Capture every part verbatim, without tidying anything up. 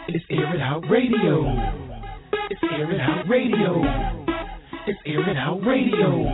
It's Air It Out Radio. It's Air It Out Radio. It's Air It Out Radio.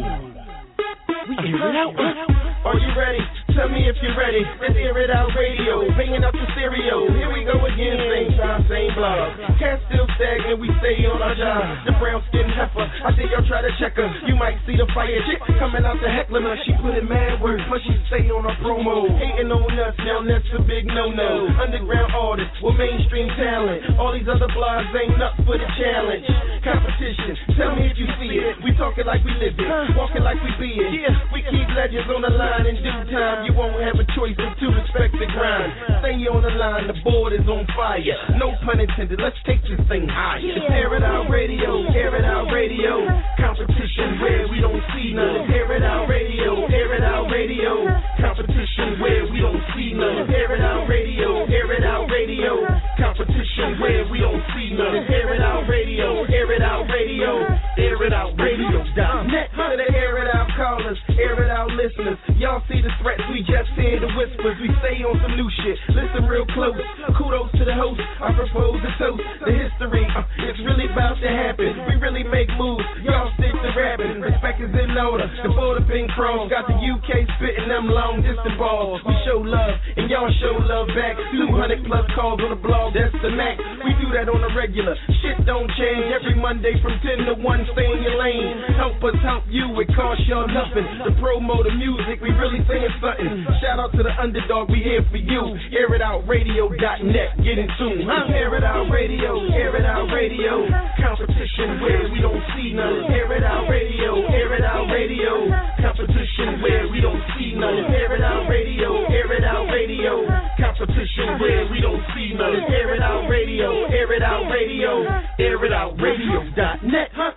We air it out. Are you ready? Tell me if you're ready. Let's Air It Out Radio. Bringing up the stereo. Here we go again. Same time, same blog. Can't still stagnant. We stay on our job. The brown skin heifer. I think y'all try to check her. You might see the fire chick coming out the heckling her. She put in mad work, but she stay on her promo. Hating on us. Now that's a big no-no. Underground artists with mainstream talent. All these other blogs ain't up for the challenge. Competition. Tell me if you see it. We talking like we live it. Walking like we be it. We keep legends on the line in due time. You won't have a choice but to respect the grind. Stay on the line, the board is on fire. No pun intended, let's take this thing higher. It's Air It Out Radio, Air It Out Radio. Competition where we don't see none. It's Air It Out Radio, Air It Out Radio. Competition where we don't see none. It's Air It Out Radio, Air It Out Radio. Competition where we don't see none. It's Air It Out Radio, Air It Out Radio. Air It Out Radio dot net. To the Air It Out callers, Air It Out listeners. Y'all see the threats, we just hear the whispers. We stay on some new shit. Listen real close. Kudos to the host. I propose a toast. The history, uh, it's really about to happen. We really make moves. Y'all stick to rapping. Respect is in order. The border ping prongs got the U K spitting them long distance balls. We show love and y'all show love back. two hundred plus calls on the blog. That's the max. We do that on the regular. Shit don't change. Every Monday from ten to one. Stay in your lane. Help us help you. It costs y'all nothing. The promo, the music, we really saying something. Shout out to the underdog, we here for you. Air It Out Radio dot net, get in tune. Huh? Air It Out Radio, Air It Out Radio. Competition where we don't see none. Air It Out Radio, Air It Out Radio. Competition where we don't see none. Air It Out Radio, Air It Out Radio. Competition where we don't see none. Air It Out Radio, Air It Out Radio. Air It Out Radio dot net, huh?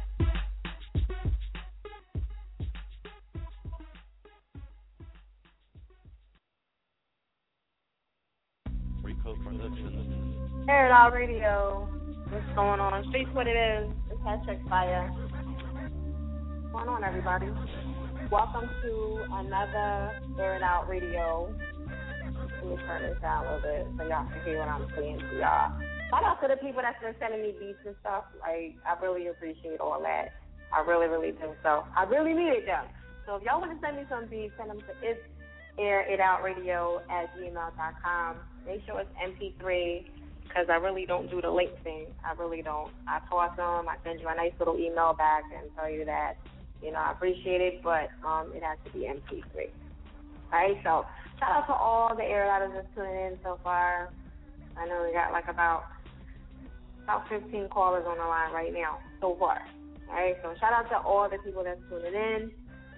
Air It Out Radio. What's going on? Streets what it is. It's hashtag fire. What's going on, everybody? Welcome to another Air It Out Radio. Let me turn this down a little bit so y'all can hear what I'm saying to y'all. Shout out to the people that's been sending me beats and stuff. Like, I really appreciate all that. I really, really do. So, I really needed them. So, if y'all want to send me some beats, send them to it's air it out radio at gmail dot com. Make sure it's M P three. Because I really don't do the link thing. I really don't. I toss them. I send you a nice little email back and tell you that, you know, I appreciate it, but um, it has to be M P three. All right, so shout out to all the air outers that's tuning in so far. I know we got like about about fifteen callers on the line right now so far. All right, so shout out to all the people that's tuning in.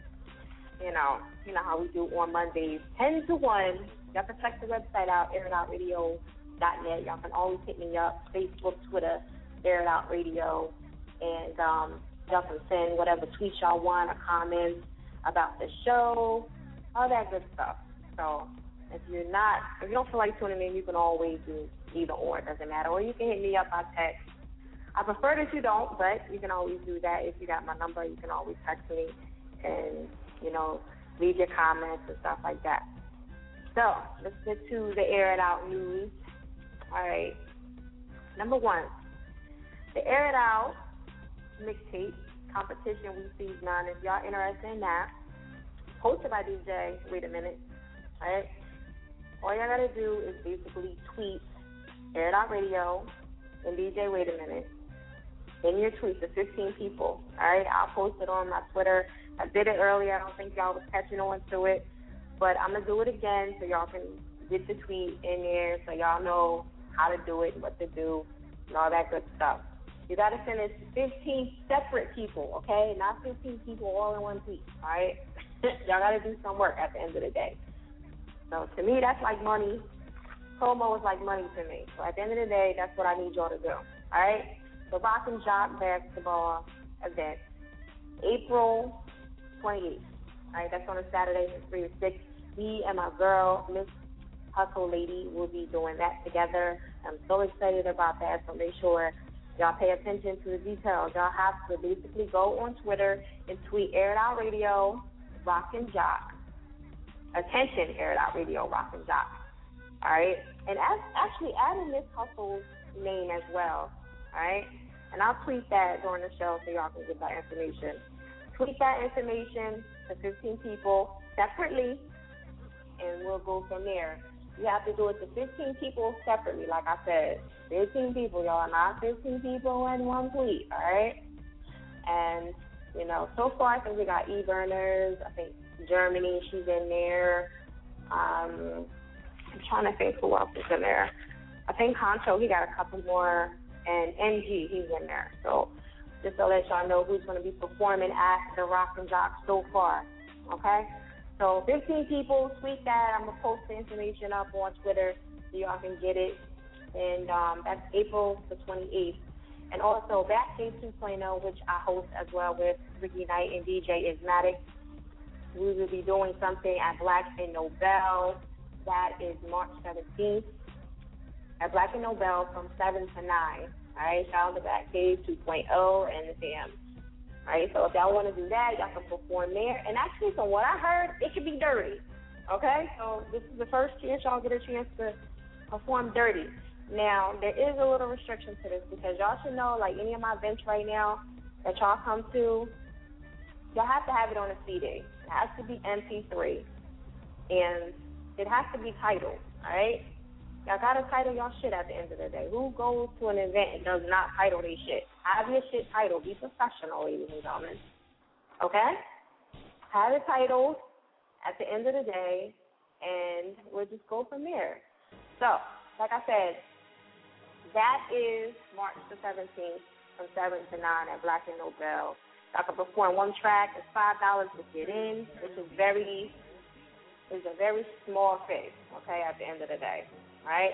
You know, you know how we do on Mondays, ten to one. Y'all can check the website out, air it out radio dot net. Y'all can always hit me up, Facebook, Twitter, Air It Out Radio, and um, y'all can send whatever tweets y'all want or comments about the show, all that good stuff. So if you're not, if you don't feel like tuning in, you can always do either or. It doesn't matter. Or you can hit me up by text. I prefer that you don't, but you can always do that. If you got my number, you can always text me and, you know, leave your comments and stuff like that. So let's get to the Air It Out news. All right. Number one, the Air It Out mixtape competition we see none. If y'all interested in that, hosted by D J. Wait a minute. All right. All y'all gotta do is basically tweet Air It Out Radio and D J. Wait a minute in your tweets to fifteen people. All right. I'll post it on my Twitter. I did it earlier. I don't think y'all was catching on to it, but I'm gonna do it again so y'all can get the tweet in there so y'all know how to do it, what to do, and all that good stuff. You got to send it to fifteen separate people, okay? Not fifteen people all in one tweet, all right? Y'all got to do some work at the end of the day. So to me, that's like money. Promo is like money to me. So at the end of the day, that's what I need y'all to do, all right? The Rock and Jock basketball event, April twenty-eighth, all right? That's on a Saturday from three to six. Me and my girl, Miss Hustle Lady, will be doing that together. I'm so excited about that, so make sure y'all pay attention to the details. Y'all have to basically go on Twitter and tweet Air It Out Radio, Rock and Jock. Attention, Air It Out Radio, Rock and Jock. all right? And as, actually add in Miss Hustle's name as well, all right? And I'll tweet that during the show so y'all can get that information. Tweet that information to fifteen people separately, and we'll go from there. You have to do it to fifteen people separately, like I said. fifteen people, y'all, not fifteen people in one tweet, all right? And, you know, so far I think we got E-Burners. I think Germany, she's in there. Um, I'm trying to think who else is in there. I think Honcho, he got a couple more. And N G, he's in there. So just to let y'all know who's going to be performing at the Rock and Jock so far, okay? So fifteen people, tweet that. I'm going to post the information up on Twitter so y'all can get it. And um, that's April the twenty-eighth. And also Backstage two point oh, which I host as well with Ricky Knight and D J Ismatic. We will be doing something at Black and Nobel. That is March seventeenth at Black and Nobel from seven to nine. All right, shout out to Backstage two point oh and the fam. All right, so if y'all want to do that, y'all can perform there. And actually, from what I heard, it should be dirty. Okay, so this is the first chance y'all get a chance to perform dirty. Now, there is a little restriction to this because y'all should know, like any of my events right now that y'all come to, y'all have to have it on a C D. It has to be M P three, and it has to be titled, all right? Y'all got to title y'all shit at the end of the day. Who goes to an event and does not title their shit? Have your shit titled. Be professional, ladies and gentlemen. Okay? Have it titled at the end of the day, and we'll just go from there. So, like I said, that is March the seventeenth from seven to nine at Black and Nobel. Y'all can perform one track. It's five dollars to get in, which is very, is a very small fee, okay, at the end of the day. All right,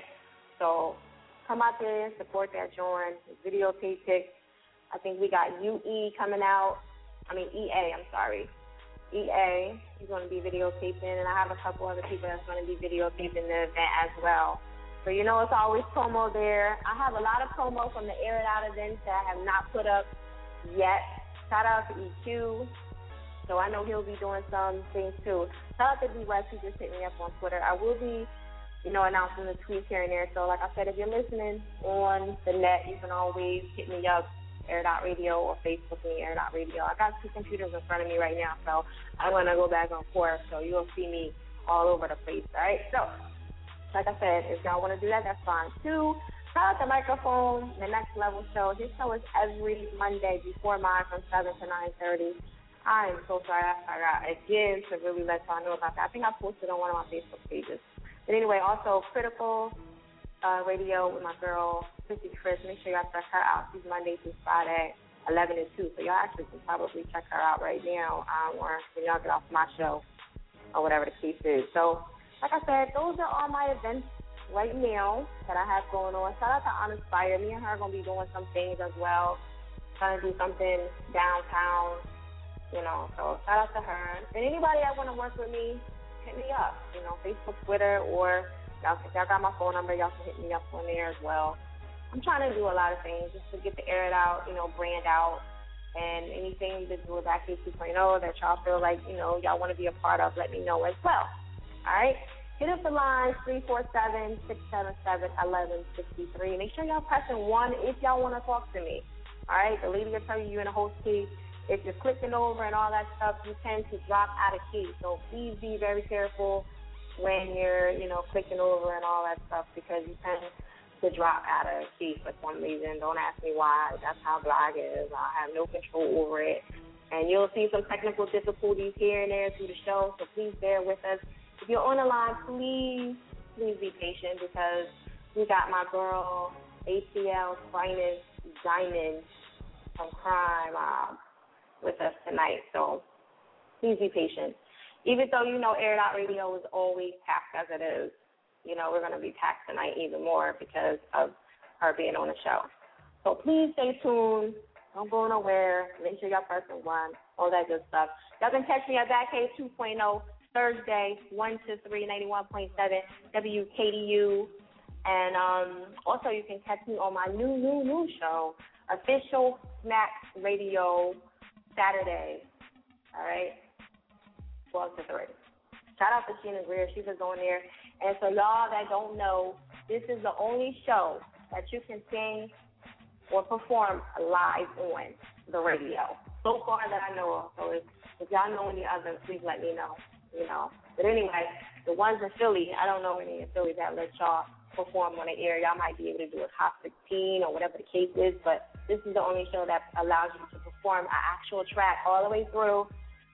so come out there and support that joint. Videotape pics. I think we got U E coming out. I mean E A. I'm sorry, E A. He's going to be videotaping, and I have a couple other people that's going to be videotaping the event as well. So you know, it's always promo there. I have a lot of promo from the Air It Out events that I have not put up yet. Shout out to E Q. So I know he'll be doing some things too. Shout out to D West, who just hit me up on Twitter. I will be, you know, announcing the tweets here and there. So like I said, if you're listening on the net, you can always hit me up, Air It Out Radio, or Facebook me, Air It Out Radio. I got two computers in front of me right now, so I'm going to go back and forth, so you'll see me all over the place, all right? So, like I said, if y'all want to do that, that's fine too. Shout out to Microphone, the Next Level Show. His show is every Monday before mine from seven to nine thirty. I am so sorry I forgot again to really let y'all know about that. I think I posted on one of my Facebook pages. But anyway, also Critical uh, Radio with my girl, Chrissy Chris. Make sure y'all check her out. She's Monday through Friday, eleven to two. So y'all actually can probably check her out right now um, or when y'all get off my show or whatever the case is. So, like I said, those are all my events right now that I have going on. Shout out to Honest Fire. Me and her are going to be doing some things as well, trying to do something downtown. You know, so shout out to her. And anybody that want to work with me, hit me up. You know, Facebook, Twitter, or y'all, if y'all got my phone number, y'all can hit me up on there as well. I'm trying to do a lot of things just to get the Air It Out, you know, brand out, and anything to do with Backstage two point oh that y'all feel like, you know, y'all want to be a part of, let me know as well. All right? Hit up the line, three four seven, six seven seven, one one six three. Make sure y'all pressing one if y'all want to talk to me. All right? The lady will tell you you're in a host key. If you're clicking over and all that stuff, you tend to drop out of key. So please be very careful when you're, you know, clicking over and all that stuff because you tend to drop out of key for some reason. Don't ask me why. That's how blog is. I have no control over it. And you'll see some technical difficulties here and there through the show, so please bear with us. If you're on the line, please, please be patient because we got my girl, A T L's finest diamond from Crime Mob with us tonight, so please be patient. Even though you know Air It Out Radio is always packed as it is, you know, we're going to be packed tonight even more because of her being on the show. So please stay tuned. Don't go nowhere. Make sure y'all pressing one, all that good stuff. Y'all can catch me at Backstage two point oh Thursday, one to three, ninety-one point seven W K D U. And um, also you can catch me on my new, new, new show, Official Smack Radio, Saturday, all right, twelve to three. Shout out to Sheena Greer. She was on there And so y'all that don't know, this is the only show that you can sing or perform live on the radio. So far that I know of. So if, if y'all know any others, please let me know. You know. But anyway, the ones in Philly, I don't know any in Philly that let y'all perform on the air. Y'all might be able to do a top sixteen or whatever the case is, but this is the only show that allows you to perform an actual track all the way through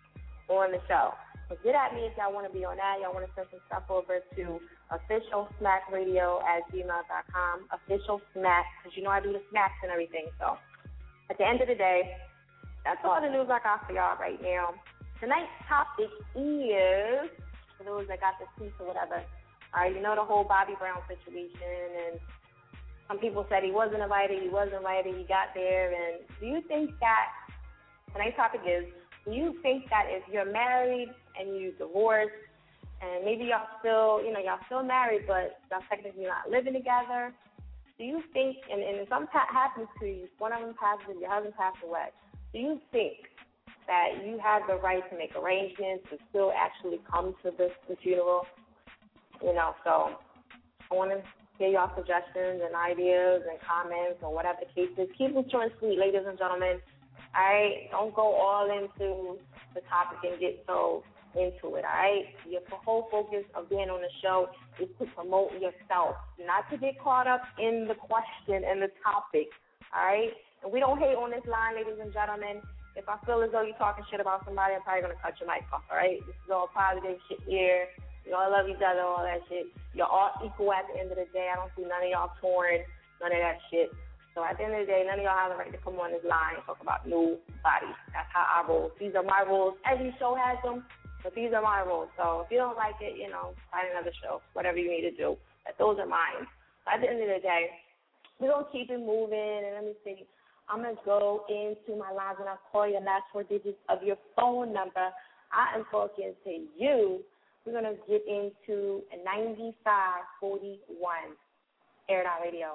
on the show. So get at me if y'all want to be on that. Y'all want to send some stuff over to official smack radio at gmail dot com. Official smack, because you know I do the smacks and everything. So at the end of the day, that's all the news I got for y'all right now. Tonight's topic is, for those that got the piece or whatever, all right, you know the whole Bobby Brown situation, and some people said he wasn't invited, he was invited, he got there, and do you think that, tonight's topic is, do you think that if you're married and you divorced, and maybe y'all still, you know, y'all still married, but y'all technically not living together, do you think, and, and if something happens to you, one of them passes, your husband passed away, do you think that you have the right to make arrangements to still actually come to this the funeral? You know, so I want to hear y'all suggestions and ideas and comments or whatever the case is. Keep it short and sweet, ladies and gentlemen. All right? Don't go all into the topic and get so into it, all right? Your whole focus of being on the show is to promote yourself, not to get caught up in the question and the topic, all right? And we don't hate on this line, ladies and gentlemen. If I feel as though you're talking shit about somebody, I'm probably going to cut your mic off, all right? This is all positive shit here. You all love each other, all that shit. You're all equal at the end of the day. I don't see none of y'all torn, none of that shit. So at the end of the day, none of y'all have the right to come on this line and talk about nobody. That's how I roll. These are my rules. Every show has them, but these are my rules. So if you don't like it, you know, find another show, whatever you need to do. But those are mine. So at the end of the day, we're going to keep it moving, and let me see. I'm going to go into my lines and I'll call your last four digits of your phone number. I am talking to you. We're going to get into ninety-five forty-one, Air It Out Radio.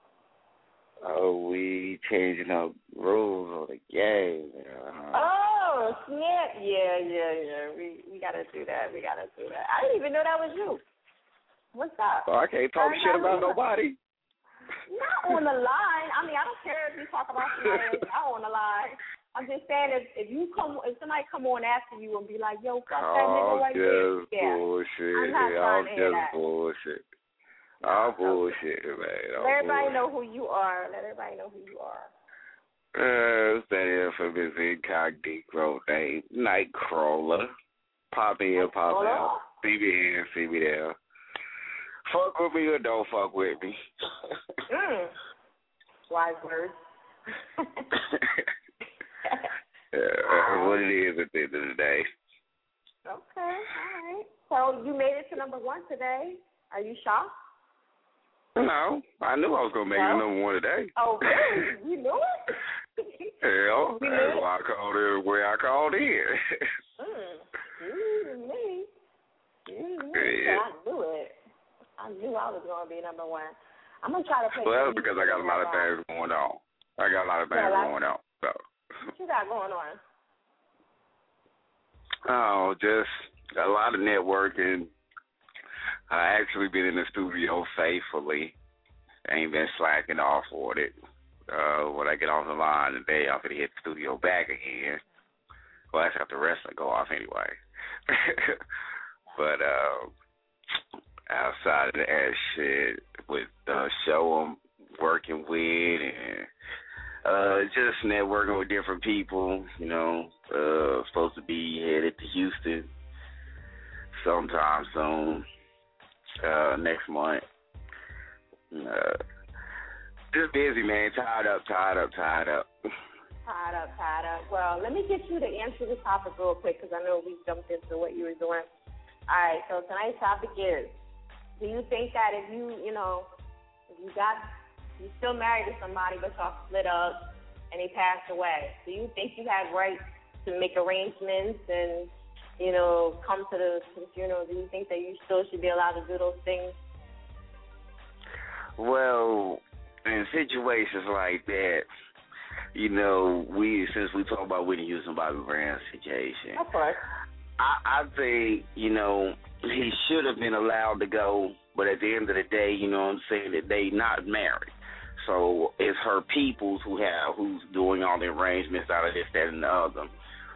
Oh, we changing up rules of the game. Uh-huh. Oh, snap. Yeah, yeah, yeah. We we got to do that. We got to do that. I didn't even know that was you. What's up? Oh, I can't talk I shit about nobody. Not on the line. I mean, I don't care if you talk about somebody out on the line. I'm just saying, if, if you come, if somebody come on after you and be like, "Yo, fuck that nigga right there," yeah, bullshit. I'm not trying to hear that. Bullshit. All bullshit, man. All Let everybody bullshit. know who you are. Let everybody know who you are. Uh, it's that infamous incognito name, Nightcrawler. Pop in, pop out. See me in, see me there. Fuck with me or don't fuck with me. mm. Wise words. Yeah, what it is at the end of the day. Okay, all right. So you made it to number one today. Are you shocked? No, I knew I was gonna make no? it number one today. Oh, really? You knew it? Hell, you that's why I called it where I called in. mm. You me. You me. Yeah. I knew it. I knew I was gonna be number one. I'm gonna try to play. Well, that's because I got a lot of things going on. I got a lot of things yeah, like, going on. So. What you got going on? Oh, just a lot of networking. I actually been in the studio faithfully. Ain't been slacking off on it. Uh, when I get off the line today, I'm gonna hit the studio back again. Well, that's after the wrestling go off anyway. But uh, outside of that shit, with the show I'm working with and uh, just networking with different people, you know, uh, supposed to be headed to Houston sometime soon, uh, next month. Uh, just busy, man. Tied up, tied up, tied up. Tied up, tied up. Well, let me get you to answer the topic real quick because I know we jumped into what you were doing. All right, so tonight's topic is, do you think that if you, you know, if you got, you're still married to somebody but y'all split up and they passed away, do you think you have rights to make arrangements and, you know, come to the, to the funeral? Do you think that you still should be allowed to do those things? Well, in situations like that, you know, we since we talk about Whitney Houston, Bobby Brown situation, of course, I, I think, you know, he should have been allowed to go, but at the end of the day, you know what I'm saying, that they not married. So it's her peoples who have who's doing all the arrangements out of this, that, and the other.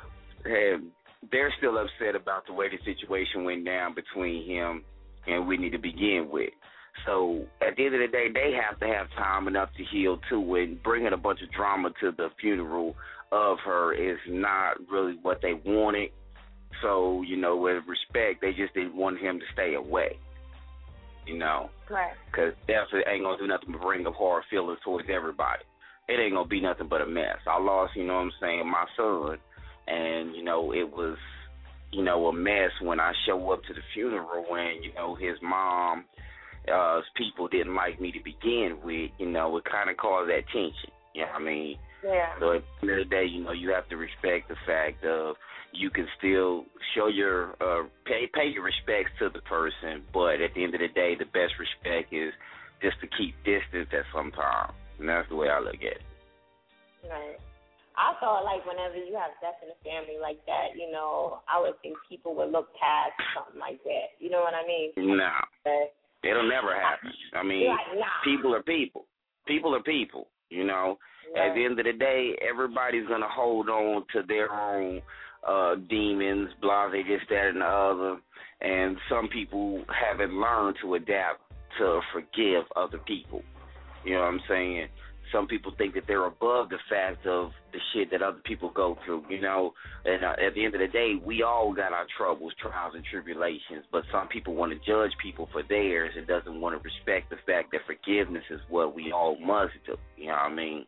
And they're still upset about the way the situation went down between him and Whitney to begin with. So at the end of the day, they have to have time enough to heal too, and bringing a bunch of drama to the funeral of her is not really what they wanted. So, you know, with respect, they just didn't want him to stay away, you know. Right. Because definitely ain't going to do nothing but bring up hard feelings towards everybody. It ain't going to be nothing but a mess. I lost, you know what I'm saying, my son, and, you know, it was, you know, a mess when I show up to the funeral and, you know, his mom, uh, people didn't like me to begin with. You know, it kind of caused that tension, you know what I mean? Yeah. So at the end of the day, you know, you have to respect the fact of you can still show your uh, pay pay your respects to the person, but at the end of the day, the best respect is just to keep distance at some time, and that's the way I look at it. Right. I thought like whenever you have death in the family like that, you know, I would think people would look past something like that. You know what I mean? No, but, it'll never happen. I mean, like, nah. people are people. People are people. You know, right. At the end of the day, everybody's gonna hold on to their own uh, demons, blah, they this, that, and the other. And some people haven't learned to adapt to forgive other people. You know what I'm saying? Some people think that they're above the fact of the shit that other people go through, you know. And uh, at the end of the day, we all got our troubles, trials, and tribulations. But some people want to judge people for theirs and doesn't want to respect the fact that forgiveness is what we all must do. You know what I mean?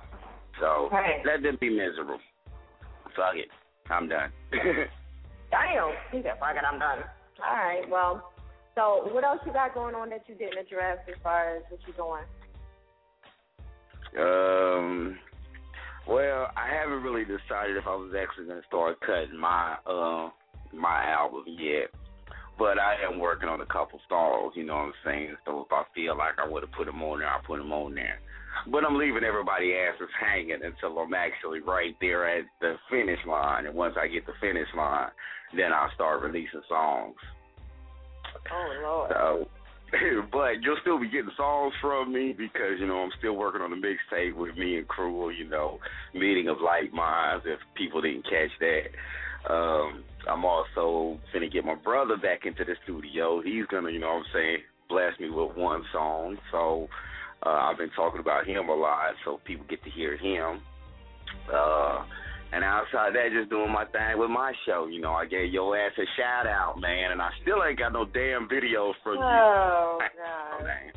So right. Let them be miserable. Fuck it. I'm done. Damn. He said, fuck it, I'm done. All right, well, so what else you got going on that you didn't address as far as what you're doing? Um, well, I haven't really decided if I was actually going to start cutting my uh my album yet, but I am working on a couple songs, you know what I'm saying? So if I feel like I would have put them on there, I'll put them on there. But I'm leaving everybody asses hanging until I'm actually right there at the finish line, and once I get the finish line, then I'll start releasing songs. Oh, Lord. So, but you'll still be getting songs from me because, you know, I'm still working on the mixtape with me and Cruel, you know, Meeting of Like Minds, if people didn't catch that. Um, I'm also finna get my brother back into the studio. He's gonna, you know what I'm saying, bless me with one song. So uh, I've been talking about him a lot so people get to hear him. Uh, and outside that, just doing my thing with my show. You know, I gave your ass a shout out, man, and I still ain't got no damn videos from you. Oh, God. Man.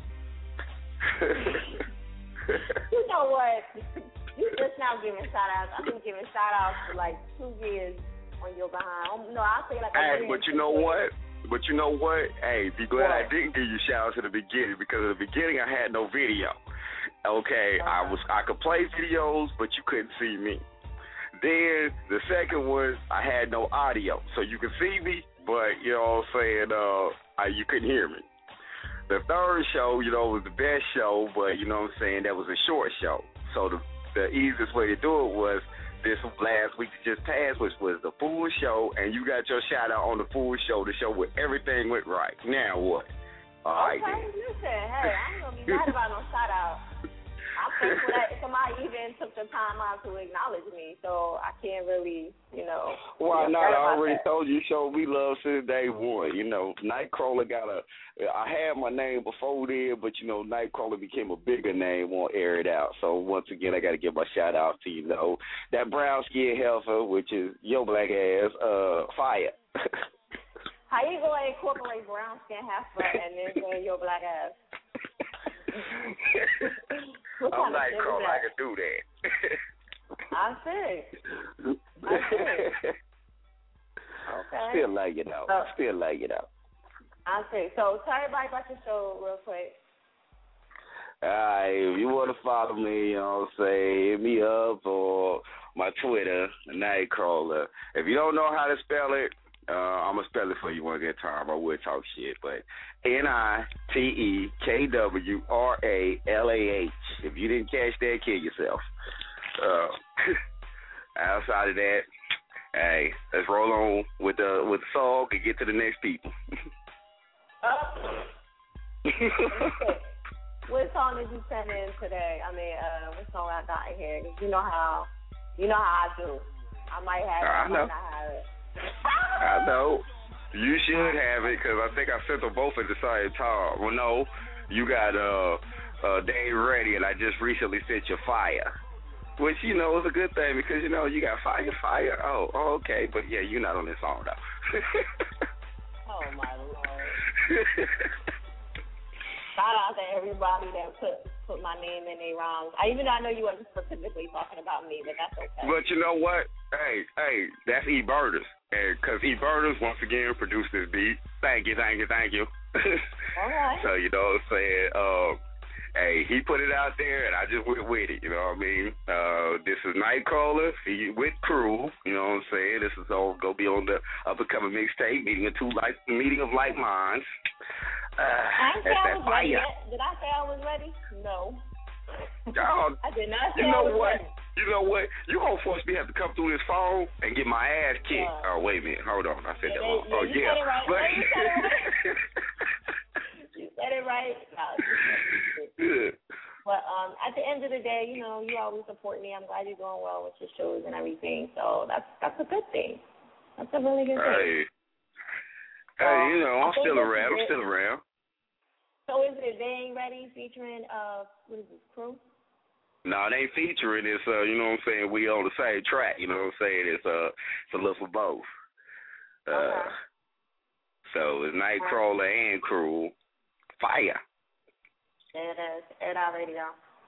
You know what? You just now giving shout outs. I've been giving shout outs for like two years on your behind. No, I'll say like Hey, but you know what? But you know what? Hey, be glad what? I didn't give you shout outs at the beginning because at the beginning I had no video. Okay, uh-huh. I was I could play videos, but you couldn't see me. Then the second was I had no audio, so you could see me, but you know what I'm saying, uh, I, you couldn't hear me. The third show, you know, was the best show, but you know what I'm saying, that was a short show. So the the easiest way to do it was this last week that just passed, which was the full show, and you got your shout out on the full show, the show where everything went right. Now what? All right, okay, then. listen, hey, I ain't gonna be mad about no shout out. I'm thankful that somebody even took the time out to acknowledge me, so I can't really, you know. Why not? I already that. told you, showed me love since day one. You know, Nightcrawler got a. I had my name before then, but you know, Nightcrawler became a bigger name on Air It Out. So once again, I got to give my shout out to you know that brown skin heifer, which is your black ass, uh, Fire. How you gonna incorporate brown skin heifer and then say your black ass? I'm Nightcrawler. I can do that. I see. I see. Okay. Still like it out. Uh, Still like it out. I see. So tell everybody about your show real quick. All right, if you want to follow me, you know what I'm saying, hit me up or my Twitter, Nightcrawler. If you don't know how to spell it, uh, I'm going to spell it for you one good time. I would talk shit, but N I T E K W R A L A H. If you didn't catch that, kill yourself. Uh, outside of that, Hey, let's roll on with the with the song and get to the next people. uh, what song did you send in today? I mean, uh, what song I got in here? Cause you know how, you know how I do. I might have it, I, I know. might not have it. I know. You should have it because I think I sent them both at the same time. Well, no, you got uh, uh, Dave Ready, and I just recently sent you Fire. Which, you know, is a good thing because, you know, you got fire, fire. Oh, oh okay. But, yeah, you're not on this song, though. Oh, my Lord. Shout out to everybody that put put my name in their rhymes. I even though I know you wasn't specifically talking about me, but that's okay. But you know what? Hey, hey, that's E. Burders. Because E. Burders, once again, produced this beat. Thank you, thank you, thank you. All right. So, you know what I'm saying? Uh, Hey, he put it out there, and I just went with it, you know what I mean? Uh, this is Nightcrawler he, with Crew, you know what I'm saying? This is all going to be on the up-and-coming mixtape, meeting of two like, meeting of like minds. Uh, I didn't say I was ready yet. Did I say I was ready? No. Y'all, I did not say you know I was what? ready. You know what? You're going to force me to have to come through this phone and get my ass kicked. Uh, oh, wait a minute. Hold on. I said yeah, that wrong. Yeah, oh, you yeah. Said it right. But, no, you said it right. You said it right. No, good. But um, at the end of the day, you know, you always support me. I'm glad you're doing well with your shows and everything. So that's that's a good thing. That's a really good hey. thing. Hey, um, you know, I'm still around. I'm still around. So is it They Ain't Ready featuring, uh, what is this, Crew? No, it ain't featuring. It's, uh, you know what I'm saying, we on the same track. You know what I'm saying? It's, uh, it's a little for both. Uh, okay. So it's Nightcrawler and Crew. Fire. There it is. Air It Out Radio.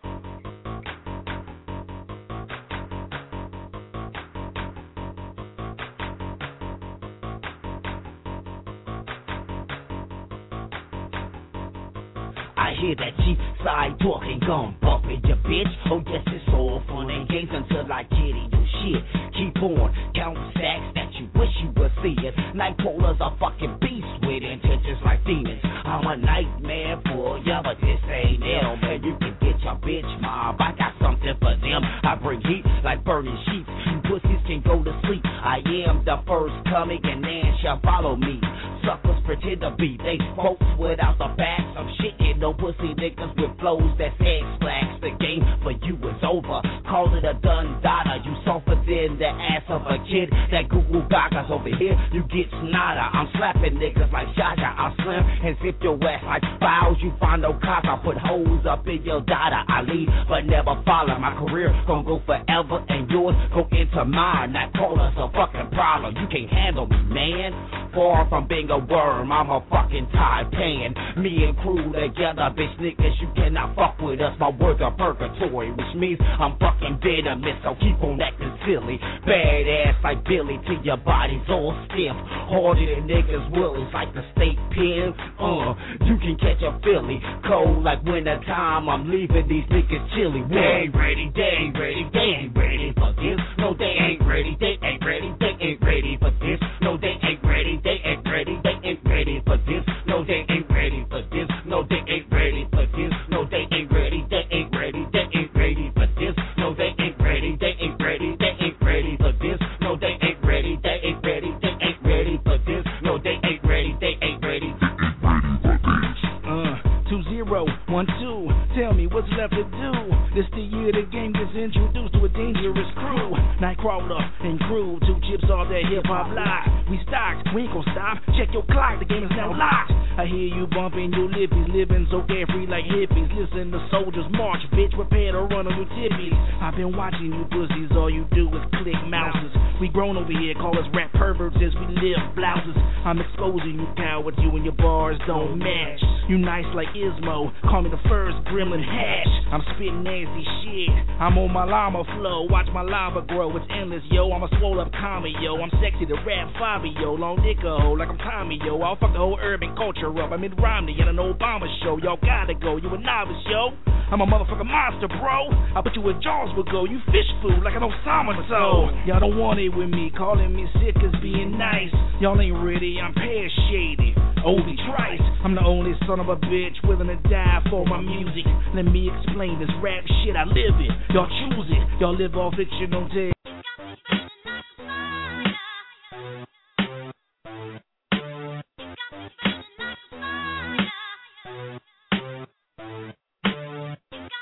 I hear that cheap side talking, gun bumping your bitch. Oh yes, it's all fun and games until I get in your shit. Keep on counting stacks that you wish you were seeing. Nightcrawler's a fucking beast with intentions like demons. I'm a nightmare for ya, but this ain't them. And you can get your bitch mob. I got something for them. I bring heat like burning sheets. You pussies can go to sleep. I am the first coming, and then shall follow me. Suckers pretend to be they folks without the facts. I'm shitting no pussy niggas with flows that sex flags. The game for you is over. Call it a done data. You softer than the ass of a kid. That Google Gaga's over here. You get snada. I'm slapping niggas like Jaja. I slam and zip your ass like files. You find no cock. I put holes up in your data. I lead but never follow. My career gon' go forever and yours go into mine. That Nightcrawler's a fucking problem. You can't handle me, man. Far from being a worm, I'm a fucking Taipan. Me and Crew together, bitch niggas, you cannot fuck with us. My words are purgatory, which means I'm fucking venomous. So keep on acting silly, badass like Billy till your body's all stiff. Harder than niggas' willies like the state pen. Uh, you can catch a Philly, cold like winter time. I'm leaving these niggas chilly. They ain't ready, they ain't ready, they ain't ready for this. No, they ain't ready, they ain't ready, they ain't ready for this. No, they ain't ready. They ain't ready, they ain't ready for this. No, they ain't ready for this. No, they ain't ready for this. No, they ain't ready, they ain't ready, they ain't ready for this. No, they ain't ready, they ain't ready, they ain't ready for this. No, they ain't ready, they ain't ready, they ain't ready for this. No, they ain't ready, they ain't ready, they ain't ready for this. Uh, two zero one two. Tell me what's left to do. This the year the game gets introduced to a dangerous crew. Nightcrawler and Crew, two chips all that hip hop live. We stocked, we ain't gon' stop. Check your clock, the game is now locked. I hear you bumping your lippies, living so carefree like hippies. Listen to soldiers march, bitch, prepare to run on your tippies. I've been watching you pussies, all you do is click mouses. We grown over here, call us rap perverts as we live blouses. I'm exposing you cowards, you and your bars don't match. You nice like Ismo, call me the first gremlin hash. I'm spitting nasty shit, I'm on my llama flow. Watch my lava grow, it's endless, yo. I'm a swole up commie, yo. I'm sexy to rap Fabi, yo. Long dick a hoe like I'm Tommy, yo. I'll fuck the whole urban culture up. I'm in Romney in an Obama show. Y'all gotta go, you a novice, yo. I'm a motherfucking monster, bro. I bet you where Jaws would go. You fish food like an Osama, so y'all don't want it with me, calling me sick as being nice. Y'all ain't ready, I'm pear shaded. Oldie Trice, I'm the only son of a bitch willing to die for my music. Let me explain this rap shit, I live it. Y'all choose it, y'all live off fictional tales.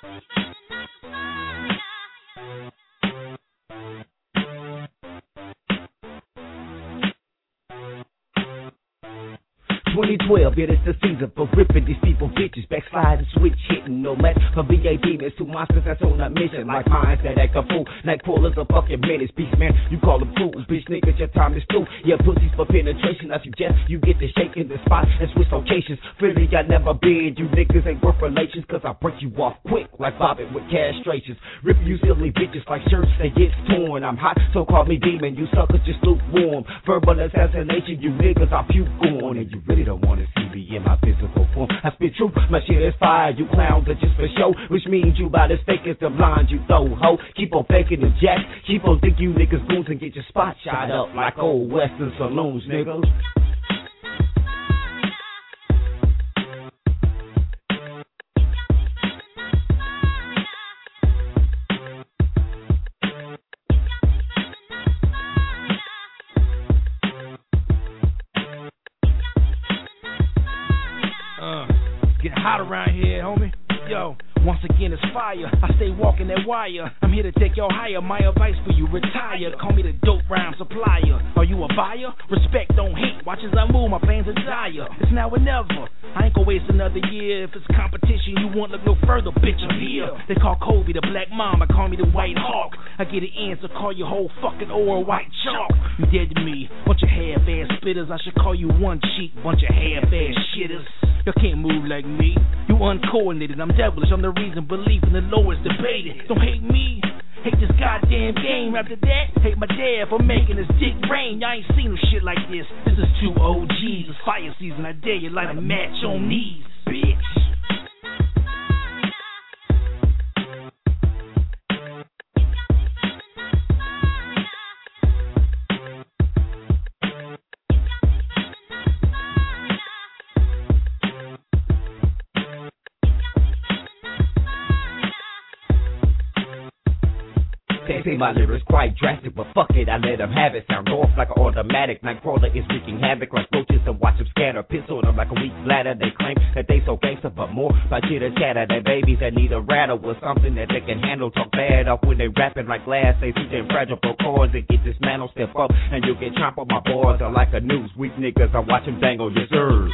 twenty twelve, yeah, it's the season for ripping these people bitches, backsliding, switch hitting, no match for V A demons, two monsters that's on a mission, like minds that act a fool, like pullers of fucking menace, beast man, you call them fools, bitch niggas, your time is through, yeah, pussies for penetration, I suggest you get to shaking the spot and switch locations, really I never been, you niggas ain't worth relations, cause I break you off quick, like Bobby with castrations, rip you silly bitches like shirts that get torn, I'm hot, so call me demon, you suckers just lukewarm, verbal assassination, you niggas I puke on, and you really don't want to see me in my physical form. I spit truth, my shit is fire. You clowns are just for show, which means you about as fake as the lines you throw, ho. Keep on faking the jacks, keep on thinking you niggas goons and get your spot shot up like old western saloons, niggas. Hot around here, homie. Yo, once again it's fire. I stay walking that wire. I'm here to take y'all higher. My advice for you, retire. Call me the dope rhyme supplier. Are you a buyer? Respect, don't hate. Watch as I move, my plans are dire. It's now or never. I ain't gonna waste another year. If it's competition, you won't look no further, bitch, I'm here. They call Kobe the Black Mamba, call me the White Hawk. I get an answer, call your whole fucking or white chalk. You dead to me, bunch of half-ass spitters. I should call you one cheek, bunch of half-ass shitters. You can't move like me. You uncoordinated, I'm devilish. I'm the reason belief in the low is debated. Don't hate me, hate this goddamn game. After that, hate my dad for making his dick rain. Y'all ain't seen no shit like this. This is two O Gs. It's fire season. I dare you light a match on these, bitch. They say my lyrics quite drastic, but fuck it, I let them have it. Sound off like an automatic. Nightcrawler is wreaking havoc like roaches and watch them scatter. Piss on them like a weak bladder. They claim that they so gangster, but more like chitter chatter. They babies that need a rattle or something that they can handle. Talk bad up when they rapping like glass. They see them fragile pro chords and get dismantled. Step up and you get trampled. My boys are like a noose. Weak niggas, I watch them dangle. Yes, sir.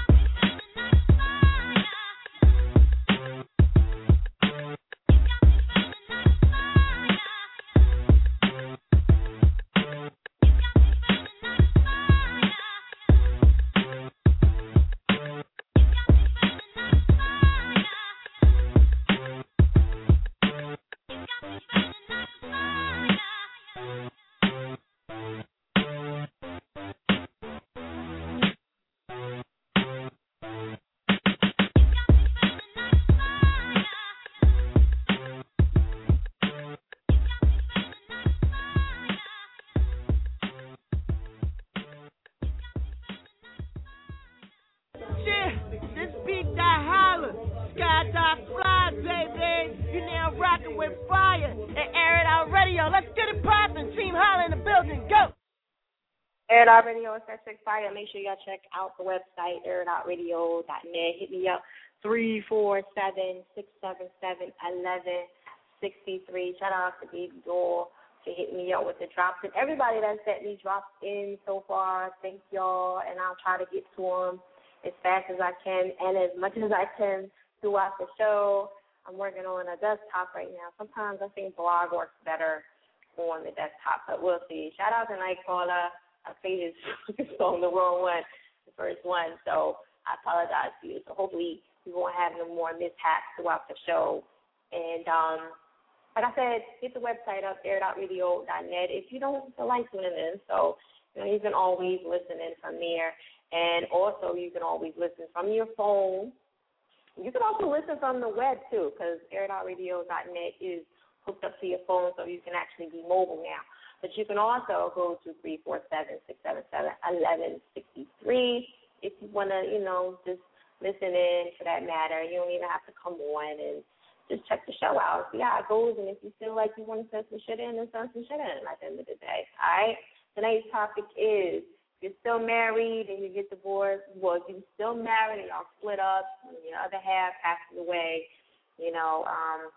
Air It Out Radio is that chick fire. Make sure y'all check out the website, air it out radio dot net. Hit me up, three four seven, six seven seven, one one six three. Shout out to Baby Doll for hitting me up with the drops. And everybody that sent me drops in so far, thank y'all. And I'll try to get to them as fast as I can and as much as I can throughout the show. I'm working on a desktop right now. Sometimes I think blog works better on the desktop, but we'll see. Shout out to Nightcrawler. I played his song the wrong one, the first one, so I apologize to you. So hopefully we won't have no more mishaps throughout the show. And um, like I said, hit the website up, air it out radio dot net. If you don't feel like tuning in, so you know you can always listen in from there. And also you can always listen from your phone. You can also listen from the web too, because air it out radio dot net is hooked up to your phone, so you can actually be mobile now. But you can also go to three four seven, six seven seven, one one six three if you want to, you know, just listen in for that matter. You don't even have to come on and just check the show out, see how it goes. And if you feel like you want to send some shit in, then send some shit in at the end of the day. All right? Today's topic is if you're still married and you get divorced, well, if you're still married and y'all split up and your other half passes away, you know, um,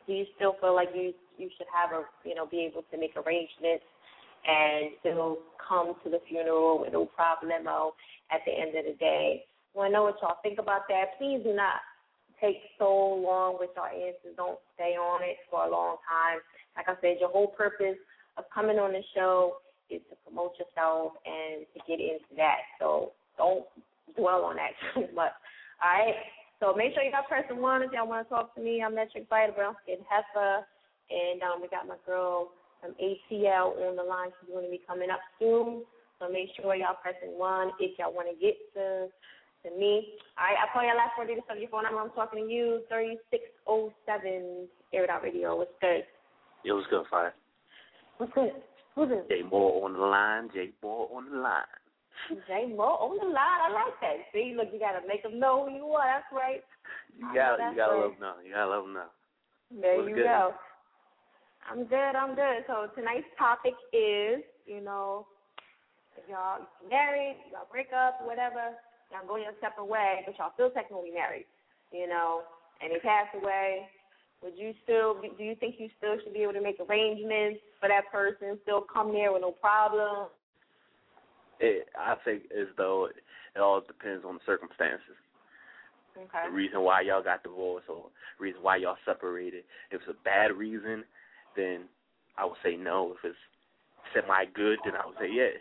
do you still feel like you you should have a you know be able to make arrangements and still come to the funeral with no problemo at the end of the day? I want to know what y'all think about that. Please do not take so long with your answers. Don't stay on it for a long time. Like I said, your whole purpose of coming on the show is to promote yourself and to get into that. So don't dwell on that too much. All right? So make sure you got pressing one if y'all want to talk to me. I'm Metric Vita, Brown Skin Heifer, and um, we got my girl from A T L on the line. She's going to be coming up soon. So make sure y'all pressing one if y'all want to get to to me. All right, I'll call your last four digits of your phone number. I'm talking to you, thirty-six oh seven, Air It Out Radio. What's good? Yo, what's good, Fire? What's good? Who's this? Jay Moore on the line. Jay Moore on the line. Jay Moore on the line. I like that. See, look, you got to make them know who you are. That's right. You got you got to let them know. You got to let them know. There what's you good? go. I'm good. I'm good. So tonight's topic is, you know, if y'all married, y'all break up, whatever, y'all go your separate way, but y'all still technically married, you know, and they pass away. Would you still, do you think you still should be able to make arrangements for that person, still come there with no problem? It, I think as though it, it all depends on the circumstances. Okay. The reason why y'all got divorced or the reason why y'all separated. If it's a bad reason, then I would say no. If it's semi-good, then I would say yeah.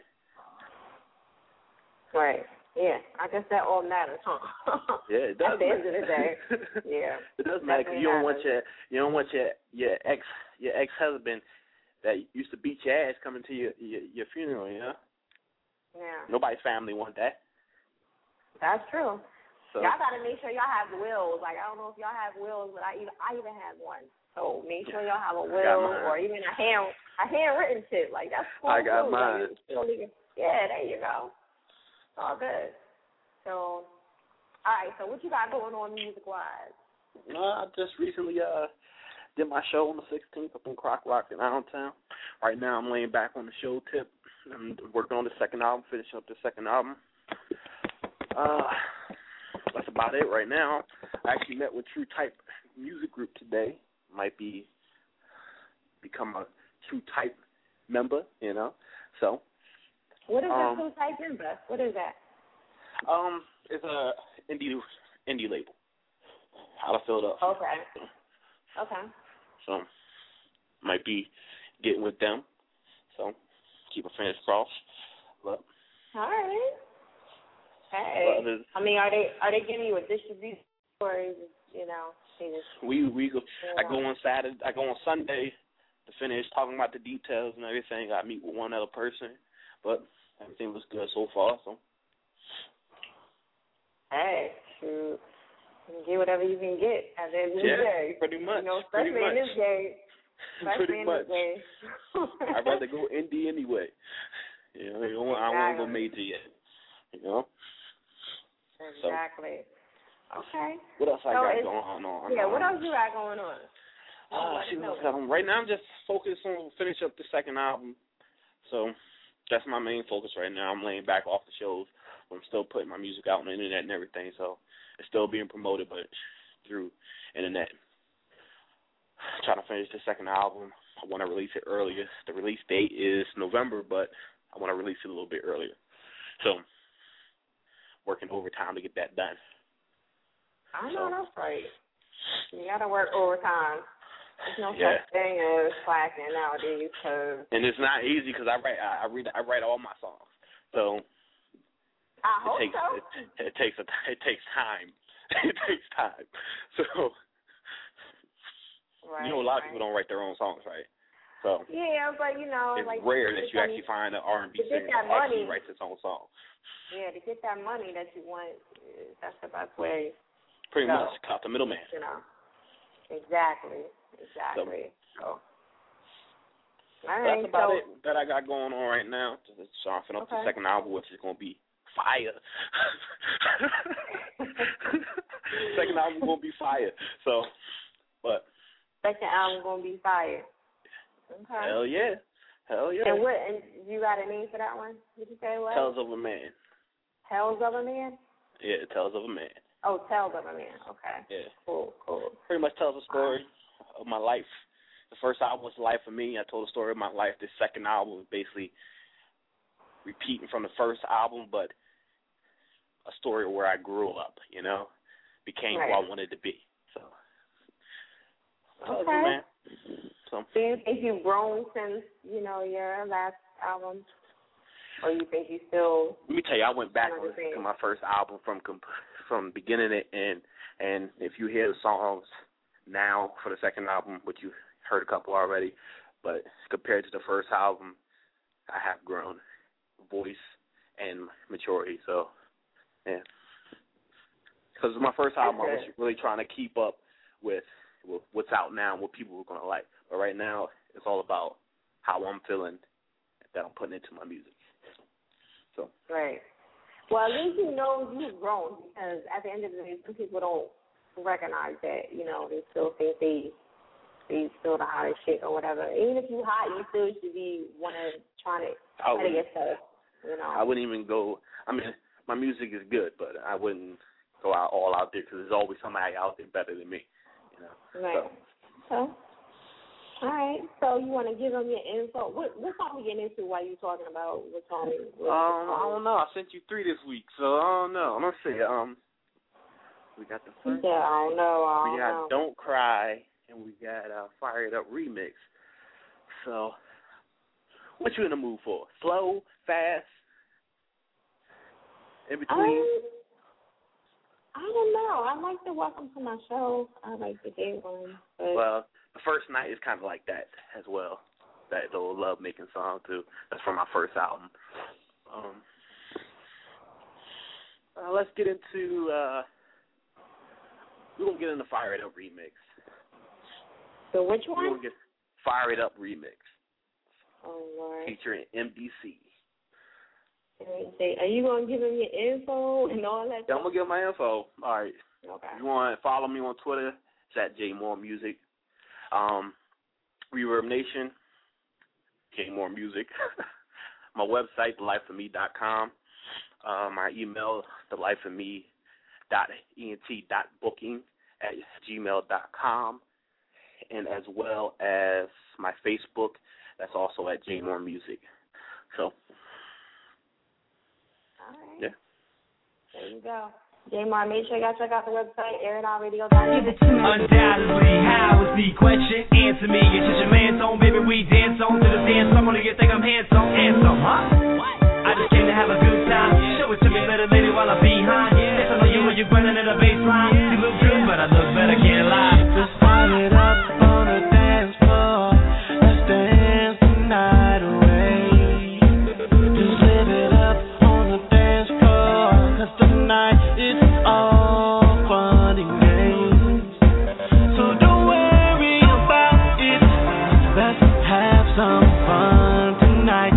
Right. Yeah. I guess that all matters, huh? Yeah, it does. At the end of the day. Yeah. It does matter because you don't want your you don't want your your ex your ex husband that used to beat your ass coming to your your, your funeral. You know. Yeah. Nobody's family want that. That's true. So, y'all got to make sure y'all have wills. Like, I don't know if y'all have wills, but I even I even have one. So make sure y'all have a will or even a hand a handwritten shit. Like, that's cool. I got too. mine. Like, still even, yeah, there you go. It's all good. So, all right. So what you got going on music wise? No, I just recently uh did my show on the sixteenth up in Crock Rock in Allentown. Right now I'm laying back on the show tip. I'm working on the second album, finishing up the second album. Uh, that's about it right now. I actually met with True Type Music Group today. Might be become a True Type member, you know. So. What is um, a True Type member? What is that? Um, it's a indie indie label out of Philadelphia. Okay. Okay. So might be getting with them. So keep our fingers crossed. But, all right. Hey. But I mean, are they are they giving you a distribution or is it, you know? They just, we we go. yeah. I go on Saturday. I go on Sunday to finish talking about the details and everything. I meet with one other person, but everything was good so far. So. Hey, shoot. You can get whatever you can get at the end of the yeah, day. pretty much. You know, especially pretty in this day. Especially pretty in much. this day. I'd rather go indie anyway. You know, I don't, I don't want to go major yet. You know? Exactly. So, okay. What else I so got going on? Yeah, what else you got going on? Uh, see, um, right now I'm just focused on finish up the second album. So that's my main focus right now. I'm laying back off the shows. I'm still putting my music out on the internet and everything, so it's still being promoted, but through internet. Trying to finish the second album. I want to release it earlier. The release date is November, but I want to release it a little bit earlier. So working overtime to get that done. I know, so, that's right. You got to work overtime. There's no yeah. such thing as slacking nowadays. Cause and it's not easy because I write I, I read I write all my songs. So I it hope takes so. it, it takes a, it takes time. it takes time. So right, you know a lot right. of people don't write their own songs, right? So yeah, but you know, it's like rare that you actually find an R and B singer that actually writes his own song. Yeah, to get that money that you want, that's the best way. Pretty so, much, cut the middleman. You know, exactly, exactly. So, so. All right, that's about so, it that I got going on right now. Just sharpening up okay. the second album, which is going to be fire. Second album going to be fire. So, but second album going to be fire. Okay. Hell yeah, hell yeah. And what? And you got a name for that one? Did you say what? Tales of a Man. Tales of a Man? Yeah, Tales of a Man. Oh, Tales of a Man. Okay. Yeah. Cool, cool. Pretty much tells a story of my life. The first album was Life of Me. I told a story of my life. The second album was basically repeating from the first album, but a story where I grew up, you know, became right. who I wanted to be. So, okay. so man. So, do you think you've grown since, you know, your last album? Or you think you still... Let me tell you, I went back and listened to my first album from from beginning to end, and if you hear the songs now for the second album, which you heard a couple already, but compared to the first album, I have grown voice and maturity. So, yeah. Because my first album, I was really trying to keep up with, with what's out now and what people were going to like. But right now, it's all about how I'm feeling that I'm putting into my music. So. Right. Well, at least you know you've grown, because at the end of the day, some people don't recognize that. You know, they still think they they still the hottest shit or whatever. Even if you hot, you still should be want to try to better yourself. You know. I wouldn't even go. I mean, my music is good, but I wouldn't go out all out there because there's always somebody out there better than me. You know. Right. So. so All right, so you want to give them your info? What what song we getting into while you talking about what song? What um, song? I don't know. I sent you three this week, so I don't know. Let's see. Um, we got the first. Yeah, I don't know. I don't we got know. Don't Cry, and we got uh, Fire It Up remix. So, what you in the mood for? Slow, fast, in between? Um, I don't know. I like the Welcome to My Show. I like the day one. But well. The First Night is kind of like that as well, that little love-making song, too. That's from my first album. Um, uh, let's get into, uh, we're going to get into Fire It Up remix. So which We're one? going to get Fire It Up remix. Oh, Lord. Featuring M D C. Are you going to give them your info and all that Yeah, stuff? I'm going to give my info. All right. Okay. If you want to follow me on Twitter, it's at J Moore Music. Um, Reverb Nation, J Moore Music. My website, the life of me dot com. Uh, my email, the life of me dot ent dot booking at gmail dot com. And as well as my Facebook, that's also at J Moore Music. So, all right. Yeah. There you go. J-Mar, make sure you guys check out the website, air it out radio dot com. Undoubtedly, how is the question? Answer me, it's just your man's on, baby, we dance on to the dance song. Only you think I'm handsome, handsome, huh? What? I just came to have a good time. Show it to me, little lady, while I'm behind. Yes, I know you when you're grinding at a baseline. You look good, but I look better, can't lie. Just fire it up on the dance floor. Let's dance the night away. Just live it up on the dance floor, 'cause tonight it's all fun and games. So don't worry about it. Let's have some fun tonight.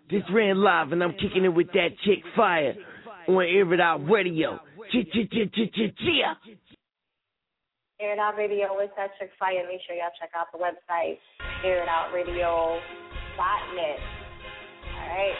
This ran live and I'm kicking it with that chick Fire on Air It Out Radio. Ch-ch-ch-ch-ch-chia. Air It Out Radio is that chick Fire. Make sure y'all check out the website, air it out radio dot net. All right.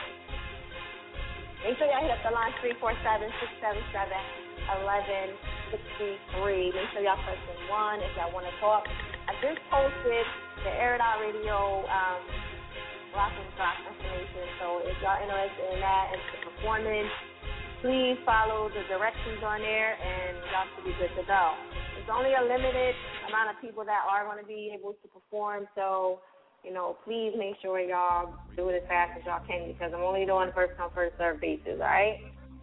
Make sure y'all hit up the line three four seven, six seven seven, one one six three. Make sure y'all press one if y'all want to talk. I just posted the Air It Out Radio um, rock and rock information. So if y'all interested in that and the performance, please follow the directions on there and y'all should be good to go. There's only a limited amount of people that are going to be able to perform, so, you know, please make sure y'all do it as fast as y'all can because I'm only doing first come, first serve basis, all right?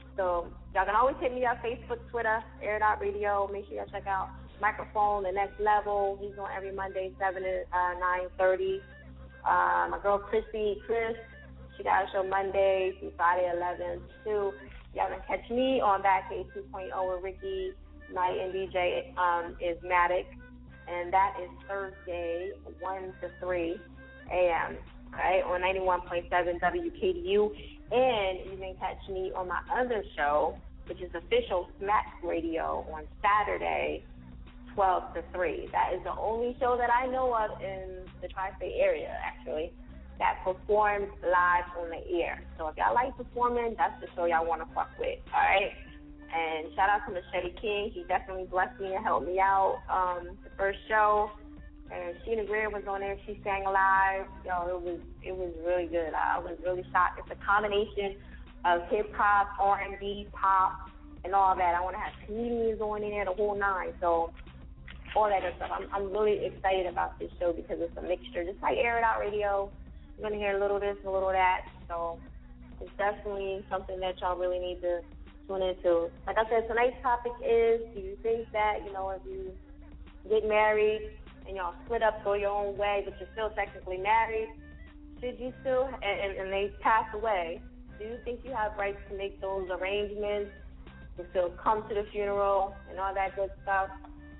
So y'all can always hit me up, Facebook, Twitter, Air It Out Radio. Make sure y'all check out Microphone, The Next Level. He's on every Monday, seven to nine thirty. Uh, my girl Chrissy, Chris, she got a show Monday through Friday, eleven to two. Y'all can catch me on Backpage two point oh with Ricky Knight and D J um, is Matic, and that is Thursday, one to three a.m., right, on ninety-one point seven W K D U. And you can catch me on my other show, which is Official Smack Radio, on Saturday, twelve to three. That is the only show that I know of in the tri-state area, actually, that performs live on the air. So if y'all like performing, that's the show y'all want to fuck with, all right? And shout out to Machete King. He definitely blessed me and helped me out um, the first show. And Sheena Greer was on there. She sang live. Yo, it was it was really good. I was really shocked. It's a combination of hip-hop, R and B, pop, and all that. I want to have comedians on in there, the whole nine. So all that good stuff. I'm, I'm really excited about this show because it's a mixture. Just like Air It Out Radio, you're going to hear a little this, a little that. So it's definitely something that y'all really need to tune into. Like I said, tonight's topic is, do you think that, you know, if you get married and y'all split up, go your own way, but you're still technically married, should you still, and, and, and they pass away, do you think you have rights to make those arrangements, to still come to the funeral and all that good stuff?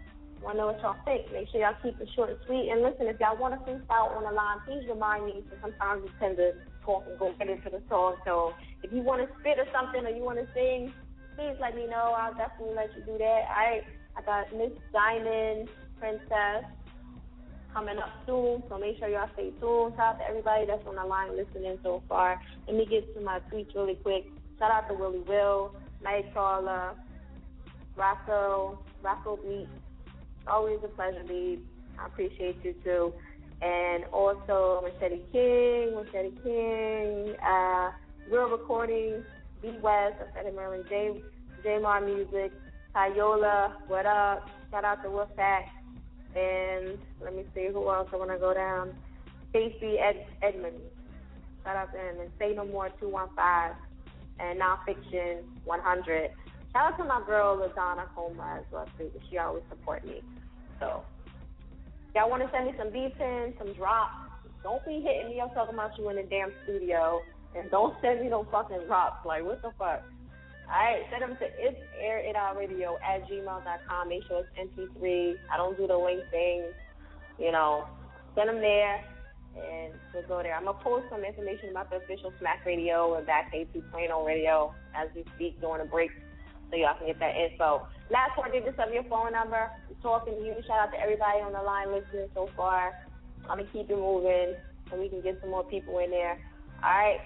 I want to know what y'all think. Make sure y'all keep it short and sweet. And listen, if y'all want to freestyle on the line, please remind me, because sometimes we tend to talk and go get into the song. So if you want to spit or something or you want to sing, please let me know. I'll definitely let you do that. I I got Miss Diamond Princess coming up soon, so make sure y'all stay tuned. Shout out to everybody that's on the line listening so far. Let me get to my tweets really quick. Shout out to Willie Will, Nightcrawler, Rocco, Rocco Beat. Always a pleasure, babe. I appreciate you too. And also Machete King, Machete King, uh, Real Recording, B West, I said it earlier, J J-Mar Music, Tyola, what up? Shout out to Wolfpack. And let me see who else I want to go down. Stacey Ed- Edmonds. Shout out to him. And Say No More two one five. And Nonfiction one hundred. Shout out to my girl LaDonna Coma as well too, because she always support me. So y'all want to send me some beats in, some drops. Don't be hitting me up talking about you in the damn studio, and don't send me no fucking drops. Like, what the fuck? All right, send them to it's air it out radio at gmail dot com. Make sure it's M P three. I don't do the link things. You know, send them there, and we'll go there. I'm going to post some information about the Official Smack Radio and Backpage two point oh Radio as we speak during the break, so y'all can get that info. Last four digits of your phone number. I'm talking to you. Shout out to everybody on the line listening so far. I'm going to keep it moving so we can get some more people in there. All right.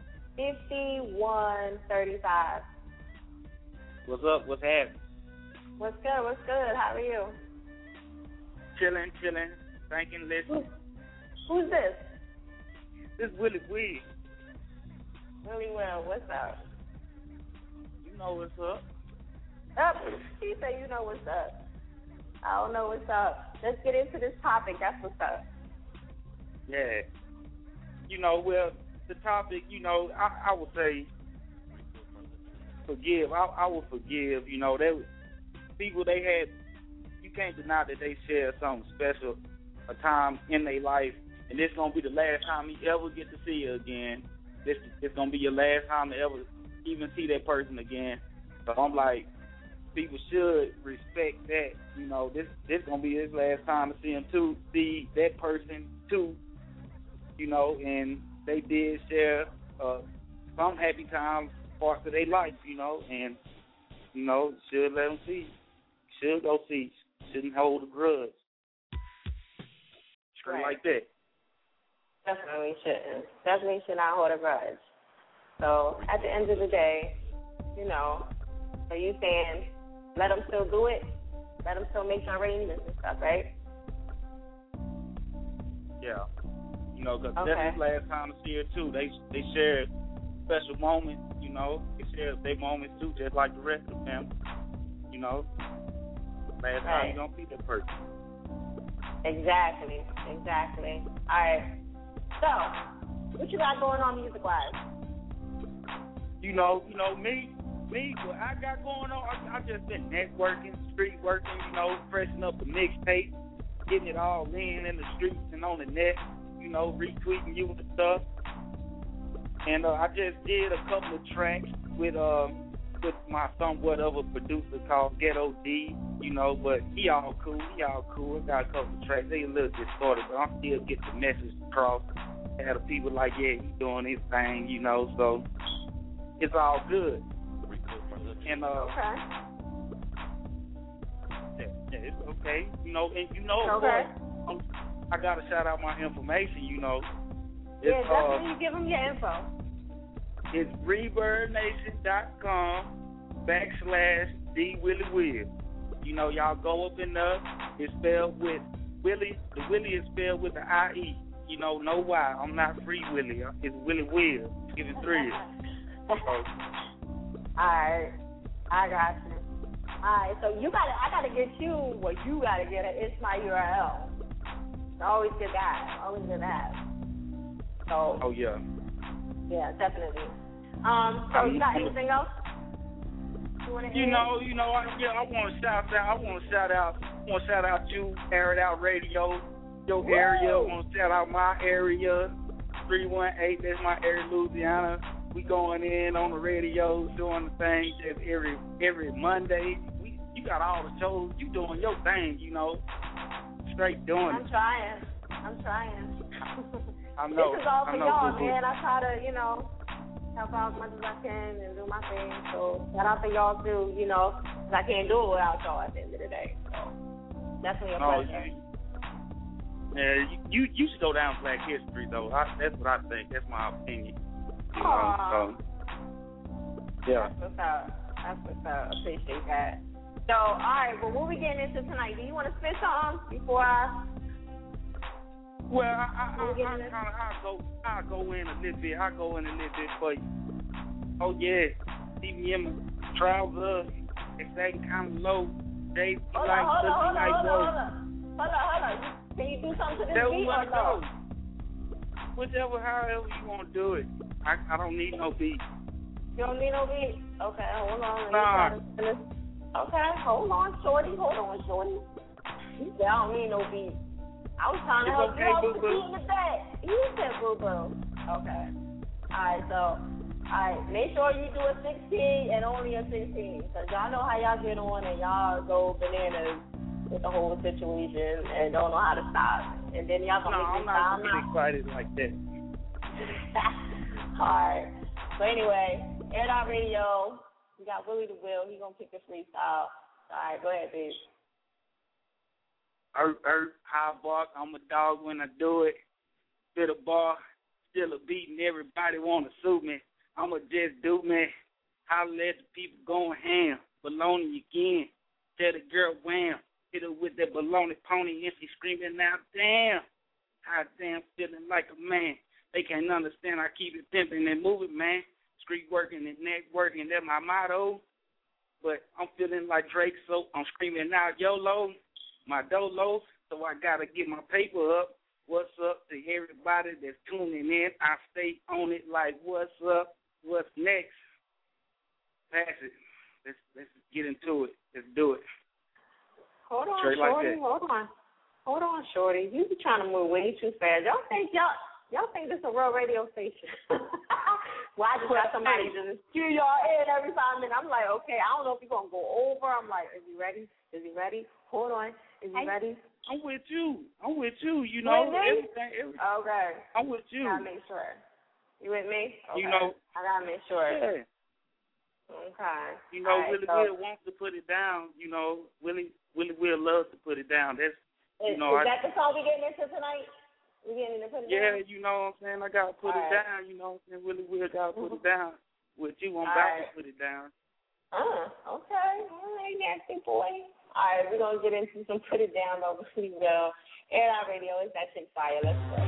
fifty-one thirty-five. What's up? What's happening? What's good? What's good? How are you? Chilling, chilling, thinking, listening. Who, who's this? This is Willie Will. Willie Will. What's up? You know what's up. Up. He said you know what's up. I don't know what's up. Let's get into this topic. That's what's up. Yeah. You know, well, the topic, you know, I, I would say forgive. I, I would forgive. You know, they people they had. You can't deny that they shared something special, a time in their life, and this gonna be the last time you ever get to see her again. This it's gonna be your last time to ever even see that person again. So I'm like, people should respect that. You know, this this gonna be his last time to see him too, see that person too. You know, and they did share uh, some happy times, parts of their life, you know, and, you know, should let them see. Should go see. Shouldn't hold a grudge. Straight Right. like that. Definitely shouldn't. Definitely should not hold a grudge. So at the end of the day, you know, are you saying let them still do it? Let them still make your arrangements and stuff, right? Yeah. You know, because Okay. that's the last time to see her, too. They they shared special moments, you know. They shared their moments, too, just like the rest of them. You know, last time Right. you're going to be that person. Exactly. Exactly. All right. So, what you got going on music-wise? You know, you know, me, me, what I got going on, I, I just been networking, street working, you know, freshening up the mixtape, getting it all in in the streets and on the net, you know, retweeting you and stuff. And uh, I just did a couple of tracks with uh, with my somewhat of a producer called Ghetto D, you know, but he all cool, he all cool. I got a couple of tracks, they a little distorted, but I'm still getting the message across. And the people like, yeah, he doing his thing, you know, so it's all good. And uh, Okay. yeah, yeah, it's okay, you know, and you know, Okay. um, I gotta shout out my information, you know. It's, Yeah, definitely uh, give them your info. It's reverb nation dot com backslash D Willie Will. You know, y'all go up in there. It's spelled with Willie. The Willie is spelled with the I E. You know, no Y. I'm not Free Willie. It's Willie Will. Give it three. So, Alright. I got you. Alright, so you gotta I gotta get you what you gotta get it. It's my U R L. It's always good to have. Always good to have. So oh yeah. yeah, definitely. Um, so you got anything else? You wanna You add? know, you know, I, yeah, I want to shout out. I want to shout out. I want to shout out you, Air It Out Radio, your Woo! area. I want to shout out my area, three one eight. That's my area, Louisiana. We going in on the radio, doing the thing just every every Monday. We, you got all the shows. You doing your thing, you know, straight doing I'm it. trying. I'm trying. I know. This is all I for know, y'all, boo-boo. man. I try to, you know, help out as much as I can and do my thing. So shout out to y'all too, you know, 'cause I can't do it without y'all at the end of the day. So definitely a No, pleasure. you, yeah, you, you you should go down Black History though. I, that's what I think. That's my opinion. You know, Aw. so, yeah. That's what's up. That's what's up. Appreciate that. So, all right, well, what we getting into tonight? Do you want to spit something before I? Well, I I, I, What we I getting kind into? of I go I go in a little bit. I go in a little bit for you. Oh yeah, see me in my trousers. It's acting kind of low. They be Hold like, on, hold on, look, hold be on, like, hold whoa. on, hold on. Hold on, hold on. Can you do something to this Tell beat me where or to no? go. Whichever, however you want to do it. I I don't need no beat. You don't need no beat? Okay, hold on. Let me Nah. try to finish. Okay, hold on, shorty. Hold on, shorty. You said I don't need no beat. I was trying to It's help okay, you out with the boo-boo. beat in the back. You said boo-boo. Okay. All right, so, all right, make sure you do a sixteen and only a sixteen. Because y'all know how y'all get on and y'all go bananas with the whole situation and don't know how to stop. And then y'all No, gonna I'm make me not sound gonna get excited like that. Alright. So anyway, Air It Out Radio. We got Willie the Will. He gonna pick the freestyle. Alright, go ahead, bitch. Er, er, high bark, I'm a dog when I do it. Spit a bar, still a beat, and everybody wanna sue me. I'ma just do me. Holla at the people going ham. Baloney again. Tell the girl wham. Hit her with that baloney pony and she screaming out, damn. Hot damn, feeling like a man. They can't understand I keep it pimping and moving, man. Street working and networking, that's my motto. But I'm feeling like Drake, so I'm screaming out YOLO, my dolo. So I gotta get my paper up. What's up to everybody that's tuning in? I stay on it like what's up, what's next? Pass it. Let's let's get into it. Let's do it. Hold on, Straight like Shorty. that. Hold on. Hold on, Shorty. You be trying to move way too fast. Y'all think y'all y'all think this a real radio station. Well, I just got somebody just cue y'all in every five minutes. I'm like, okay, I don't know if you're gonna go over. I'm like, is he ready? Is he ready? Hold on. Is he I'm, ready? I'm with you. I'm with you. You know, With me? everything. everything. Okay. I'm with you. Gotta make sure. You with me? Okay. You know, I gotta make sure. Yeah. Okay. You know, right, Willie so, Will wants to put it down. You know, Willie Willie Will loves to put it down. That's you is, know. Is I, that the song we getting into tonight? We getting into put it yeah, down? you know what I'm saying. I gotta put All it right. down. You know what I'm saying. Willie Will gotta put it down. With you, I'm All about right. to put it down. Uh, okay. All right, nasty boy. All right, we're gonna get into some put it down though. We will. Air Out Radio is that chick fire. Let's go.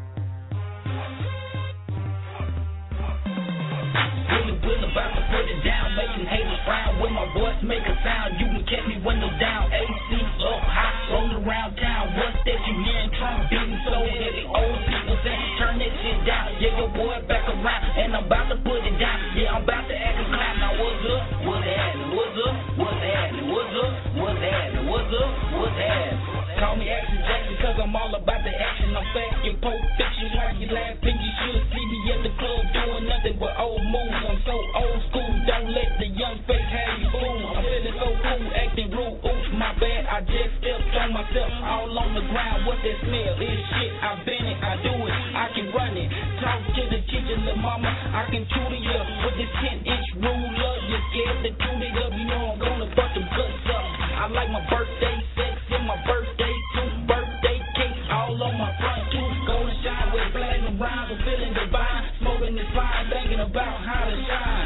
Will about to put it down, making haters frown. When my voice make a sound, you can catch me windows down. A C up high, rolling around town. What's that you hearing? Trump beating so heavy. Old people saying, turn that shit down. Yeah, your boy back around, and I'm about to put it down. Yeah, I'm about to act a clown. Now what's up? What's happening? What's up? What's happening? What's up? What's happening? What's up? What's happening? Call me Action Jackson, cause I'm all about the action. I'm fast in Pulp Fiction, like you laughing. You should see me at the club doing nothing but old moves. I'm so old school, don't let the young face have you fool. I'm feeling so cool, acting rude. Oops, my bad, I just stepped on myself all on the ground. What that smell is shit. I've been it, I do it, I can run it. Talk to the teacher, little mama, I can tutor you with this ten inch ruler. You're scared to tune it up, you know I'm gonna bust them guts up. I like my birthday sex and my birthday too. Birthday cake all on my front tooth. Golden shine with flags and rhymes, I'm feeling divine. Smoking this fire, thinking about how to shine.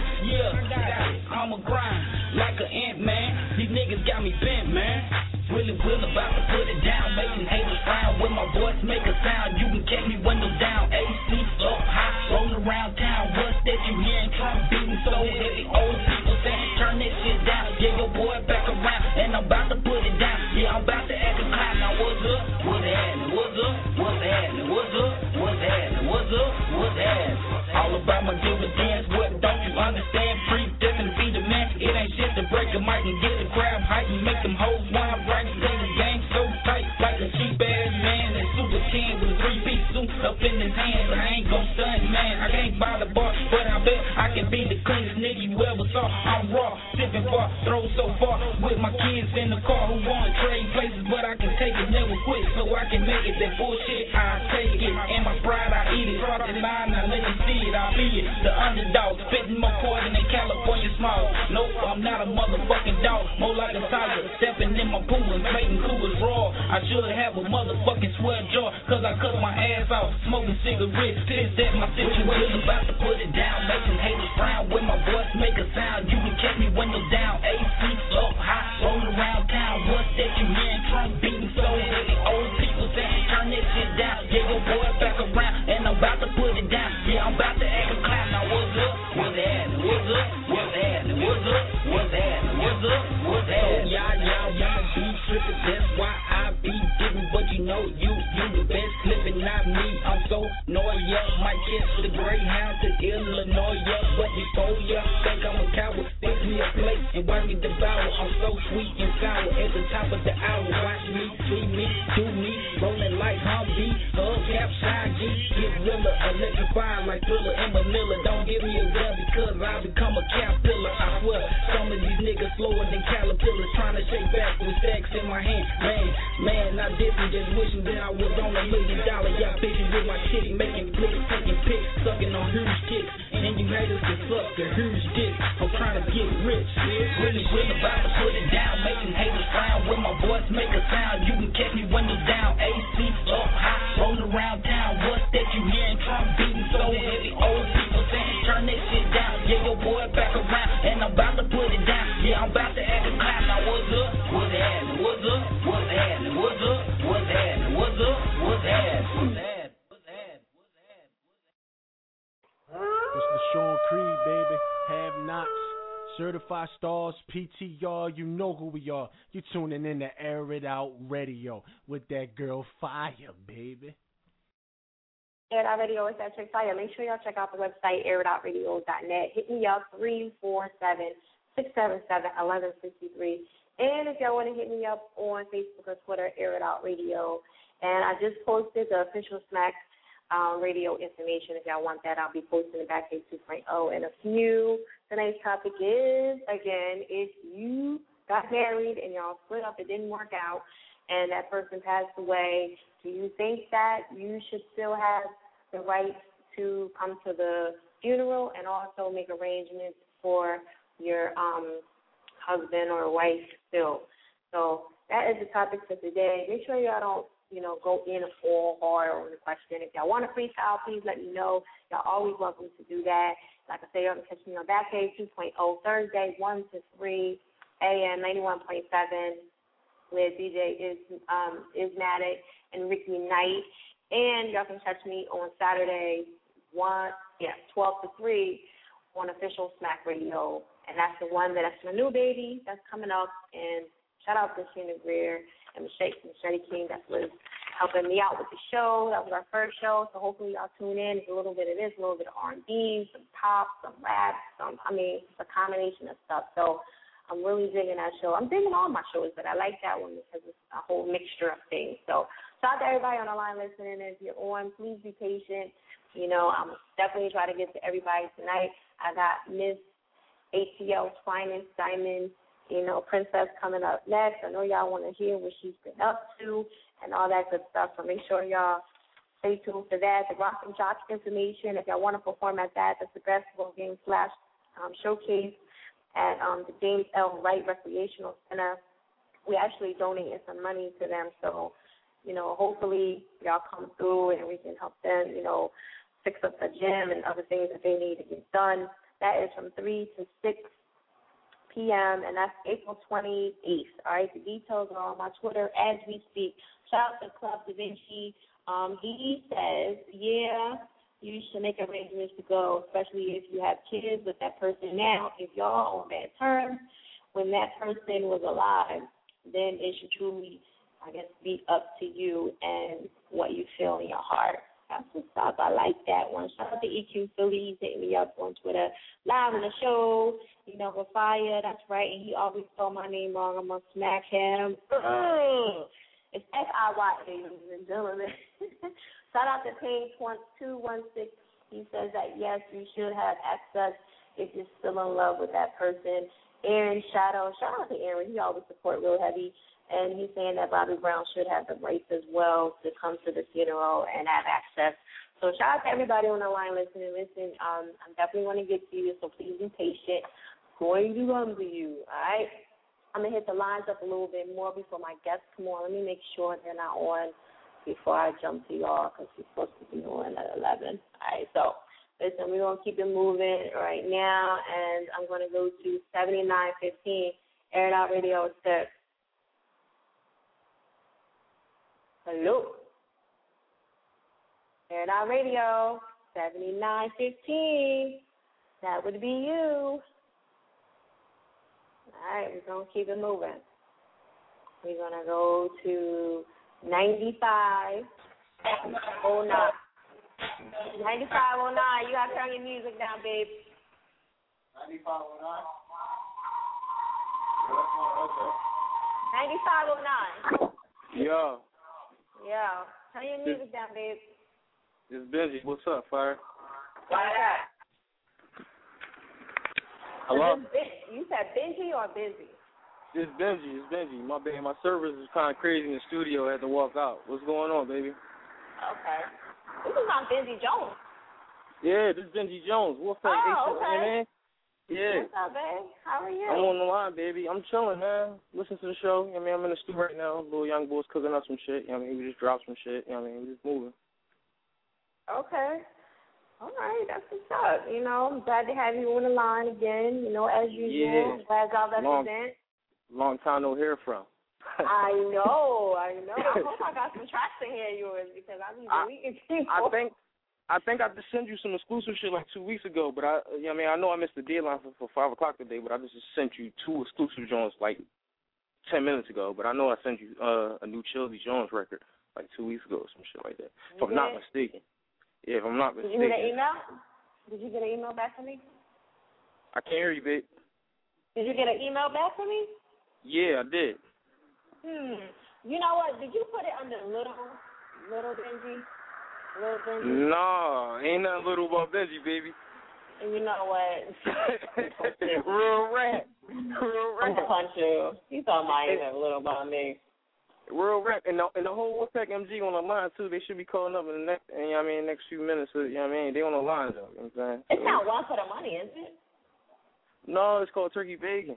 Yeah, I'm a grind like an ant man. These niggas got me bent, man. Really will about to put it down, making haters frown. When my voice make a sound, you can catch me windows down. A C up high, rolling around town. What's that you hearing? Trump beating so heavy. Old people saying, turn that shit down. Yeah, your boy back around, and I'm about to put it down. Yeah, I'm about to act a clown. Now what's up? What's happening? What's up? What's happening? What's up? What's happening? What's up? What's happening? All about my dividends. What don't you understand? Free different to be the man. It ain't shit to break a mic and get the crowd hype and make them hoes wild right. Play the game so tight like a cheap ass man. And Super ten with a three piece suit up in his hands. I ain't gon' stunt, man. I can't buy the bar, but I bet I can be the cleanest nigga you ever saw. I'm raw, sipping bar, throw so far with my kids in the car who wanna trade places, but I can take it, never quit, so I can make it. That bullshit, I take it, and my pride I eat it. Cross the line, I let you see it. I be it, the underdog, spitting more poison than California smog. Nope, I'm not a motherfucking dog, more like a tiger, stepping in my pool and making coolers raw. I should have a motherfucking sweat jaw, cause I cut my ass off, smoking cigarettes, pissed at my situation. About to put it down, making haters frown. When my voice make a sound, you can catch me windows down. A C up high, rolling around town. What's that you hearing? Trump beating so heavy. Old people saying, turn that shit down. Yeah, your boy back around, and I'm about to put it down. Yeah, I'm about to act a clown. Now what's up? What's happening? What's up? What's happening? What's up? What's happening? What's up? What's happening? So y'all, y'all wanna be tripping? That's why I be giving, but you know you, you the best clipping, not me. I'm so annoyed, yeah. Might catch the Greyhound to Illinois, yeah. But before ya think I'm a coward, fix me a plate and watch me devour. I'm so sweet and sour at the top of the hour. Watch me, see me, do me, rolling like Humvee, hub cap, shine G, get realer, electrified like Thriller and Manila. Don't give me a gun because I become a caterpillar. I swear, some of these niggas slower than caterpillars, trying to shake back with stacks in my hand. Man, man, I didn't just wishing that I was on a million dollar. Y'all bitches with my chick, making flicks, taking pics, sucking on huge kicks, and you haters can suck the huge dick. I'm trying to get rich, really, really about to put it down, making haters frown. When my voice make a sound, you can catch me windows down. A C up high, rolling around town. What's that you hearing? Trump beating so heavy. Old people saying, turn that shit down. Yeah, your boy back around, and I'm about to put it down. Yeah, I'm about to act a clown. Now what's up? What's happening? What's up? What's happening? What's up? What's happening? What's up? What's happening? What's happening? It's the Sean Creed, baby. Have nots. Certified stars, P T R, you know who we are. You tuning in to Air It Out Radio with that girl Fire, baby. Air It Out Radio is that chick fire. Make sure y'all check out the website, air it out radio dot net. Hit me up, three four seven, six seven seven, one one six three. And if y'all want to hit me up on Facebook or Twitter, Air It Out Radio. And I just posted the official Smack um, radio information. If y'all want that, I'll be posting it back in two point oh in a few. Tonight's topic is, again, if you got married and y'all split up, it didn't work out, and that person passed away, do you think that you should still have the right to come to the funeral and also make arrangements for your um, husband or wife still. So that is the topic for today. Make sure y'all don't, you know, go in all hard on the question. If y'all want to freestyle, please let me know. Y'all always welcome to do that. Like I say, y'all can catch me on Backpage two point oh Thursday, one to three a.m., ninety-one point seven, with D J is um, Ismatic and Ricky Knight. And y'all can catch me on Saturday, one, yeah, twelve to three on Official Smack Radio. And that's the one that, that's my new baby that's coming up. And shout out to Sheena Greer and Machete, Machete King that was helping me out with the show. That was our first show, so hopefully y'all tune in. It's a little bit of this, a little bit of R and B, some pop, some rap, some, I mean, it's a combination of stuff. So I'm really digging that show. I'm digging all my shows, but I like that one because it's a whole mixture of things. So shout out to everybody on the line listening. If you're on, please be patient. You know, I'm definitely try to get to everybody tonight. I got Miss A T L's finest, Diamond, you know, Princess coming up next. I know y'all want to hear what she's been up to and all that good stuff. So make sure y'all stay tuned for that. The Rock and Jock information, if y'all want to perform at that, that's the basketball game slash um, showcase at um, the James L. Wright Recreational Center. We actually donating some money to them. So, you know, hopefully y'all come through and we can help them, you know, fix up the gym and other things that they need to get done. That is from three to six p.m., and that's April twenty-eighth. All right, the details are on my Twitter as we speak. Shout out to Club Da Vinci. Um, he says, yeah, you should make arrangements to go, especially if you have kids with that person now. If y'all on bad terms, when that person was alive, then it should truly, I guess, be up to you and what you feel in your heart. That's what's up. I like that one. Shout out to E Q Philly. He's hitting me up on Twitter. Live on the show. You know, with fire. That's right. And he always spelled my name wrong. I'm going to smack him. Ugh. It's F I Y, ladies and gentlemen. Shout out to Page two one six. He says that, yes, you should have access if you're still in love with that person. Aaron Shadow. Shout out to Aaron. He always support real heavy. And he's saying that Bobby Brown should have the rights as well to come to the funeral and have access. So shout out to everybody on the line listening. Listen, um, I'm definitely going to get to you, so please be patient. Going to come to you, all right? I'm going to hit the lines up a little bit more before my guests come on. Let me make sure they're not on before I jump to y'all because we're supposed to be on at eleven. All right, so listen, we're going to keep it moving right now, and I'm going to go to seventy-nine fifteen, Air It Out Radio six. Hello. Air It Out Radio, seventy-nine fifteen. That would be you. All right, we're going to keep it moving. We're going to go to ninety-five oh nine. ninety-five oh nine. You got to turn your music down, babe. ninety-five oh nine? ninety-five oh nine. Yo. Yeah. Turn your music down, babe. It's Benji. What's up, Fire? What's up? Hello? You said Benji or busy? It's Benji. It's Benji. My baby, my service is kind of crazy in the studio. I had to walk out. What's going on, baby? Okay. This is not Benji Jones. Yeah, this is Benji Jones. What's up, Oh, okay. man? Yeah. What's up, babe? How are you? I'm on the line, baby. I'm chilling, man. Listen to the show. You know what I mean? I'm in the studio right now. Little young boys cooking up some shit. You know what I mean? We just dropped some shit. You know what I mean? We just moving. Okay. All right. That's what's up. You know, I'm glad to have you on the line again. You know, as usual. Yeah. Glad y'all Long, represent. long time no hear from. I know. I know. I hope I got some tracks in here of yours because I be deleting people. I think I think I just sent you some exclusive shit like two weeks ago, but I, you know what I mean, I know I missed the deadline for, for five o'clock today, but I just sent you two exclusive Jones like ten minutes ago. But I know I sent you uh, a new Childy Jones record like two weeks ago or some shit like that. If I'm not mistaken. Yeah, if I'm not mistaken. Did you get an email? Did you get an email back from me? I can't hear you, babe. Did you get an email back from me? Yeah, I did. Hmm. You know what? Did you put it under little, little Benji? Little Benji? No, ain't nothing little about Benji, baby. And you know what? Real rat. Real rat. I'm gonna punch you. You thought mine ain't little about me. Real rap, and the, and the whole Wolfpack M G on the line too. They should be calling up in the next, you know what I mean, next few minutes. You know what I mean? They on the line though. You know what I'm saying? It's not one for the money, is it? No, it's called Turkey Bacon.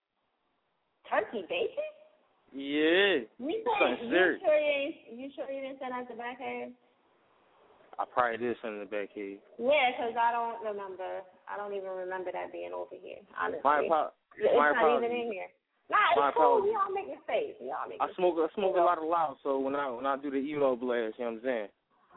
Turkey Bacon? Yeah. You, Something you serious. sure you ain't, you sure you didn't send out the back half? I probably did send in the back here. Yeah, because I don't remember. I don't even remember that being over here. Honestly, My, apo- it's my not apologies. even in here. Nah, it's My cool. apologies. We all make mistakes. We all make I mistakes. smoke I smoke a lot of loud, so when I when I do the email blast, you know what I'm saying?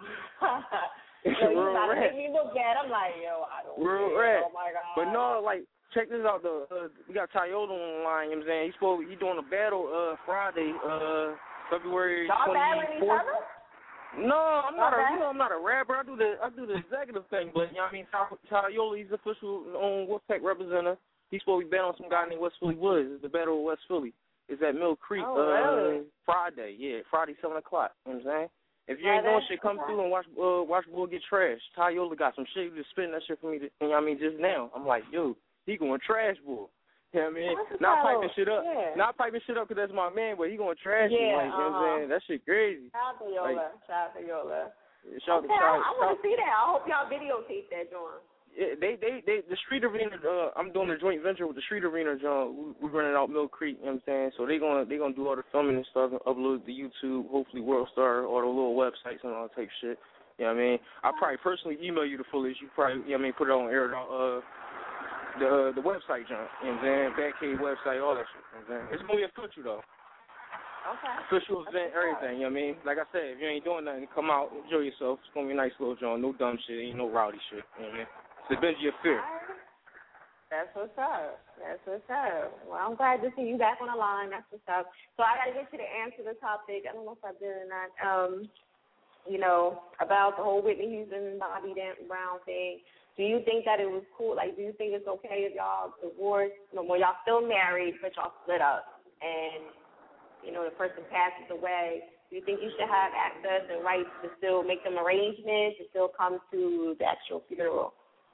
So you Real gotta rap. make me look bad. I'm like, yo, I don't Real care. rap. Oh my god. But no, like check this out though. Uh, we got Toyota on the line. You know what I'm saying? He's supposed he doing a battle uh Friday, uh February Y'all battling each twenty-fourth. other? No, I'm not a Okay. you know I'm not a rapper. I do the I do the executive thing, but you know what I mean. Toyota, he's official on Wolfpack representative. He's supposed to be battling some guy named West Philly Woods. It's the Battle of West Philly. It's at Mill Creek. Oh, uh, really? Friday, yeah, Friday seven o'clock. You know what I'm saying? If you ain't Friday? doing shit, come Okay. through and watch uh, watch Bull get trashed. Toyota got some shit. He just spitting that shit for me. To, you know what I mean? Just now, I'm like, yo, he going trash Bull. You know what I mean? What's Not up? piping shit up. Yeah. Not piping shit up because that's my man, but he going trash me. Yeah, Like, you know what I'm uh-huh. saying? That shit crazy. Shout out to Yola. Like, Shout out to Yola. Shout Okay, out to I, I shout- want to see that. I hope y'all videotape that, John. Yeah, they, they, they, the Street Arena. Uh, I'm doing a joint venture with the Street Arena, John. We, we're running out Mill Creek. You know what I'm saying? So they gonna, they gonna do all the filming and stuff, and upload it to YouTube, hopefully Worldstar, all the little websites and all that type shit. You know what I mean? I probably personally email you the footage. You probably, you know what I mean, put it on air, uh, the uh, the website, John. You know what I'm saying? Backcade website, all that shit. You know what I'm saying? It's gonna be official though. Okay. Official event, everything. You know what I mean? Like I said, if you ain't doing nothing, come out, enjoy yourself. It's gonna be a nice little joint. No dumb shit. Ain't no rowdy shit. You know what I mean? It's a Benji affair. That's what's up. That's what's up. Well, I'm glad to see you back on the line. That's what's up. So I got to get you to answer the topic. I don't know if I did or not. Um, you know, about the whole Whitney Houston, Bobby Brown thing. Do you think that it was cool? Like, do you think it's okay if y'all divorced? You know, when y'all still married, but y'all split up, and you know the person passes away? Do you think you should have access and rights to still make them arrangements, to still come to the actual funeral?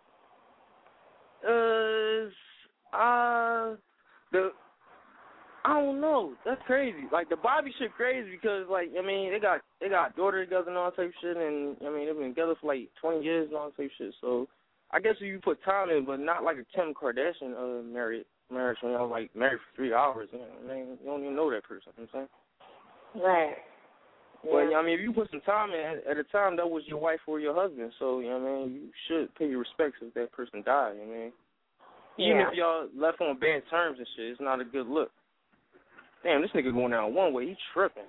Uh, uh, the I don't know. That's crazy. Like the Bobby shit crazy because like I mean they got they got a daughter together and all that type of shit, and I mean they've been together for like twenty years and all that type of shit. So I guess if you put time in, but not like a Kim Kardashian uh married marriage when y'all like married for three hours. You know, I mean you don't even know that person. You know what I'm saying? Right. But yeah. I mean if you put some time in, at, at a time that was your wife or your husband. So you know what I mean you should pay your respects if that person died. You know what I mean? Even Yeah. if y'all left on bad terms and shit, it's not a good look. Damn, this nigga going down one way. He tripping.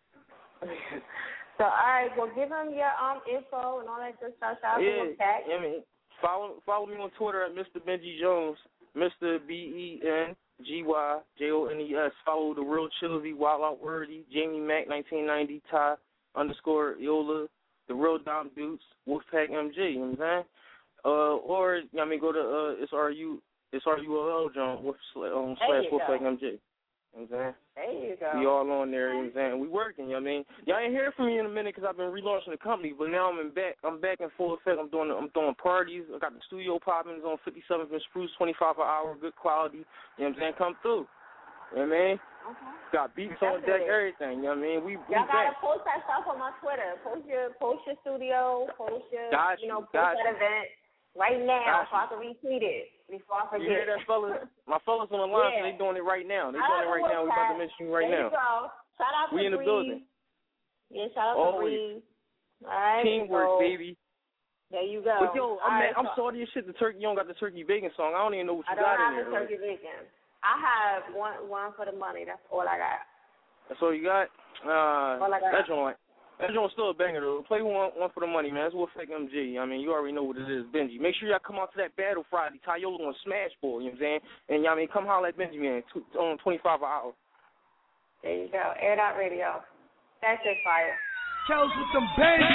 So, all right, well, give him your um info and all that good stuff. Shout out to Yeah, Wolfpack. I mean, follow follow me on Twitter at Mister Benji Jones, Mister B E N G Y J O N E S. Follow the Real Chillsy, Wild Out Wordy, Jamie Mack, nineteen ninety, Ty underscore Yola, the Real Dom Dukes, Wolfpack M G. You know what I'm saying? Uh, or you know, I mean, go to uh, it's R U it's R U L L John with um, slash Wolfpack M G. You know what I'm saying? There you go. We all on there, you know what I'm saying? We working, you know what I mean? Y'all ain't hear from me in a minute because I've been relaunching the company, but now I'm in back. I'm back in full effect. I'm doing I'm doing parties. I got the studio popping. It's on fifty-seventh and Spruce, twenty-five an hour, good quality. You know what I'm saying? Come through. You know what I mean? Okay. Got beats on deck, everything. You know what I mean? We, we Y'all gotta back. post that stuff on my Twitter. Post your post your studio. Post your Got you know you, post got that you. event right now Got so I can retweet it before I You forget. hear that, fellas? My fellas on the line, Yeah. so they doing it right now. They Shout doing it out right to now. We about to Wolfpack. mention you right there now. You go. Shout out We to in the Breeze. building. Yeah, shout out Always. to Breeze. All right. Teamwork, so, baby. There you go. But yo, All I'm, right, I'm so, sorry as shit. The turkey, you don't got the turkey bacon song. I don't even know what I you don't got have in there. the turkey bacon. I have one one for the money. That's all I got. That's all you got. Uh, All I got. that joint, that joint's still a banger though. Play one, one for the money, man. That's Wolfpack M G. I mean, you already know what it is, Benji. Make sure y'all come out to that battle Friday. Toyota on Smash Ball, you know what I'm saying? And y'all I mean, come holler at Benji, man. Two, on twenty-five an hour. There you go. Air Dot Radio. That's it, fire. Chose with some baby.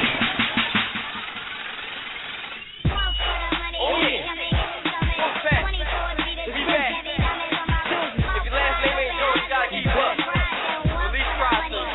Oh yeah. Wolfpack. If you back. If your last name ain't Joe, you gotta keep up. Release process.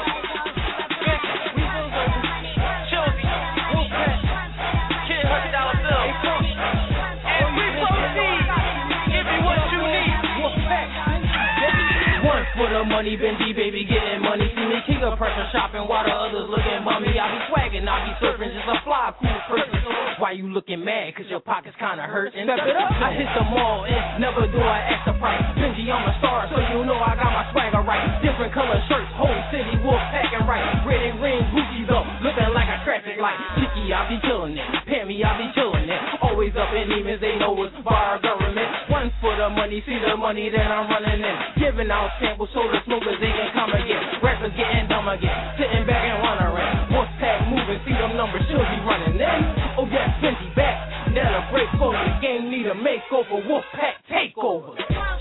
Chilsy. Wolfpack. Kid hundred dollar bill. And we proceed. Give you what you need. Wolfpack. One for the money, Benji, baby, getting money. See me Peter pressure shopping while the others looking bummy. I be swagging, I be surfing, just a fly cool person. Why you looking mad? Cause your pockets kinda hurting. Step it up. I hit the mall and never do I extra price. Benji, I'm a star, so you know I got my swagger right. Different color shirts, whole city wolf packing right. Red and green Gucci though, looking like a traffic light. Chicky, I be killing it. Pammy, I be chilling it. Always up in demons, they know it's bar government. One for the money, see the money that I'm running in. Giving out samples so the smokers they can come again. Rappers getting dumb again, sitting back and wondering. Wolf pack moving, see them numbers should be running in. Oh yes, Benji back, now the break over. The game need a makeover, Wolf pack takeover.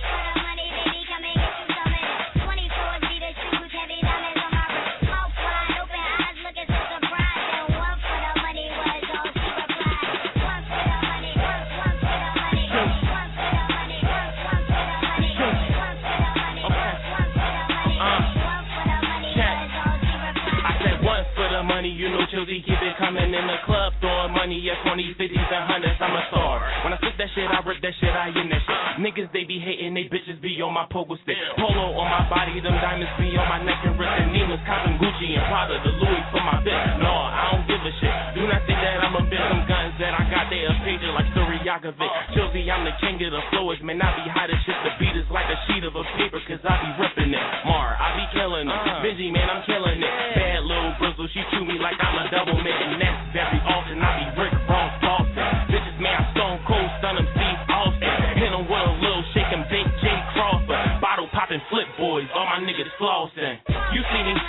You know Chilzy keep it coming in the club, throwing money at twenties, fifties, and hundreds. I'm a star. When I flip that shit, I rip that shit, I in that shit. Niggas, they be hating, they bitches be on my pogo stick. Polo on my body, them diamonds be on my neck and wrist. And Neiman's copping Gucci and Prada, the Louis for my bitch. No, I don't give a shit. Do not think that I'm a bitch. Them guns that I got, they a pager like Suryakovic. Chilzy, I'm the king of the flowers, man. I be hot as shit. The beat is like a sheet of a paper, cause I be ripping it. Mar, I be killing it. Benji, man, I'm killing it. Bad little bristle, she chew me like I'm a double man. And that's very often. I be Rick Ross Boston. Bitches, man, I stone cold, stun them Steve Austin. Hit them with a little shake and bake J. Crawford. Bottle popping flip boys, all my niggas flossing. You see me?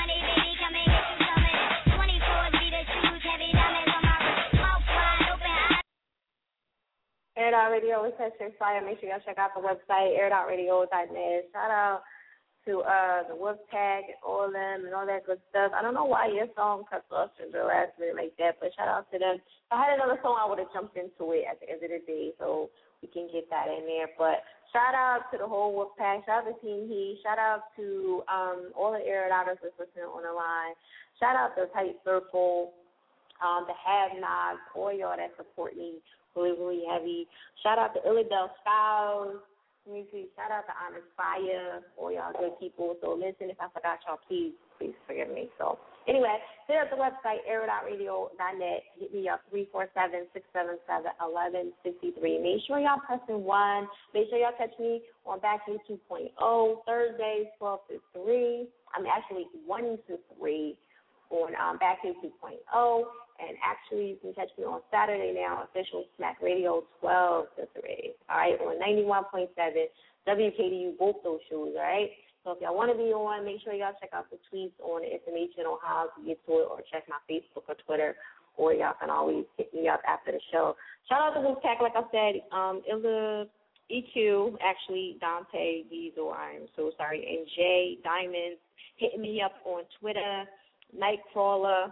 Air Dot Radio is Hashtag Fire. Make sure y'all check out the website, air dot radio dot net. Shout out to uh, the Wolfpack and all them and all that good stuff. I don't know why your song cuts off in the last minute like that, but shout out to them. If I had another song, I would have jumped into it at the end of the day, so we can get that in there. But shout out to the whole Wolfpack. Shout out to Team He. Shout out to um, all the Air Dotters that's listening on the line. Shout out to Tight Circle, um, the Have-Nots, all y'all that support me really, really heavy. Shout out to Illidale Styles. Let me see. Shout out to Honest Fire, all y'all good people. So listen, if I forgot y'all, please, please forgive me. So anyway, hit up the website, air dot radio dot net. Hit me up, three four seven, six seven seven, one one six three. Make sure y'all pressing one. Make sure y'all catch me on Backgate two point oh, Thursdays, twelve to three. I'm actually one to three on um, Backgate two point oh. And actually, you can catch me on Saturday now, official Smack Radio, twelve to three, all right, on ninety-one point seven W K D U, both those shows, all right? So if y'all want to be on, make sure y'all check out the tweets on the information on how to get to it, or check my Facebook or Twitter, or y'all can always hit me up after the show. Shout out to Wolfpack, like I said, um, Illa, E Q, actually, Dante, Diesel, I'm so sorry, and Jay, Diamonds, hitting me up on Twitter, Nightcrawler.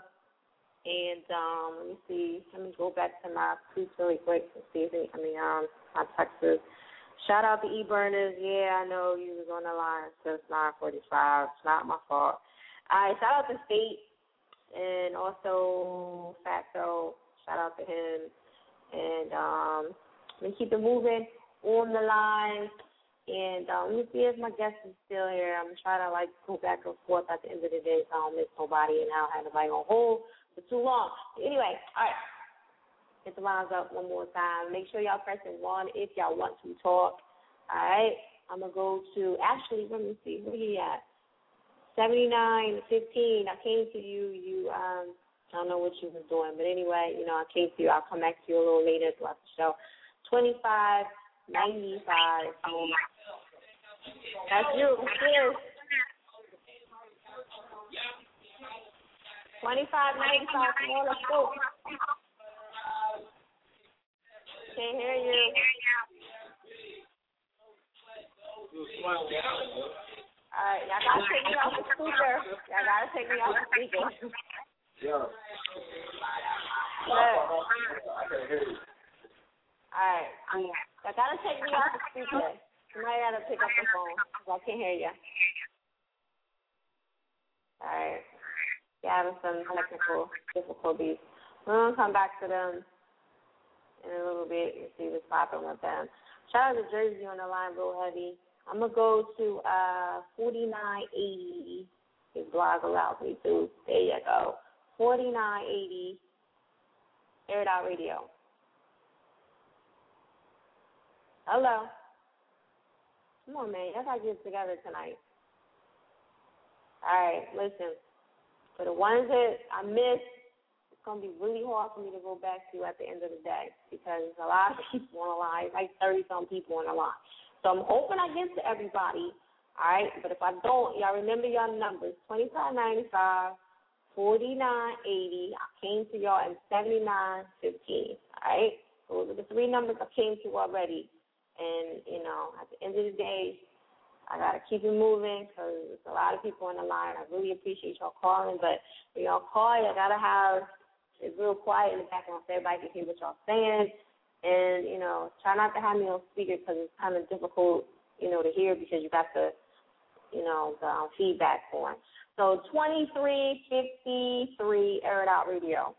And um, let me see. Let me go back to my tweets really quick to see if any, I mean, um, my texts. Shout out to E-Burners. Yeah, I know you was on the line since nine forty-five. It's not my fault. All right, shout out to State and also Facto. Shout out to him. And um, let me keep it moving on the line. And um, let me see if my guest is still here. I'm trying to, like, go back and forth at the end of the day so I don't miss nobody and I don't have nobody on hold for too long. Anyway, all right. Get the lines up one more time. Make sure y'all pressing one if y'all want to talk. All right. I'm going to go to, actually, let me see. Where you at? seventy-nine fifteen. I came to you. You, um, I don't know what you was doing. But anyway, you know, I came to you. I'll come back to you a little later throughout the show. twenty-five ninety-five. That's you. Cheers. twenty-five ninety-five. Come on, let's go. Can't hear you. All right, y'all gotta take me off the speaker. Y'all gotta take me off the speaker. Yeah. All right. Y'all gotta take me off the speaker. Somebody gotta pick up the phone because I can't hear you. All right. You're having some technical difficulties. We're gonna come back to them in a little bit and see what's popping with them. Shout out to Jersey on the line real heavy. I'm going to go to uh, forty-nine eighty, His blog allows me to. There you go. forty-nine eighty Air It Out Radio. Hello. Come on, man. Y'all got to get together tonight. All right, listen. For the ones that I missed, it's going to be really hard for me to go back to at the end of the day because there's a lot of people on the line, like thirty-some people on the line. So I'm hoping I get to everybody, all right? But if I don't, y'all remember y'all numbers, twenty-five ninety-five, forty-nine eighty. I came to y'all in seventy-nine fifteen, all right? Those are the three numbers I came to already. And, you know, at the end of the day, I got to keep it moving because there's a lot of people on the line. I really appreciate y'all calling. But when y'all call, y'all got to have it real quiet in the background so everybody can hear what y'all saying. And, you know, try not to have me on speaker because it's kind of difficult, you know, to hear because you got the, you know, the um, feedback going. So twenty-three fifty-three Air It Out Radio.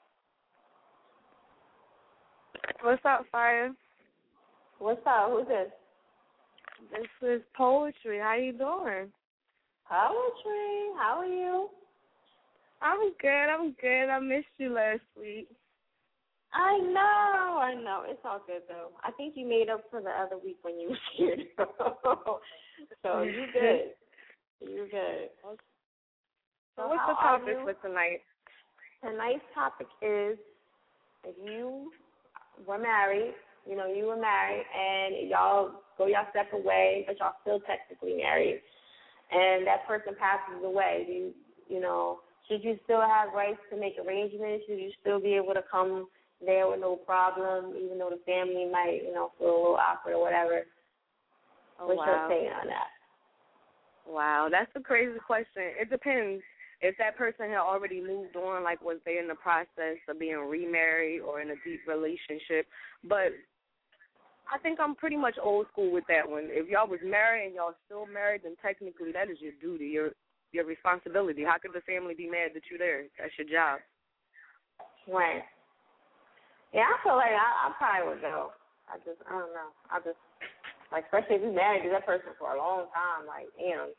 What's up, Fire? What's up? Who's this? This is Poetry. How you doing? Poetry. How are you? I'm good. I'm good. I missed you last week. I know. I know. It's all good, though. I think you made up for the other week when you were here. So you good. You good. So, so what's the topic for tonight? Tonight's topic is if you were married, you know, you were married, and y'all go y'all separate ways, but y'all still technically married, and that person passes away. Do you, you know, should you still have rights to make arrangements? Should you still be able to come there with no problem, even though the family might, you know, feel a little awkward or whatever? Oh, What's wow. your take on that? Wow, that's a crazy question. It depends. If that person had already moved on, like was they in the process of being remarried or in a deep relationship, but I think I'm pretty much old school with that one. If y'all was married and y'all still married, then technically that is your duty, your your responsibility. How could the family be mad that you're there? That's your job. Right. Yeah, I feel like I, I probably would go. I just, I don't know. I just, like, especially if you're married to that person for a long time, like, damn.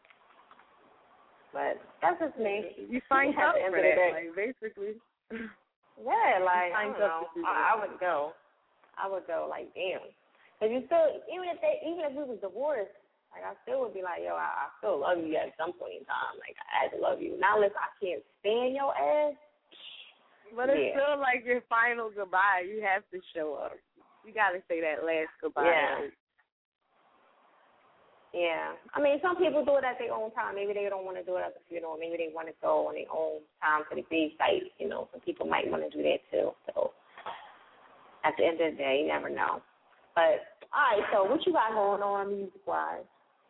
But that's just me. You signed up for that, like, basically. Yeah, like, I don't know. I, I would go. I would go like, damn. Because you still, even if they, even if we was divorced, like, I still would be like, yo, I, I still love you at some point in time. Like, I had to love you. Not unless I can't stand your ass. But it's yeah. still like your final goodbye. You have to show up. You got to say that last goodbye. Yeah. Yeah. I mean, some people do it at their own time. Maybe they don't want to do it at the funeral. Maybe they want to go on their own time to the grave site. You know, some people might want to do that too. So, at the end of the day, you never know. But, all right, so what you got going on music-wise?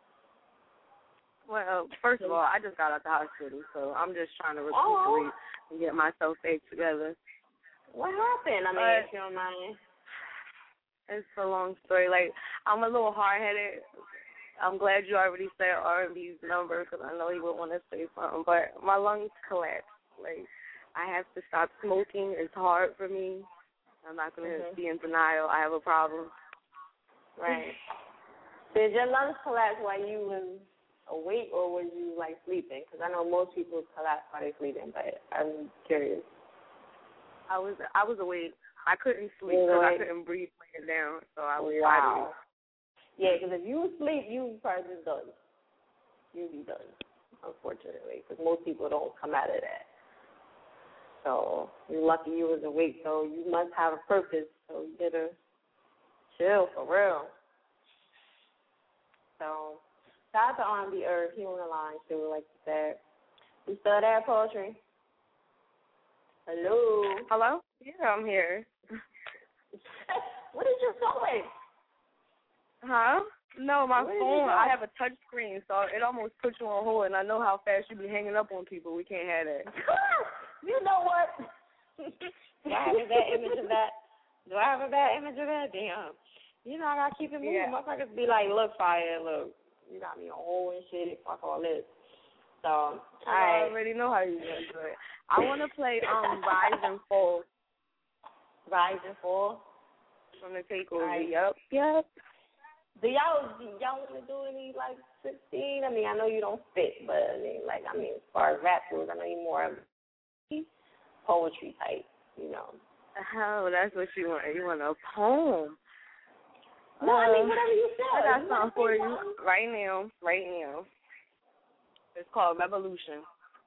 Well, first of all, I just got out the hospital, so I'm just trying to recuperate oh. and get myself back together. What happened? I mean, but, if you don't mind. It's a long story. Like, I'm a little hard-headed. I'm glad you already said R and B's number because I know he would want to say something, but my lungs collapsed. Like, I have to stop smoking. It's hard for me. I'm not going to mm-hmm. be in denial. I have a problem. Right. Did your lungs collapse while you was awake or was you, like, sleeping? Because I know most people collapse while they're sleeping, but I'm curious. I was I was awake. I couldn't sleep because I couldn't breathe laying down, so I was wow. wide. Yeah, because if you sleep, you probably just done. You'll be done, unfortunately, because most people don't come out of that. So you're lucky you was awake, so you must have a purpose, so you better chill for real. So shout out to R and B Earth, he on the line too, like you said. You still there, Poetry? Hello? Hello? Yeah, I'm here. What is your phone? Huh? No, my what phone, I have a touch screen, so it almost puts you on hold, and I know how fast you be hanging up on people. We can't have that. You know what? Do I have a bad image of that? Do I have a bad image of that? Damn. You know, I got to keep it moving. Yeah. Motherfuckers be like, look, Fire, look, you got me on hold and shit. Fuck all this. So, all right. I already know how you're going to do it. I want to play um Rise and Fall. Rise and Fall? From the Takeover. Right. Yep. Yep. Do y'all do y'all want to do any like sixteen? I mean, I know you don't spit, but I mean, like, I mean, as far as rap goes, I know you more of poetry type, you know. Oh, that's what you want. You want a poem. No, I mean, Um, whatever you feel. I got You something wanna for say you something? right now. Right now. It's called Revolution.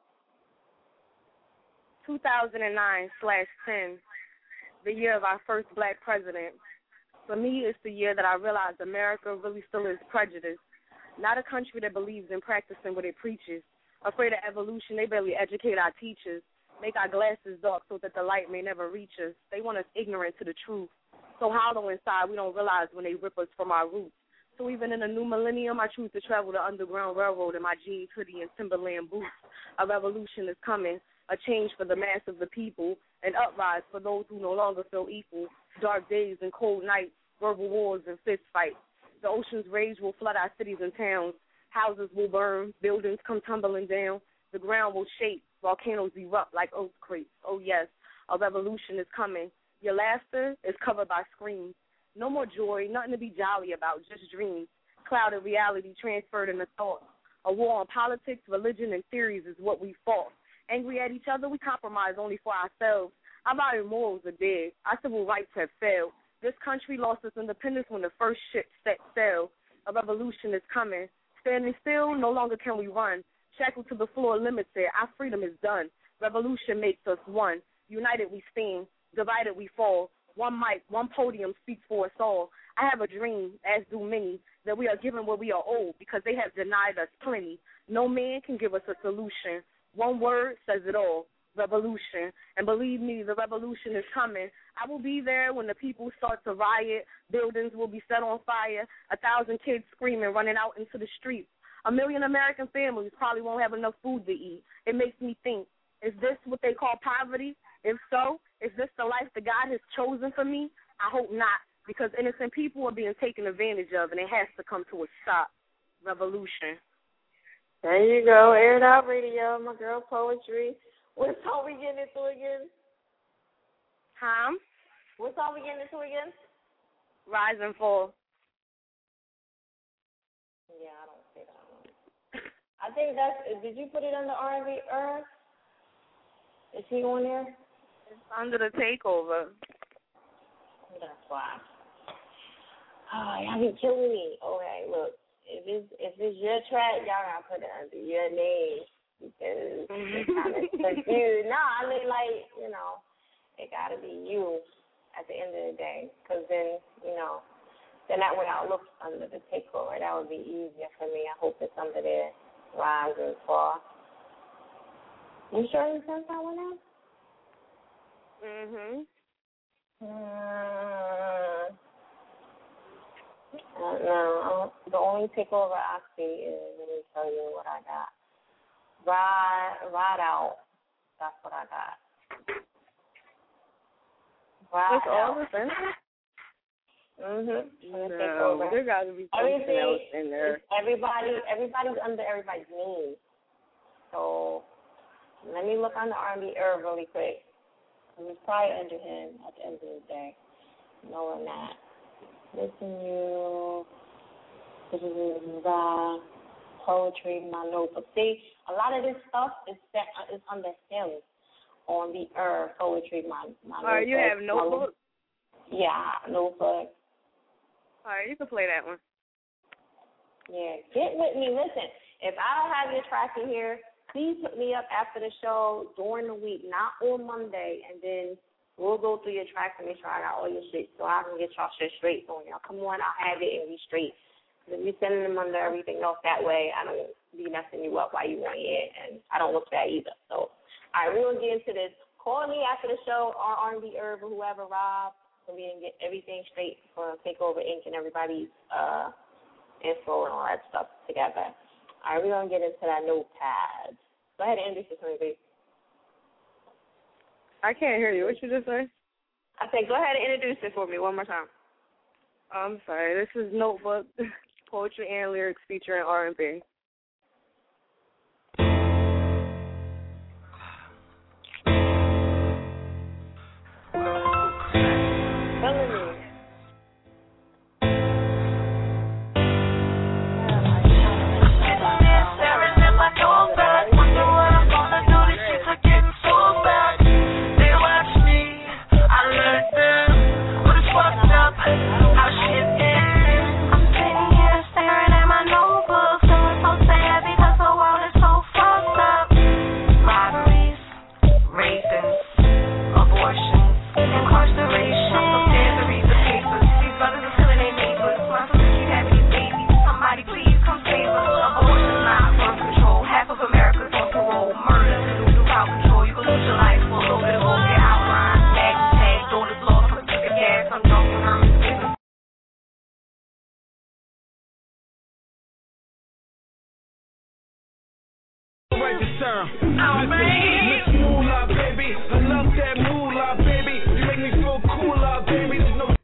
two thousand nine slash ten, the year of our first black president. For me, it's the year that I realized America really still is prejudiced. Not a country that believes in practicing what it preaches. Afraid of evolution, they barely educate our teachers. Make our glasses dark so that the light may never reach us. They want us ignorant to the truth. So hollow inside, we don't realize when they rip us from our roots. So even in the new millennium, I choose to travel the Underground Railroad in my jeans, hoodie, and Timberland boots. A revolution is coming, a change for the mass of the people, an uprise for those who no longer feel equal. Dark days and cold nights, verbal wars and fist fights. The ocean's rage will flood our cities and towns. Houses will burn, buildings come tumbling down. The ground will shake, volcanoes erupt like earthquakes. Oh yes, a revolution is coming. Your laughter is covered by screams. No more joy, nothing to be jolly about, just dreams. Clouded reality transferred into thoughts. A war on politics, religion, and theories is what we fought. Angry at each other, we compromise only for ourselves. Our value morals are dead. Our civil rights have failed. This country lost its independence when the first ship set sail. A revolution is coming. Standing still, no longer can we run. Shackled to the floor, limited. Our freedom is done. Revolution makes us one. United we stand. Divided we fall. One mic, one podium speaks for us all. I have a dream, as do many, that we are given what we are owed because they have denied us plenty. No man can give us a solution. One word says it all. Revolution. And believe me, the revolution is coming. I will be there when the people start to riot. Buildings will be set on fire. A thousand kids screaming, running out into the streets. A million American families probably won't have enough food to eat. It makes me think, is this what they call poverty? If so, is this the life that God has chosen for me? I hope not, because innocent people are being taken advantage of, and it has to come to a stop. Revolution. There you go, Air It Out Radio, my girl Poetry. What song we getting into again? Huh? What song we getting into again? Rise and Fall. Yeah, I don't say that one. I think that's, did you put it on the R and B Earth? Is he on there? It's under the takeover. That's why. Oh, y'all be killing me. Okay, look, if it's if it's your track, y'all gotta put it under your name because it's kind of confused. No, I mean like you know, it gotta be you at the end of the day, because then you know, then that way I'll look under the takeover. That would be easier for me. I hope it's under there. Rise and Fall. You sure you sent that one out? Mhm. Uh, uh, no, the only takeover I see is, let me tell you what I got. Ride, ride out. That's what I got. Ride That's all out. the thing? Mhm. No, there got to be something Everything, else in there. Everybody, everybody's under everybody's name. So let me look on the R and B Herb really quick. It's probably under him at the end of the day. No, we're not. Listen, you. This is uh, poetry, my notebook. See, a lot of this stuff is set, is under him on the Herb poetry, my my notebook. All right, you have notebook? Yeah, notebook. All right, you can play that one. Yeah, get with me. Listen, if I don't have your track in here, please hit me up after the show during the week, not on Monday, and then we'll go through your tracks and make sure I got all your shit so I can get y'all shit straight on y'all. Come on, I'll have it and be straight. If you're sending them under everything else that way, I don't be messing you up while you want it, and I don't look bad either. So, all right, we're going to get into this. Call me after the show, or R and B Herb or whoever, Rob, so we can get everything straight for Takeover Incorporated and everybody's uh, info and all that stuff together. All right, we're going to get into that notepad. Go ahead and introduce yourself, baby. I can't hear you. What you just say? I said, go ahead and introduce it for me one more time. I'm sorry. This is Notebook, poetry and lyrics featuring R and B. time. Miss Moolah, baby. I love that moolah, baby. You make me feel cooler, baby. There's no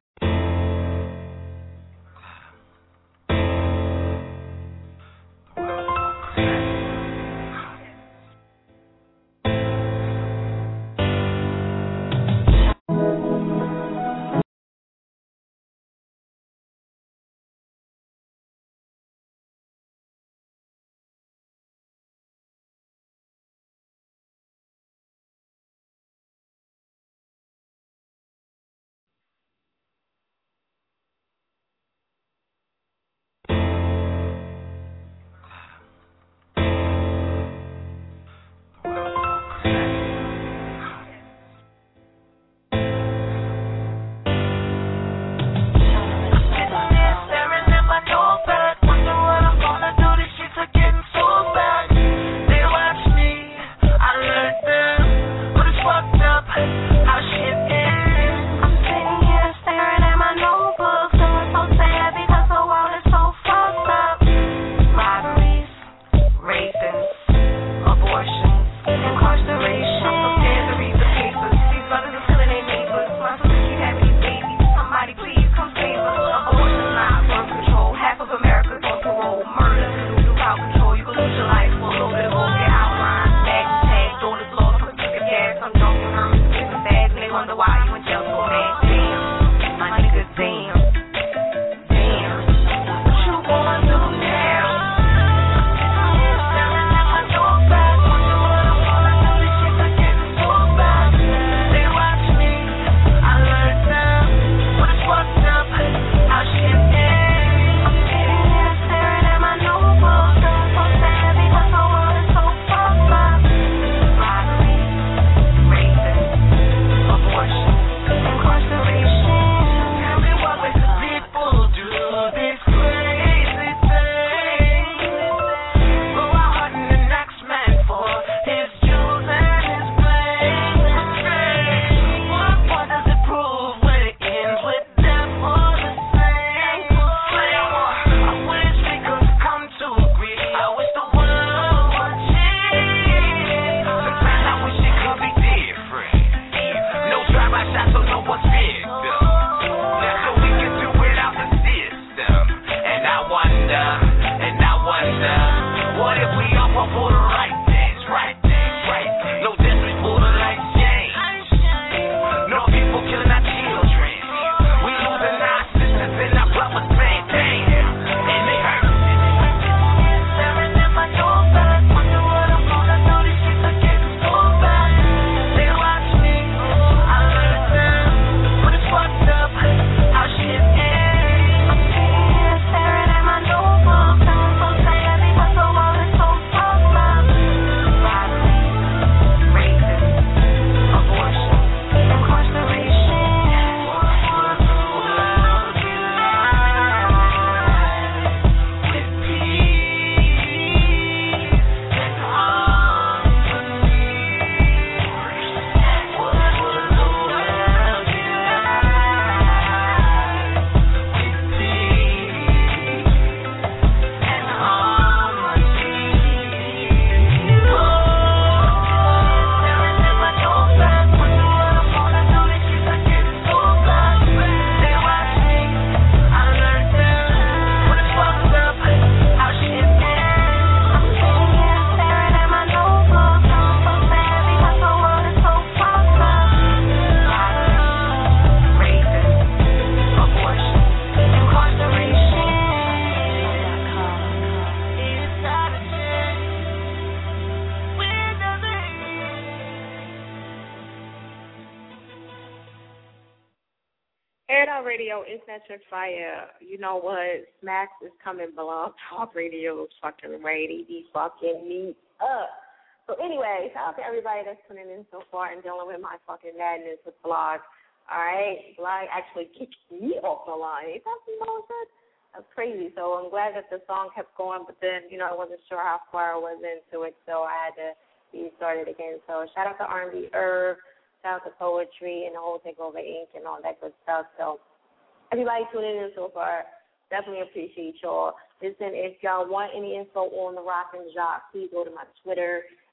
Air It Out Radio, it's that chick fire. You know what? Smacks is coming below. Talk Radio is fucking ready. Be fucking me up. So anyway, shout out to everybody that's tuning in so far and dealing with my fucking madness with Blog. All right? Blog actually kicked me off the line. Ain't that some bullshit? That's crazy. So I'm glad that the song kept going, but then, you know, I wasn't sure how far I was into it, so I had to be started again. So shout out to R and B Irv. Shout out to Poetry and the whole Takeover Incorporated and all that good stuff. So everybody tuning in so far, definitely appreciate y'all. Listen, if y'all want any info on the Rock and Jock, please go to my Twitter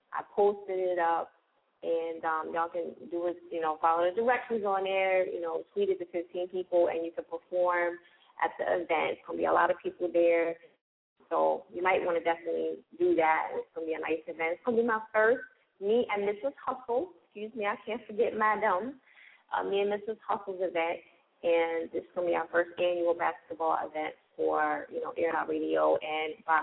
I posted it up, and um, y'all can do it, you know, follow the directions on there, you know, tweet it to fifteen people, and you can perform at the event. It's going to be a lot of people there, so you might want to definitely do that. It's going to be a nice event. It's going to be my first, me and Missus Hustle, excuse me, I can't forget Madam, uh, me and Missus Hustle's event, and this is going to be our first annual basketball event for, you know, Air Out Radio and Fox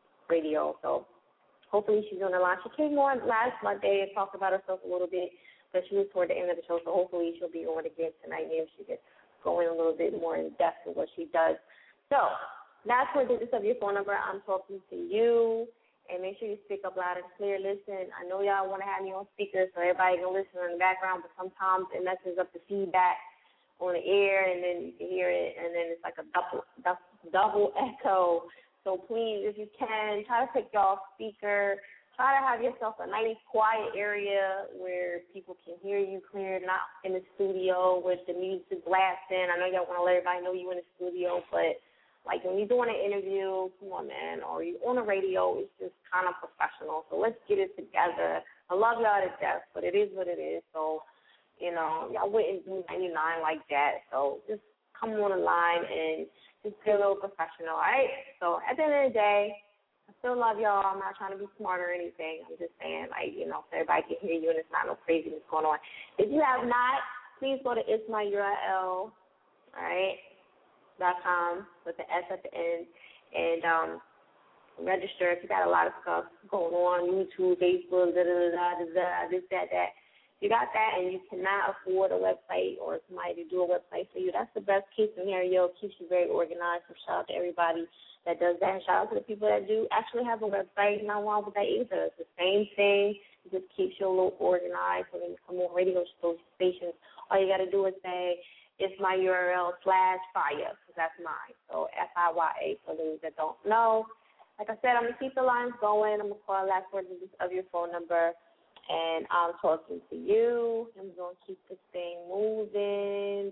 Radio. So hopefully she's on the line. She came on last Monday and talked about herself a little bit, but she was toward the end of the show, so hopefully she'll be on again tonight. Maybe she gets going a little bit more in depth with what she does. So that's for the digits of your phone number. I'm talking to you, and make sure you speak up loud and clear. Listen, I know y'all want to have me on speaker so everybody can listen in the background, but sometimes it messes up the feedback on the air, and then you can hear it, and then it's like a double, double echo. So please, if you can, try to pick y'all speaker. Try to have yourself a nice, quiet area where people can hear you clear, not in the studio with the music blasting. I know y'all want to let everybody know you in the studio, but, like, when you're doing an interview, come on, man, or you're on the radio, it's just kind of professional. So let's get it together. I love y'all to death, but it is what it is. So, you know, y'all wouldn't do ninety-nine like that. So just come on the line and just be a little professional, all right? So at the end of the day, I still love y'all. I'm not trying to be smart or anything. I'm just saying, like, you know, so everybody can hear you and it's not no craziness going on. If you have not, please go to It's My U R L, all right, dot com with the S at the end, and um, register. If you got a lot of stuff going on, YouTube, Facebook, da da da da da, this, that, that. If you got that and you cannot afford a website or somebody to do a website for you, that's the best case scenario. Keeps you very organized. So shout out to everybody that does that. And shout out to the people that do actually have a website. Not wrong with that either. It's the same thing. It just keeps you a little organized. So when you come on radio stations, all you got to do is say, it's my U R L slash fire, because that's mine. So F I Y A for those that don't know. Like I said, I'm going to keep the lines going. I'm going to call the last four digits of your phone number. And I'm talking to you. I'm going to keep this thing moving.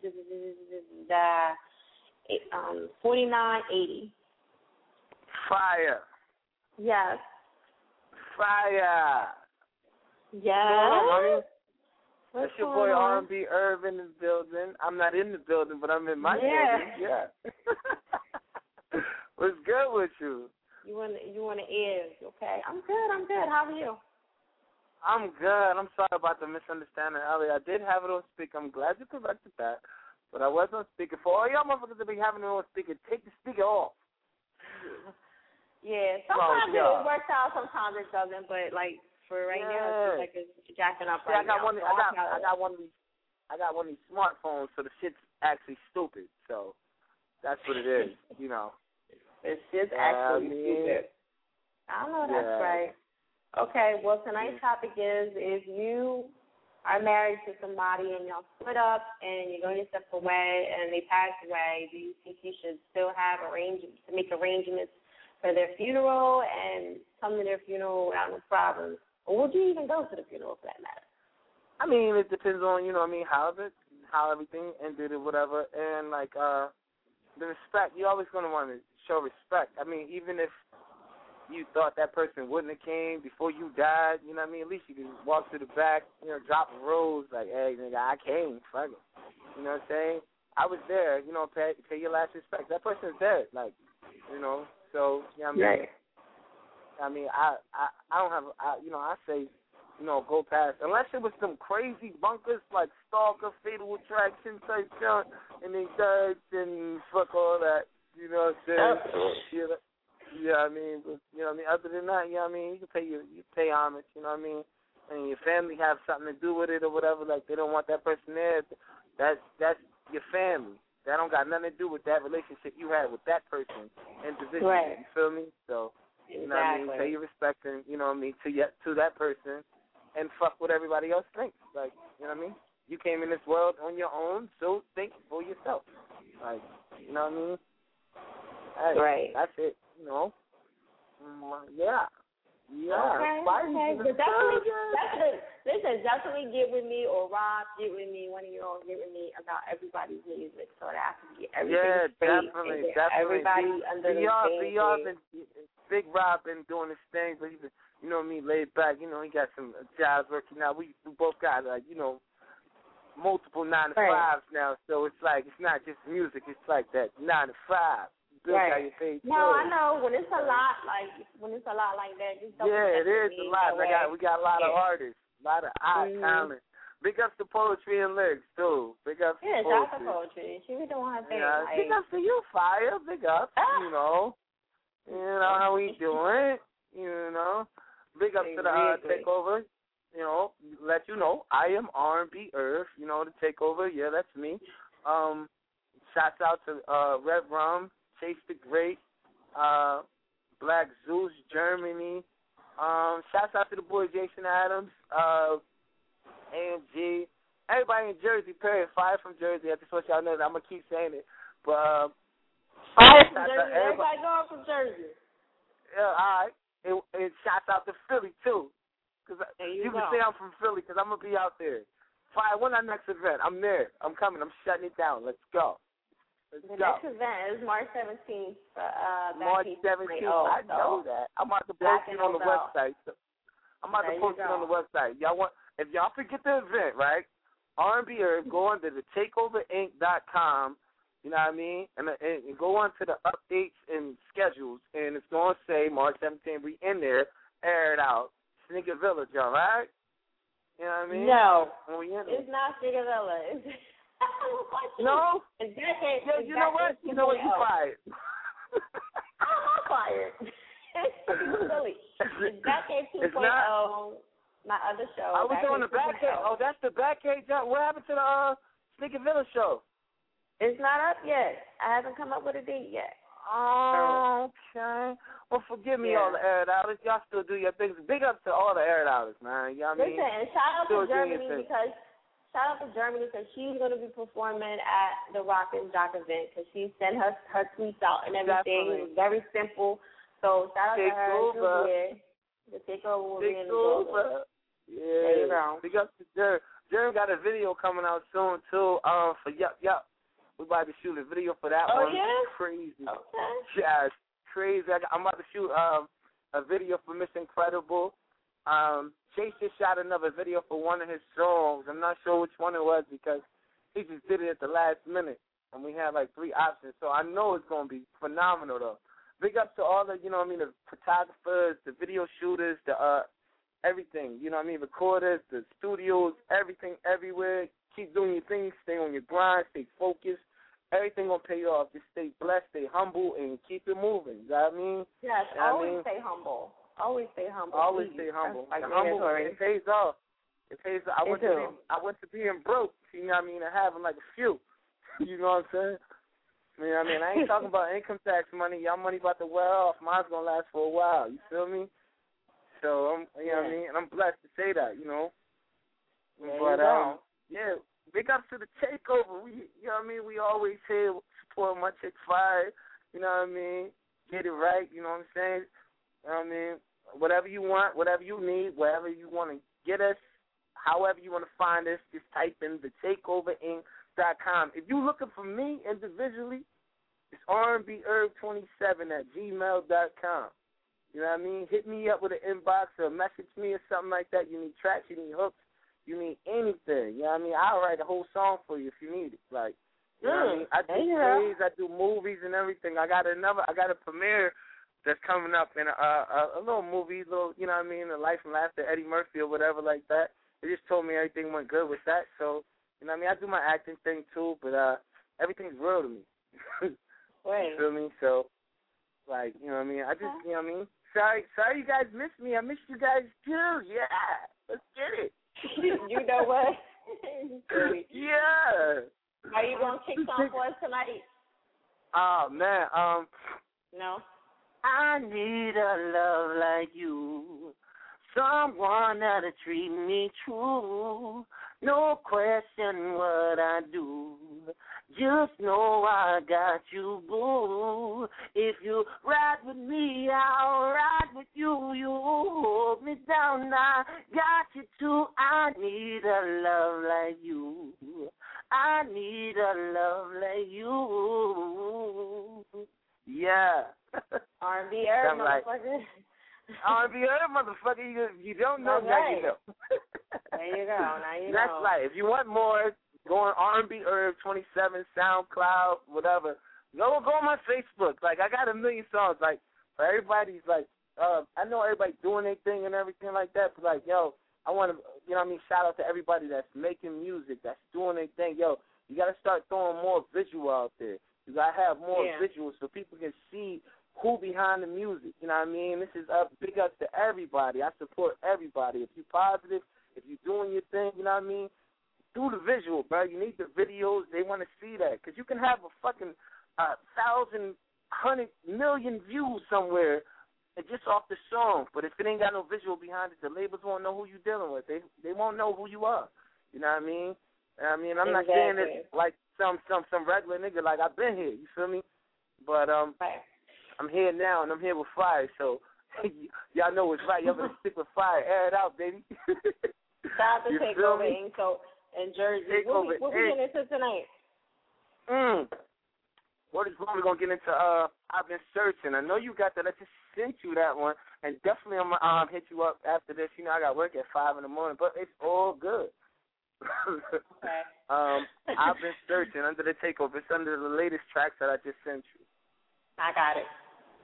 Um, forty-nine eighty. Fire. Yes. Fire. Yes. That's your boy R and B Irv in the building. I'm not in the building, but I'm in my yeah. building. Yeah. What's good with you? You want you want to ears, okay? I'm good. I'm good. How are you? I'm good. I'm sorry about the misunderstanding earlier. I did have it on speaker. I'm glad you corrected that. But I was on speaker. For all y'all motherfuckers that be having it on speaker, take the speaker off. Yeah, sometimes well, it works out, sometimes it doesn't. But like for right yeah. now, it's like it's jacking up See, right I got now. One, so I got got I got one of these I got one of these smartphones, so the shit's actually stupid. So that's what it is, you know. It's just yeah, actually I mean, stupid. I know that's yeah. right. Okay, well, tonight's topic is if you are married to somebody and y'all split up and you're going to step away and they pass away, do you think you should still have arrangements, make arrangements for their funeral and come to their funeral without no problems? Or would you even go to the funeral for that matter? I mean, it depends on, you know what I mean, how it, how everything ended or whatever. And, like, uh, the respect, you're always going to want to show respect. I mean, even if you thought that person wouldn't have came before you died, you know what I mean? At least you can walk to the back, you know, drop a rose, like, hey, nigga, I came, fuck it. You know what I'm saying? I was there, you know, pay, pay your last respect. That person's dead, like, you know, so, you know what I mean? Right. I mean, I, I, I don't have, I, you know, I say, you know, go past, unless it was some crazy bunkers like Stalker, Fatal Attraction type junk, and they died and fuck all that, you know what I'm saying? You know, Yeah, I mean, but, you know what I mean. Other than that, you know what I mean. You can pay your, you pay homage, you know what I mean. And your family have something to do with it or whatever. Like they don't want that person there. That's that's your family. That don't got nothing to do with that relationship you had with that person individually. Right. You feel me? So you exactly. know what I mean. Pay your respect and you know what I mean to yet to that person, and fuck what everybody else thinks. Like you know what I mean. You came in this world on your own, so think for yourself. Like you know what I mean. Hey, right. That's it. You know, mm, yeah. Yeah, okay, spicy. okay. But definitely, definitely, listen, definitely get with me or Rob, get with me, one of you all get with me about everybody's music so that I can get everything Yeah, straight definitely, and get definitely. everybody B, under the B-R, same B-R thing. been, Big Rob been doing his thing, but he's been, you know me, laid back. You know, he got some jobs working now. We we both got like, you know, multiple nine to Right. fives now, so it's like it's not just music. It's like that nine to five. Bill Right. got your paid No, bills. I know when it's a lot like when it's a lot like that. Just don't Yeah, it is a lot. That I got we got a lot yeah. of artists, a lot of eye Mhm. talent. Big ups to poetry and lyrics too. Big ups Yeah, to shout out poetry. to poetry. She be doing her thing. Yeah, like, big ups to you, Fire. Big ups. Ah. You know, you know how we doing. You know, big ups to the uh, Exactly. takeover. You know, let you know I am R and B Earth. You know, the takeover. Yeah, that's me. Um, shouts out to uh, Red Rum, Chase the Great, uh, Black Zeus, Germany. Um, shouts out to the boy Jason Adams, uh, A M G, everybody in Jersey. Period. Fire from Jersey. I just want y'all to know that I'm gonna keep saying it. But uh, Fire from shouts out Jersey. to Everybody going from Jersey. Yeah, all right. And, and shouts out to Philly too, because you you, go. can say I'm from Philly because I'm gonna be out there. Fire. When our next event? I'm there. I'm coming. I'm shutting it down. Let's go. Let's The go. next event is March seventeenth. Uh, March seventeenth. I know that. I'm about to post it on the website. So I'm about There to you post it go. on the website. Y'all want? If y'all forget the event, right? R and B Earth, go on to the takeover inc dot com. You know what I mean? And, and, and go on to the updates and schedules, and it's going to say March seventeenth. We in there, air it out. Sneaker Village, all right? You know what I mean? No, when we in it's there. not Figavella. It's No? It's that case, Yeah, it's you know that what? case You know what? You two point oh. fired. I'm not fired. It's silly. It's Batcave two It's point not. oh, my other show. I was on the Batcave. Oh, that's the Batcave. What happened to the uh, Sneaker Village show? It's not up yet. I haven't come up with a date yet. Oh, okay. Well, forgive me, Yeah. all the air outers. Y'all still do your things. Big up to all the air outers, man. You know what I mean? Listen, and shout out Still to doing your Germany thing. because shout out to Germany because she's going to be performing at the Rock and Jock event because she sent her her tweets out and everything. It was very simple. So shout out Take to her. over. She was there. The takeover will be Big in the building. over. Yeah. There you go. Big up to Jerry. Jerry got a video coming out soon, too, um, for Yup Yup. We about to shoot a video for that Oh, one. yeah? Crazy. Okay. Yeah, it's crazy. I got, I'm about to shoot um, a video for Miss Incredible. Um, Chase just shot another video for one of his songs. I'm not sure which one it was because he just did it at the last minute, and we had like three options. So I know it's going to be phenomenal, though. Big up to all the, you know what I mean, the photographers, the video shooters, the uh, everything, you know what I mean, recorders, the studios, everything, everywhere. Keep doing your thing, stay on your grind, stay focused. Everything gonna pay off. Just stay blessed, stay humble, and keep it moving. You know what I mean? Yes, You know what I always mean? stay humble. Always stay humble. Always please. stay humble. That's like The humble, mandatory. it pays off. It pays off. I It went to do. being, I went to being broke. You know what I mean? And having like a few. You know what I'm saying? You know what I mean? I ain't talking about income tax money. Y'all money about to wear off. Mine's gonna last for a while. You feel me? So I'm, you know what I mean? And I'm blessed to say that. You know. There but you go. um, yeah. Big ups to the takeover. We, you know what I mean? We always here support my chick Fire. You know what I mean? Get it right. You know what I'm saying? You know what I mean? Whatever you want, whatever you need, wherever you want to get us, however you want to find us, just type in the takeover inc dot com. If you're looking for me individually, it's R and B Herb twenty-seven at gmail dot com. You know what I mean? Hit me up with an inbox or message me or something like that. You need tracks, you need hooks, you need anything. You know what I mean? I'll write a whole song for you if you need it. Like, you know what I mean? I do Yeah. plays, I do movies and everything. I got another, I got a premiere that's coming up in a, a, a little movie, little, you know what I mean, The Life and Laughter, Eddie Murphy or whatever like that. They just told me everything went good with that. So, you know what I mean? I do my acting thing too, but uh, everything's real to me. Right. You feel me? So, like, you know what I mean? I just, you know what I mean? Sorry, sorry you guys missed me. I missed you guys too. Yeah. Let's get it. You know what? Yeah. Are you going to kick some for us tonight? Oh, man. Um, No? I need a love like you, someone that'll treat me true. No question what I do, Just know I got you, boo. If you ride with me, I'll ride with you. You hold me down, I got you too. I need a love like you. I need a love like you. Yeah. R and B era, motherfucker. R and B era, motherfucker. You, you don't know, now right. you know. There you go. Now you That's know. right. If you want more, go on R and B Herb twenty-seven, SoundCloud, whatever. Go go on my Facebook. Like, I got a million songs. Like, for everybody's like, uh, I know everybody doing their thing and everything like that. But like, yo, I want to, you know what I mean, shout out to everybody that's making music, that's doing their thing. Yo, you got to start throwing more visual out there. You got to have more yeah. visuals so people can see who behind the music. You know what I mean? This is up, big up to everybody. I support everybody. If you're positive, if you're doing your thing, you know what I mean? Do the visual, bro. You need the videos. They want to see that. Because you can have a fucking uh, thousand, hundred million views somewhere just off the song. But if it ain't got no visual behind it, the labels won't know who you're dealing with. They they won't know who you are. You know what I mean? I mean, I'm exactly. not saying it like some, some, some regular nigga, like I've been here. You feel me? But um, right. I'm here now, and I'm here with fire. So y'all know it's right. Y'all better stick with fire. Air it out, baby. Shout out to Takeover Incorporated in Jersey. What we, what we getting into tonight? Mm. What is what we're gonna get into? Uh, I've been searching. I know you got that. I just sent you that one, and definitely I'm gonna um, hit you up after this. You know, I got work at five in the morning, but it's all good. Okay. um, I've been searching under the Takeover. It's under the latest tracks that I just sent you. I got it.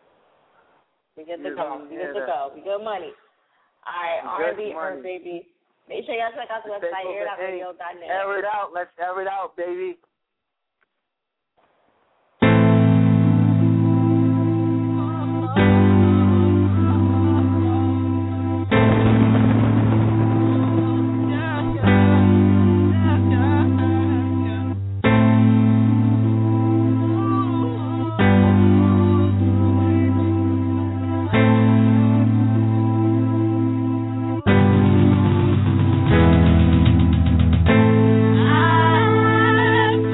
We get the go. We get the go. We get money. All right, R and B, Earth, baby. Make sure y'all check out the website, air it out radio dot net. Air it out. Let's air it out, baby. I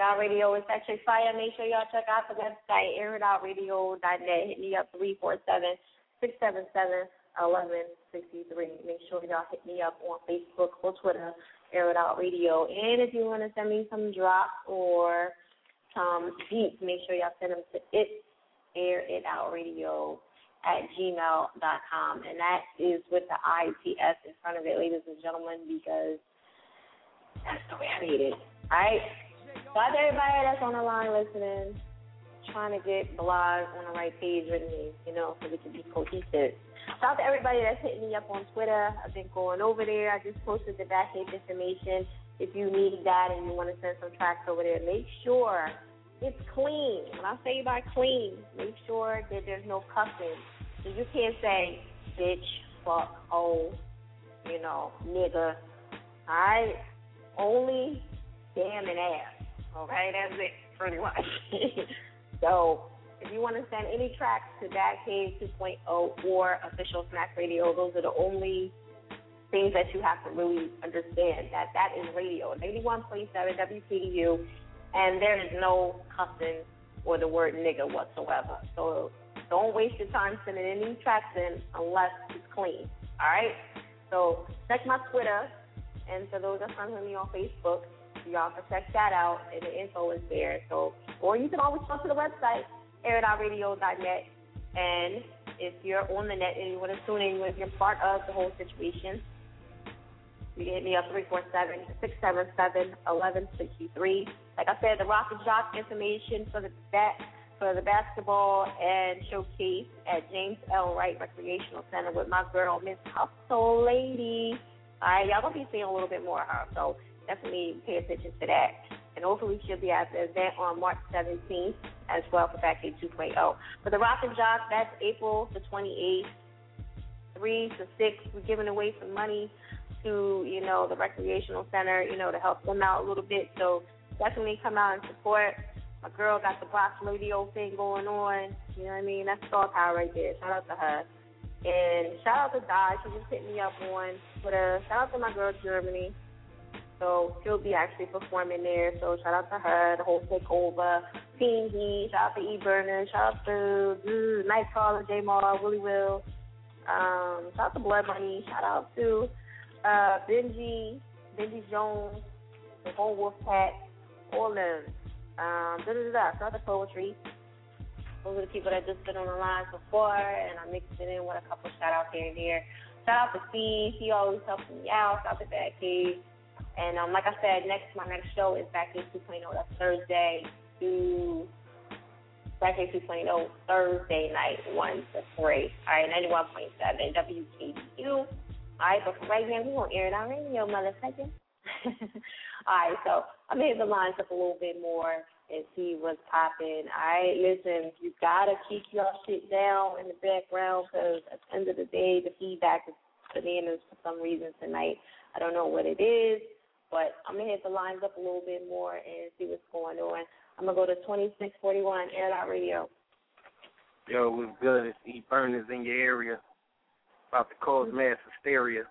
It Out Radio is that chick fire. Make sure y'all check out the website, air it out radio dot net. Hit me up three four seven, six seven seven, one one six three. Make sure y'all hit me up on Facebook or Twitter, Air It Out Radio. And if you want to send me some drops or some beats, make sure y'all send them to it, air it out radio at gmail dot com. And that is with the I T S in front of it, ladies and gentlemen, because that's the way I need it. All right? So out to everybody that's on the line listening, trying to get blogs on the right page with me, you know, so we can be cohesive. Shout out to everybody that's hitting me up on Twitter. I've been going over there. I just posted the backstage information. If you need that and you want to send some tracks over there, make sure it's clean. When I say by clean, make sure that there's no cussing. So you can't say bitch, fuck, oh, you know, nigga. All right? Only damn and ass. Okay? That's it, pretty much. So if you want to send any tracks to Batcave two point oh or Official Smack Radio, those are the only things that you have to really understand, that that is radio, eighty-one point seven W T D U, and there is no cussing or the word nigga whatsoever. So don't waste your time sending any tracks in unless it's clean, all right? So check my Twitter, and for those that friends with me on Facebook, y'all can check that out, and the info is there. So, or you can always go to the website, air it out radio dot net, and if you're on the net and you want to tune in, if you're part of the whole situation, you can hit me up three four seven, six seven seven, one one six three. Like I said, the Rock and Jock information for the bat, for the basketball and showcase at James L. Wright Recreational Center with my girl, Miss Hustle Lady. All right, y'all going to be seeing a little bit more of her, so definitely pay attention to that. And hopefully she'll be at the event on March seventeenth as well for Batcave two point oh. For the Rock and Jock, that's April the twenty-eighth, three to six. We're giving away some money to, you know, the recreational center, you know, to help them out a little bit. So definitely come out and support. My girl got the Box Radio thing going on. You know what I mean? That's star power right there. Shout out to her. And shout out to Di. She just hit me up on Twitter. Shout out to my girl, Germany. So she'll be actually performing there. So shout out to her, the whole takeover, Team Heat, shout out to E Burner, shout out to mm, Nightcrawler, J Mar, Willie Will, um, shout out to Blood Money, shout out to uh, Benji, Benji Jones, the whole Wolf Pack, all of them. Um, da, da, da, da. Shout out to Poetry. Those are the people that just been on the line before, and I mixed it in with a couple shout outs here and there. Shout out to Steve, he always helps me out. Shout out to Batcave. And um, like I said, next my next show is Batcave two point oh. That's Thursday to Batcave two point oh, Thursday night, one to three. All right, ninety-one point seven W K D U. All right, but for right now, we're going to air it on radio, motherfucker. All right, so I'm going to hit the lines up a little bit more and see what's popping. All right, listen, you got to keep your shit down in the background because at the end of the day, the feedback is bananas for some reason tonight. I don't know what it is, but I'm going to hit the lines up a little bit more and see what's going on. I'm going to go to twenty-six forty-one, Air It Out Radio. Yo, what's good? It's E Burners in your area. About to cause mass hysteria.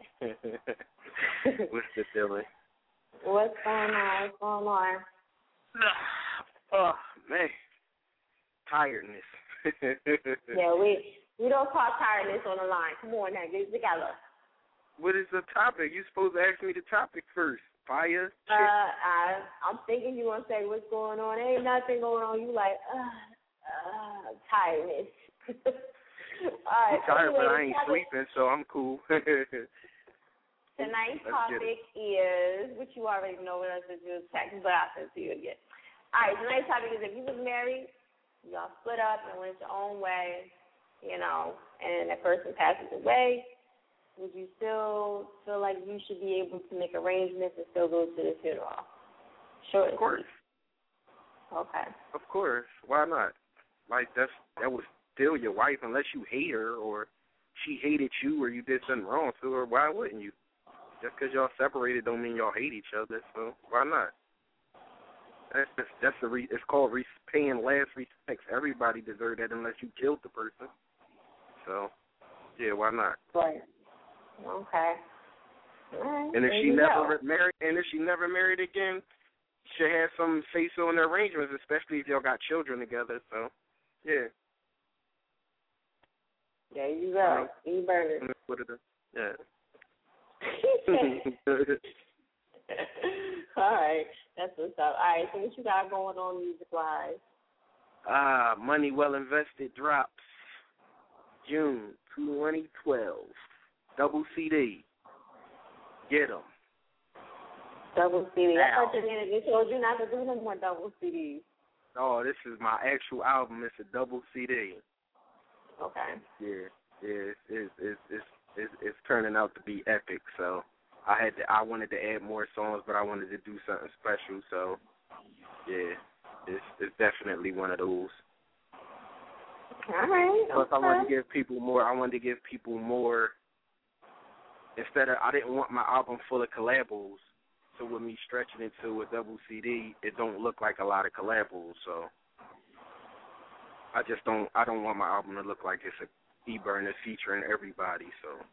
What's the deal? What's going on? What's going on? Oh, man. Tiredness. Yeah, we we don't talk tiredness on the line. Come on now, get it together. What is the topic? You're supposed to ask me the topic first. Fire? Uh, I, I'm thinking you're going to say what's going on. Ain't nothing going on. You like, uh, uh, tiredness. All right. I'm tired, anyway, but I ain't sleeping, so I'm cool. Tonight's topic is, which you already know what I said you was text, but I'll send it to you again. All right, tonight's topic is if you was married, y'all split up and went your own way, you know, and that person passes away, would you still feel like you should be able to make arrangements and still go to the funeral? Sure. Of course. Okay. Of course. Why not? Like, that's that was still your wife unless you hate her or she hated you or you did something wrong to her. Why wouldn't you? Just because y'all separated don't mean y'all hate each other, so why not? That's just, that's the re, it's called re, paying last respects. Everybody deserves that unless you killed the person. So, yeah, why not? Right. Okay. All right. And if there she you never go. married, and if she never married again, should have some say so in the arrangements, especially if y'all got children together. So, yeah. There you go. E burner. What it is? Yeah. All right, that's what's up. All right, so what you got going on music wise? Ah, Money Well Invested drops June twenty twelve. Double C D. Get 'em. Double C D. Now. I thought your manager told you not to do no more double C Ds. Oh, this is my actual album. It's a double C D. Okay. Yeah, yeah, it's it's it's it's, it's, it's turning out to be epic. So I had to, I wanted to add more songs, but I wanted to do something special. So yeah, it's it's definitely one of those. All right. Plus, okay. I wanted to give people more. I wanted to give people more. Instead of, I didn't want my album full of collabos. So with me stretching it to a double C D, it don't look like a lot of collabos. So I just don't. I don't want my album to look like it's a E-burner featuring everybody.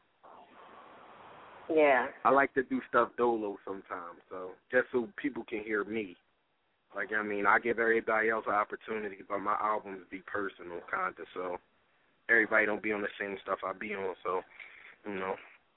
So yeah, I like to do stuff dolo sometimes. So just so people can hear me. Like I mean, I give everybody else an opportunity, but my albums be personal, kinda. So everybody don't be on the same stuff I be on. So you know.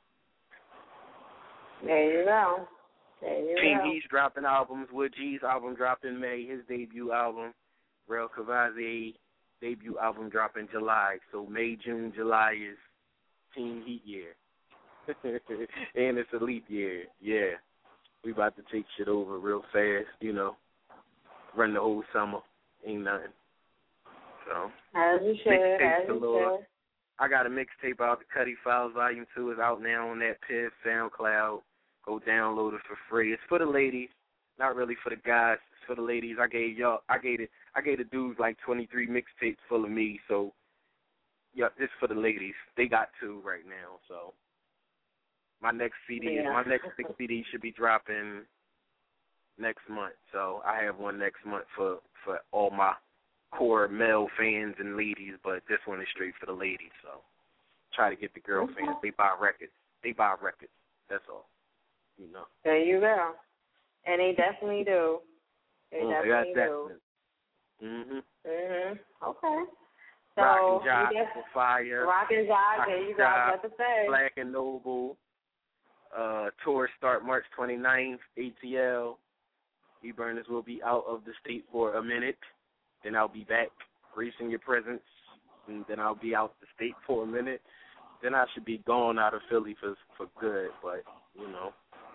There you go. There you King go. He's dropping albums. Wood G's album dropped in May. His debut album. Rel Kavazi debut album drop in July. So May, June, July is Team Heat year. And it's a leap year. Yeah. We about to take shit over real fast, you know. Run the whole summer. Ain't nothing. So as you should, mixtape as you galore. should. I got a mixtape out. The Cuddy Files Volume two is out now on that Piff, SoundCloud. Go download it for free. It's for the ladies, not really for the guys. It's for the ladies. I gave y'all, I gave it, I gave the dudes like twenty-three mixtapes full of me. So, yeah, this for the ladies. They got two right now. So, my next C D, Yeah. my next big C D should be dropping next month. So I have one next month for for all my core male fans and ladies, but this one is straight for the ladies. So, try to get the girl Okay. fans. They buy records. They buy records. That's all. You know. There you go. And they definitely do. They Mm, definitely got do. that. Mhm. Mhm. Okay. So Rock and Jock we got for Fire. Rock and Jock. Rock There and you go. Jock, What to say? Black and Noble. Uh, tour start March twenty-ninth. A T L. E-Burners will be out of the state for a minute. Then I'll be back, gracing your presence. And then I'll be out the state for a minute. Then I should be gone out of Philly for for good. But you know.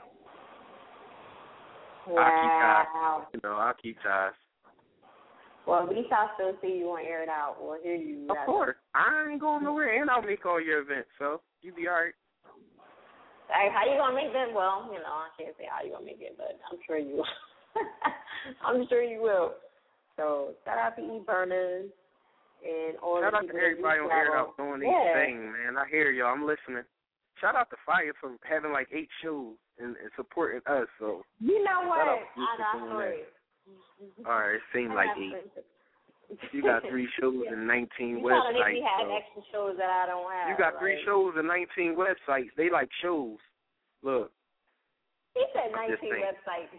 Wow. I'll keep ties. You know, I'll keep ties. Well, at least I'll still see you and air it out or hear you. Of course. I ain't going nowhere, and I'll make all your events, so you be all right. Hey, how you gonna make that? Well, you know, I can't say how you gonna make it, but I'm sure you will. I'm sure you will. So shout out to E-Burners and all Shout the out to people everybody that on you Air travel. Out doing these Yeah. things, man. I hear y'all. I'm listening. Shout out to Fire for having like eight shows and, and supporting us. So You know what? shout out to I you for got doing three. that. All right, it seemed I like got eight. three. You got three shows and nineteen You trying to make websites. me have so. extra shows that I don't have. You got three right? shows and nineteen websites. They like shows. Look. He said I'm just nineteen saying. websites.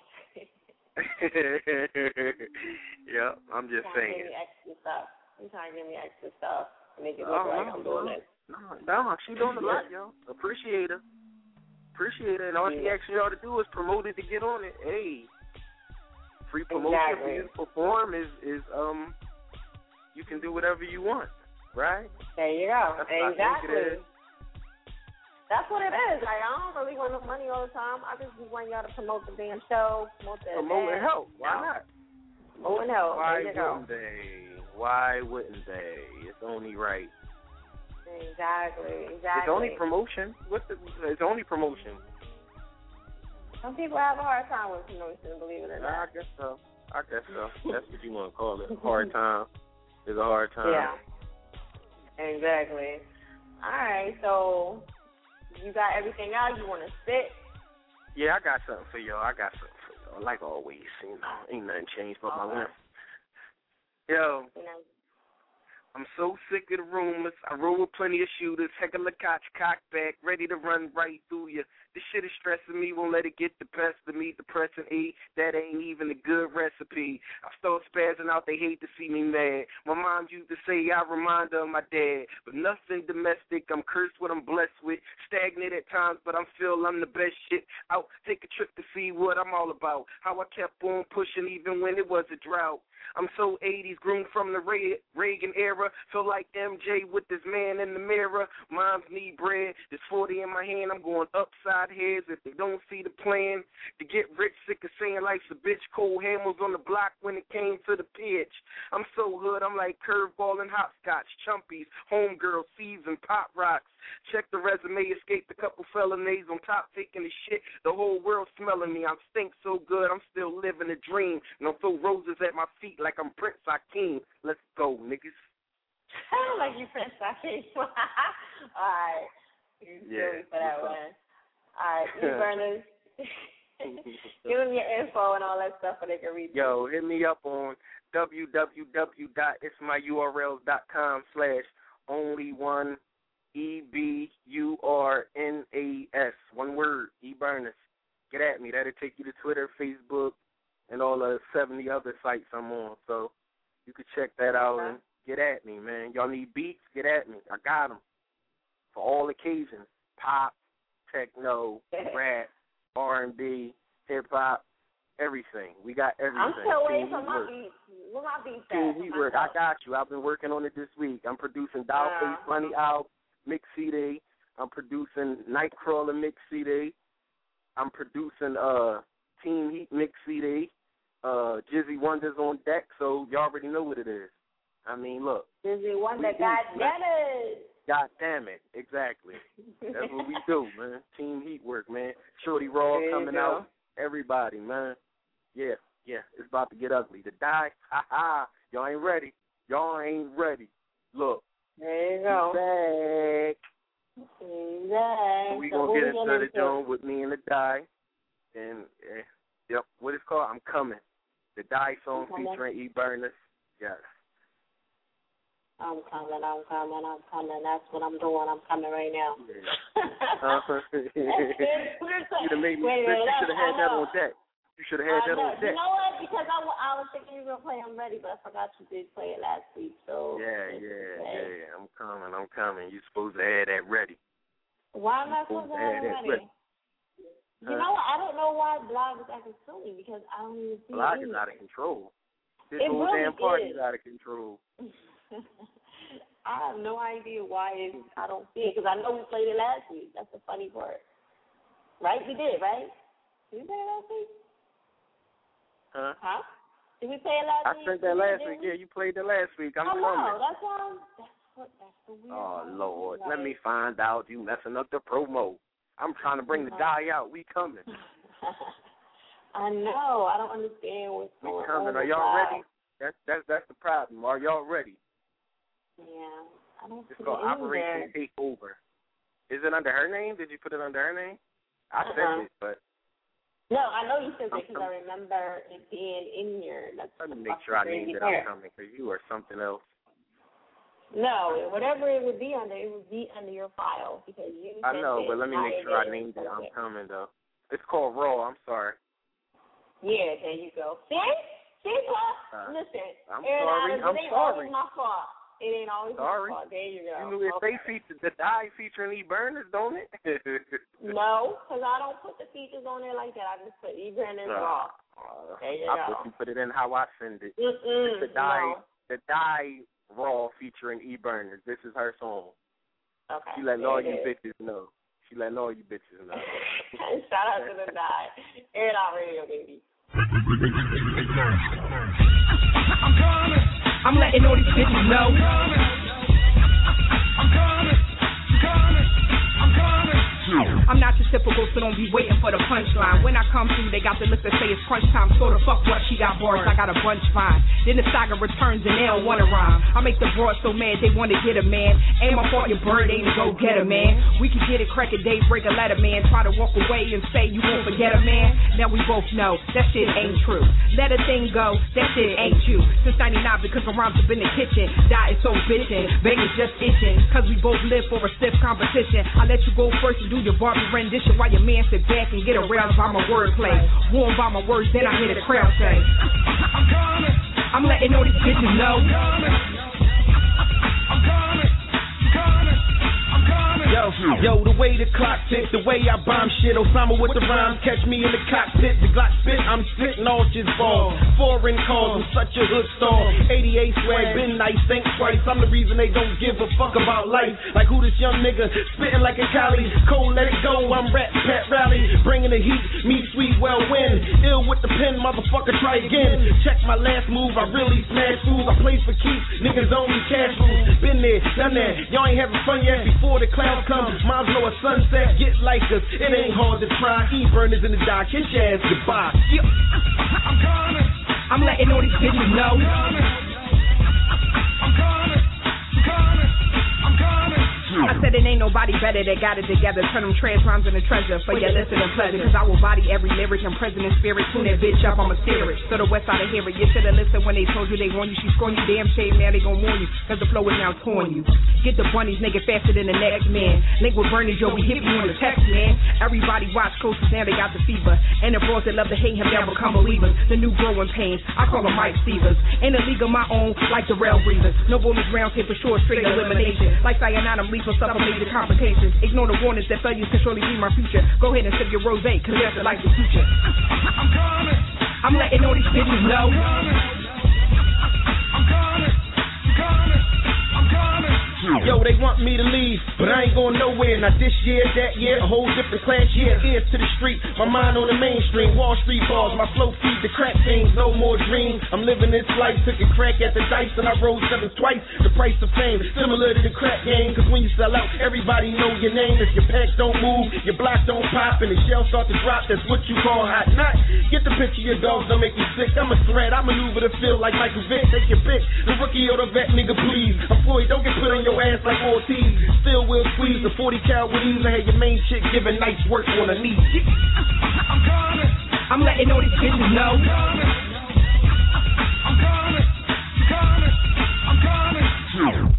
Yeah, I'm just Trying to saying. give me extra stuff. You trying to give me extra stuff to make it Oh, look like no, I'm doing no. it. No, no, she doing a lot, yo. Appreciate her. Appreciate her. And all she asking y'all to do is promote it to get on it. Hey. Free promotion Exactly. for you to perform is, is um you can do whatever you want, right? There you go. That's what I think it Exactly. is. That's what it is. Like, I don't really want no money all the time. I just want y'all to promote the damn show, promote the Promote and event. help. Why not? Promote and help. Why There you go. wouldn't they? Why wouldn't they? It's only right. Exactly. Exactly. It's only promotion. What's the? It's only promotion. Some people have a hard time with promotion, believe it or I not. guess so. I guess so. That's what you want to call it. Hard time. It's a hard time. Yeah. Exactly. All right. So you got everything out. You want to sit? Yeah, I got something for y'all. I got something for y'all. Like always, you know, ain't nothing changed but my All right. length. Yo, You know. I'm so sick of the rumors. I roll with plenty of shooters. Heck of a cock, cock back, ready to run right through you. This shit is stressing me, won't let it get the best of me. Depressing E, that ain't even a good recipe. I start spazzing out, they hate to see me mad. My mom used to say I remind her of my dad. But nothing domestic, I'm cursed what I'm blessed with. Stagnant at times, but I feel I'm the best shit out. Take a trip to see what I'm all about. How I kept on pushing even when it was a drought. I'm so eighties, groomed from the Reagan era. Feel like M J with this man in the mirror. Moms need bread. There's forty in my hand. I'm going upside heads if they don't see the plan. To get rich, sick of saying life's a bitch. Cold Hamels on the block when it came to the pitch. I'm so hood, I'm like curveball and hopscotch. Chumpies, homegirl, seeds, and pop rocks. Check the resume, escaped a couple felonies on top taking the shit. The whole world smelling me. I stink so good, I'm still living a dream. And I'll throw roses at my feet like I'm Prince Hakeem. Let's go, niggas. Like you Prince Hakeem. All right. You're Yeah. for that one. All right, E-Burners. Give them your info and all that stuff so they can read. Yo, hit me up on www.itsmyurls.com slash only one E B U R N A S. One word, E-Burners. Get at me. That'll take you to Twitter, Facebook, and all the seventy other sites I'm on. So you can check that out and get at me, man. Y'all need beats? Get at me. I got them for all occasions. Pop, techno, rap, R and B, hip-hop, everything. We got everything. I'm still waiting Team for my Heat beats. Where my beats Team at? Heat work. I got you. I've been working on it this week. I'm producing Dollface Uh, Money Out Mix C D. I'm producing Nightcrawler Mix C D. I'm producing uh Team Heat Mix C D. Uh, Jizzy Wonder's on deck, so you already know what it is. I mean, look. Jizzy Wonder, we do, God man. damn it. God damn it, exactly. That's what we do, man. Team Heat work, man. Shorty Raw There you coming go. out. Everybody, man. Yeah, yeah, it's about to get ugly. The die, ha ha. Y'all ain't ready. Y'all ain't ready. Look. There you go. Back. Exactly. We So gonna who get we into gonna the do? joint with me and the die, and eh, yep, what it's called? I'm coming. The die song Coming. featuring E-Burners. Yes. I'm coming, I'm coming, I'm coming. That's what I'm doing. I'm coming right now. Uh, you done made me. Wait, You wait, should have had I that know. on deck. You should have I had that know. on You deck. know what? Because I, w- I was thinking you were going to play I'm Ready, but I forgot you did play it last week. So Yeah, yeah, yeah. I'm coming. I'm coming. You supposed to have that ready. Why am I You supposed to have it that ready? You Huh? know what? I don't know why Blog is acting silly because I don't even see Block it. is out of control. This It whole really damn party is is. out of control. I have no idea why it, I don't see it because I know we played it last week. That's the funny part. Right? We did, right? Did we play it last week? Huh? Huh? Did we play it last I week? sent that We last did, week. didn't we? Yeah, you played it last week. I'm I know. coming. That's why I'm, that's what, that's the weird Oh, part. Lord. Like, Let me find out you messing up the promo. I'm trying to bring the guy out. We coming. I know. I don't understand what's We going coming. on. Are y'all with ready? That's that's that's the problem. Are y'all ready? that. Yeah. I don't It's see called it in Operation there. Takeover. Is it under her name? Did you put it under her name? I Uh-uh. sent it, but No, I know you said that I'm because I remember it being in here. That's let me the make sure I fucking named it. crazy I'm part. coming because you are something else. No, whatever it would be under, it would be under your file because you. I sent know, it, but let me not make it sure I is. named it. I'm Okay. coming though. It's called Raw. I'm sorry. Yeah, there you go. See, see, plus, Uh, listen. I'm Aaron sorry. Adams, I'm it ain't sorry. always my fault. It ain't always Sorry. my fault. There you go. You knew if Okay. they feature the die featuring E-Burners, don't it? No, because I don't put the features on there like that. I just put E-Burners raw. Uh, There you I go. put you put it in how I send it. Mm-mm, It's the die, no. the die Raw featuring E-Burners. This is her song. Okay. She letting there all it you is. bitches know. She letting all you bitches know. Shout out to the die. Air it out radio, baby. I'm coming. I'm letting all these bitches know. I'm coming. I'm coming. I'm coming. I'm coming. I'm not your typical, so don't be waiting for the punchline. When I come through, they got the list that say it's crunch time. So the fuck what, she got bars, I got a bunch fine. Then the saga returns and they don't wanna rhyme. I make the broad so mad they wanna get a man. Aim up on your bird, ain't to go get a man. We can get it, crack a day, break a letter, man. Try to walk away and say you won't forget a man. Now we both know that shit ain't true. Let a thing go, that shit ain't you. Since ninety-nine, because my rhymes have been in the kitchen. Die is so bitchin', Vegas just itching. Cause we both live for a stiff competition. I let you go first and do your Barbie rendition while your man sit back and get aroused by my wordplay. Warm by my words, then I hear the crowd say, I'm coming. I'm letting all these bitches know. I'm coming. I'm coming. I'm coming. I'm coming. Yo, yo, the way the clock ticks, the way I bomb shit, Osama with the rhymes, catch me in the cockpit, the Glock spit, I'm spitting all shit balls. Foreign calls, I'm such a hood star. eighty-eight swag, been nice, think twice. I'm the reason they don't give a fuck about life. Like who this young nigga, spitting like a Cali. Cold, let it go, I'm rap, Pat Rally. Bringing the heat, me sweet, well win. Ill with the pen, motherfucker, try again. Check my last move, I really smash fools. I play for keeps, niggas only cash rules. Been there, done that, y'all ain't having fun yet. Before the clouds come, miles know a sunset, get like us. It ain't hard to try. E-burners in the dock, hit your ass goodbye. Yeah. I'm coming. I'm letting all these bitches know. I'm coming. I'm coming. I'm coming. I'm coming. I said it ain't nobody better that got it together. Turn them trans rhymes into treasure for your listening pleasure. Cause I will body every lyric and president spirit. Tune that bitch up, I'ma steer it. So the west side of hear it. You should've listened when they told you they want you. She scorn you, damn shame, now they gon' warn you. Cause the flow is now torn you. Get the bunnies, nigga, faster than the next man. Link with Bernie, yo, we hit you on the text, man. Everybody watch close, cause now they got the fever. And the bros that love to hate him, they'll become believers. The new growing pains, I call them Mike Stevens. In a league of my own, like the rail breathers. No bonus rounds here for sure, straight elimination. Like cyanide, I'm lethal, suffer major complications. Ignore the warnings that failures can surely be my future. Go ahead and sip your rose, cause that's the life of the future. I'm coming. I'm letting all these bitches know. I'm coming. I'm coming. I'm coming. I'm coming. Yo, they want me to leave, but I ain't going nowhere. Not this year, that year, a whole different class year. Ears to the street, my mind on the mainstream. Wall Street balls, my flow feed the crack things. No more dreams, I'm living this life. Took a crack at the dice and I rolled seven twice. The price of fame, similar to the crack game. Cause when you sell out, everybody know your name. If your packs don't move, your block don't pop, and the shells start to drop, that's what you call hot. Not get the picture, your dogs don't make you sick. I'm a threat, I maneuver the field like Michael Vick. Take your pick, the rookie or the vet, nigga, please. I'm Floyd, don't get put on your ass like Ortiz. Still will squeeze the forty cal with ease. I had your main chick giving nice work on her knees. I'm coming. I'm letting all these bitches know. I'm coming. I'm coming. I'm coming. I'm coming.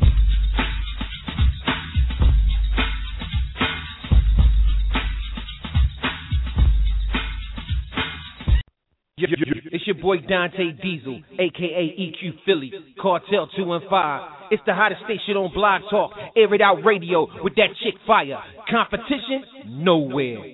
It's your boy Dante Diesel, aka E Q Philly, Cartel two and five. It's the hottest station on Blog Talk, Air It Out Radio with that chick fire. Competition nowhere.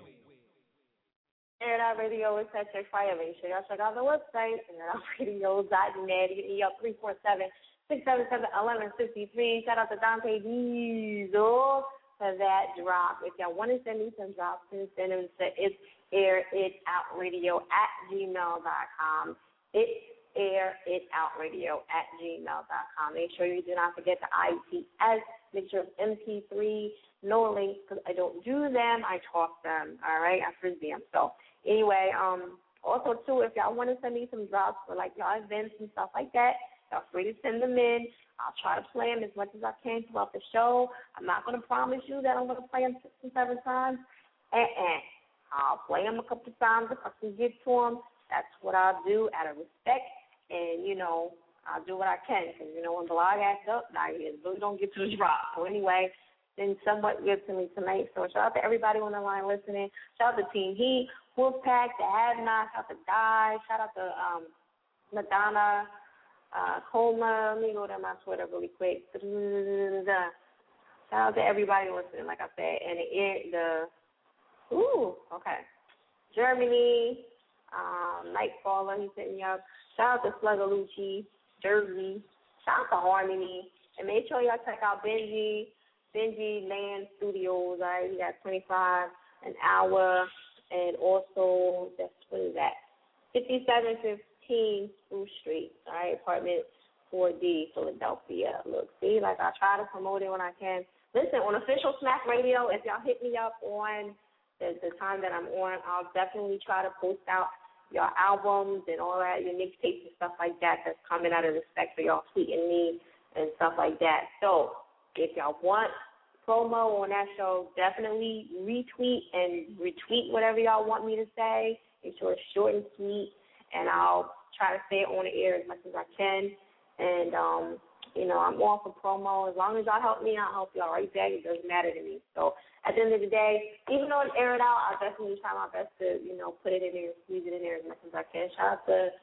Air It Out Radio is that chick fire. Make sure y'all check out the website, air it out radio dot net. Hit me up three four seven, six seven seven, one one six three. Shout out to Dante Diesel for that drop. If y'all want to send me some drops, send them to it's Air It Out Radio at gmail dot com. It's Air It Out Radio at gmail dot com. Make sure you do not forget the I T S. Make sure it's M P three, no links, because I don't do them. I talk them, all right? I frisbee them. So anyway, um, also, too, if y'all want to send me some drops for, like, y'all events and stuff like that, y'all free to send them in. I'll try to play them as much as I can throughout the show. I'm not going to promise you that I'm going to play them six and seven times. Uh-uh. I'll play them a couple of times if I can get to them. That's what I'll do out of respect. And, you know, I'll do what I can. Because, you know, when Blog acts up, I really don't get to the drop. So, anyway, been somewhat good to me tonight. So, shout out to everybody on the line listening. Shout out to Team Heat, Wolfpack, the Have-Not, shout out to Guy. Shout out to um, Madonna, uh, Colma. Let me go to my Twitter really quick. Shout out to everybody listening, like I said. And the, the ooh, okay. Germany, um, Nightfaller, he's hitting me up. Shout out to Sluggalucci, Jersey. Shout out to Harmony. And make sure y'all check out Benji, Benji Land Studios, all right? He got twenty-five an hour. And also, that's, what is that? fifty-seven fifteen Spruce Street, all right? Apartment four D, Philadelphia. Look, see, like I try to promote it when I can. listen, on Official Smack Radio, if y'all hit me up on the, the time that I'm on, I'll definitely try to post out your albums and all that, your mixtapes and stuff like that that's coming out of respect for y'all tweeting me and stuff like that. So if y'all want promo on that show, definitely retweet and retweet whatever y'all want me to say. Make sure it's short and sweet, and I'll try to say it on the air as much as I can. And, um, you know, I'm all for promo. As long as y'all help me, I'll help y'all right back. It doesn't matter to me. So at the end of the day, even though it's aired out, I'll definitely try my best to, you know, put it in there, squeeze it in there as much as I can. Shout out to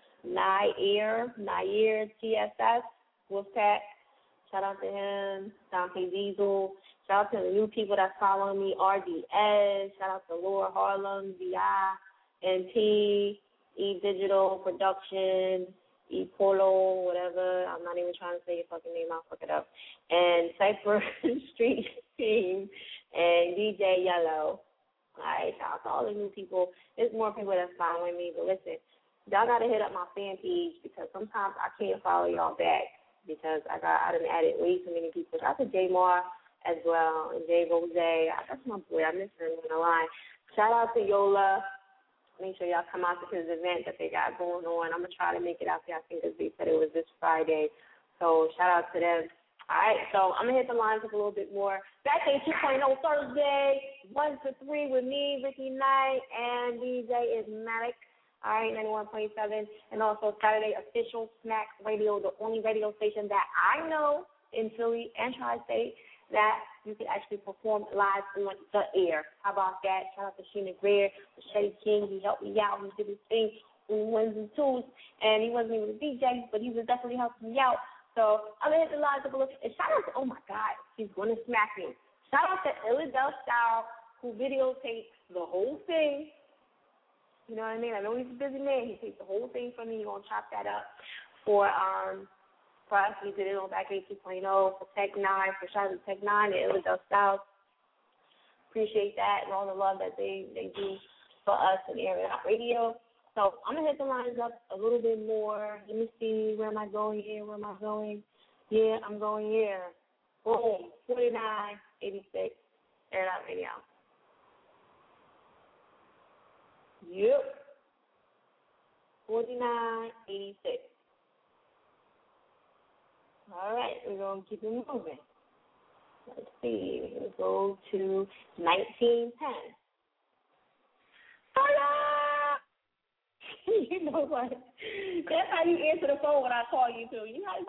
Nair, Nair T S S, Wolfpack. Shout out to him, Dante Diesel. Shout out to the new people that's following me, R D S. Shout out to Laura Harlem, V I, N T, E Digital Production, E Polo, whatever. I'm not even trying to say your fucking name. I'll fuck it up. And Cypher Street Team and D J Yellow. All right, shout out to all the new people. There's more people that's following me, but listen, y'all got to hit up my fan page because sometimes I can't follow y'all back because I got I done added way too many people. Shout out to J Mar as well and J Rose. That's my boy. I miss him on the line. Shout out to Yola. Make sure y'all come out to his event that they got going on. I'm going to try to make it out there. I think they said it was this Friday. So shout out to them. All right, so I'm going to hit the lines up a little bit more. Backstage two point oh Thursday, one to three with me, Ricky Knight, and D J is Matic. All right, ninety-one point seven. And also Saturday, Official Smack Radio, the only radio station that I know in Philly and Tri-State that you can actually perform live on the air. How about that? Shout out to Sheena Greer, Shetty King. He helped me out. He did his thing on Wednesday and Tuesdays, and he wasn't even a D J, but he was definitely helping me out. So I'm going to hit the lines up a little. And shout out to, oh, my God, he's going to smack me. Shout out to Illidale Style, who videotapes the whole thing. You know what I mean? I know he's a busy man. He takes the whole thing from me. He's going to chop that up for um. For us, we did it on Back eight two point oh, for Tech nine, for shout out to Tech nine and Illidale Styles. Appreciate that and all the love that they, they do for us in Air It Out Radio. So I'm going to hit the lines up a little bit more. Let me see. Where am I going here? Where am I going? Yeah, I'm going here. Boom. forty-nine eighty-six Air It Out Radio. Yep. forty-nine eighty-six. All right, we're going to keep it moving. Let's see. We'll go to nineteen ten. Fire! You know what? That's how you answer the phone when I call you, too. You like,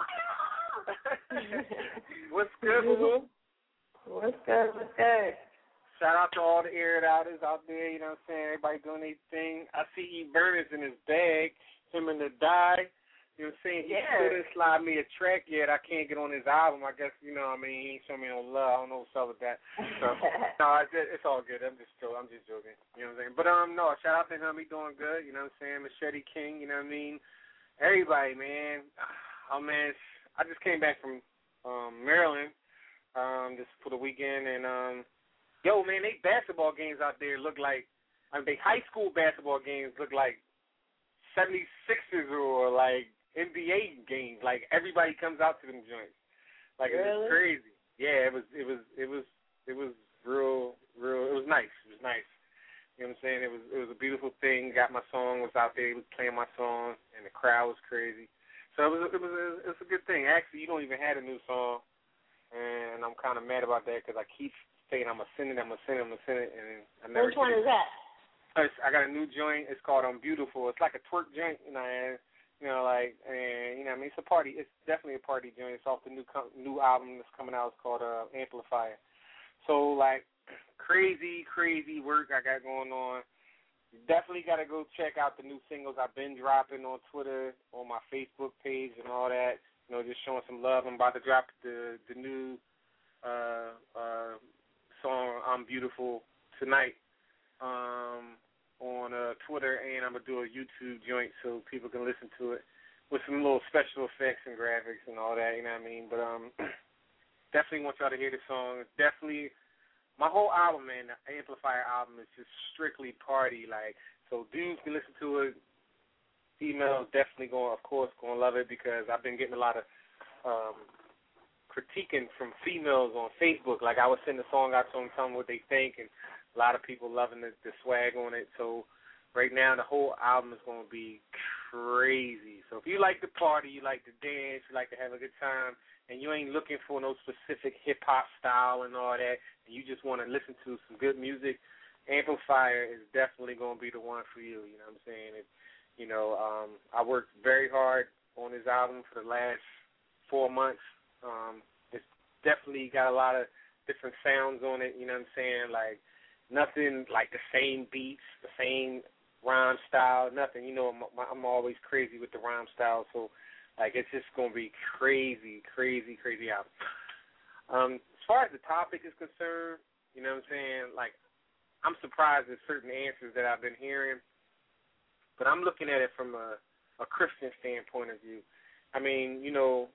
fire! What's good, boo? What's good? What's good? Shout out to all the Air It Outers out there, you know what I'm saying? Everybody doing their thing. I see E. Burners in his bag, him and the die. You know what I'm saying? He Yeah. still didn't slide me a track yet. I can't get on his album. I guess, you know what I mean? He ain't showing me no love. I don't know what's up with that. So, no, I just, it's all good. I'm just joking. I'm just joking. You know what I'm saying? But, um, no, shout out to him. He doing good. You know what I'm saying? Machete King, you know what I mean? Everybody, man. Oh, man. I just came back from um, Maryland um, just for the weekend. And, um, yo, man, they basketball games out there look like, I mean, they high school basketball games look like seventy-sixers or like N B A games. Like everybody comes out to them joints. Like really? It was crazy. Yeah, it was it was it was it was real real it was nice. It was nice. You know what I'm saying? It was it was a beautiful thing. Got my song, was out there, he was playing my song, and the crowd was crazy. So it was it was it was a good thing. Actually, you don't even have a new song, and I'm kind of mad about that because I keep saying I'm gonna send it, I'm gonna send it, I'm gonna send it, and I never. Which one is that? I got a new joint. It's called I'm Beautiful. It's like a twerk joint, you know, and, you know, like, and, you know, I mean, it's a party. It's definitely a party joint. It's off the new com- new album that's coming out. It's called uh, Amplifier. So, like, crazy, crazy work I got going on. Definitely got to go check out the new singles I've been dropping on Twitter, on my Facebook page and all that. You know, just showing some love. I'm about to drop the, the new uh, uh, song I'm Beautiful tonight. Um, on uh, Twitter, and I'm going to do a YouTube joint so people can listen to it with some little special effects and graphics and all that, you know what I mean? But um, definitely want y'all to hear the song. It's definitely, my whole album, man, the Amplifier album is just strictly party, like, so dudes can listen to it. Females definitely going, of course, going to love it because I've been getting a lot of um, critiquing from females on Facebook. Like I would send a song out to them, tell them what they think, and a lot of people loving the, the swag on it. So right now the whole album is going to be crazy. So if you like to party, you like to dance, you like to have a good time, and you ain't looking for no specific hip-hop style and all that, and you just want to listen to some good music, Amplifier is definitely going to be the one for you. You know what I'm saying? It, you know, um, I worked very hard on this album for the last four months. Um, it's definitely got a lot of different sounds on it, you know what I'm saying? Like, nothing like the same beats, the same rhyme style, nothing. You know, I'm, I'm always crazy with the rhyme style, so, like, it's just going to be crazy, crazy, crazy album. Um, as far as the topic is concerned, you know what I'm saying? Like, I'm surprised at certain answers that I've been hearing, but I'm looking at it from a, a Christian standpoint of view. I mean, you know,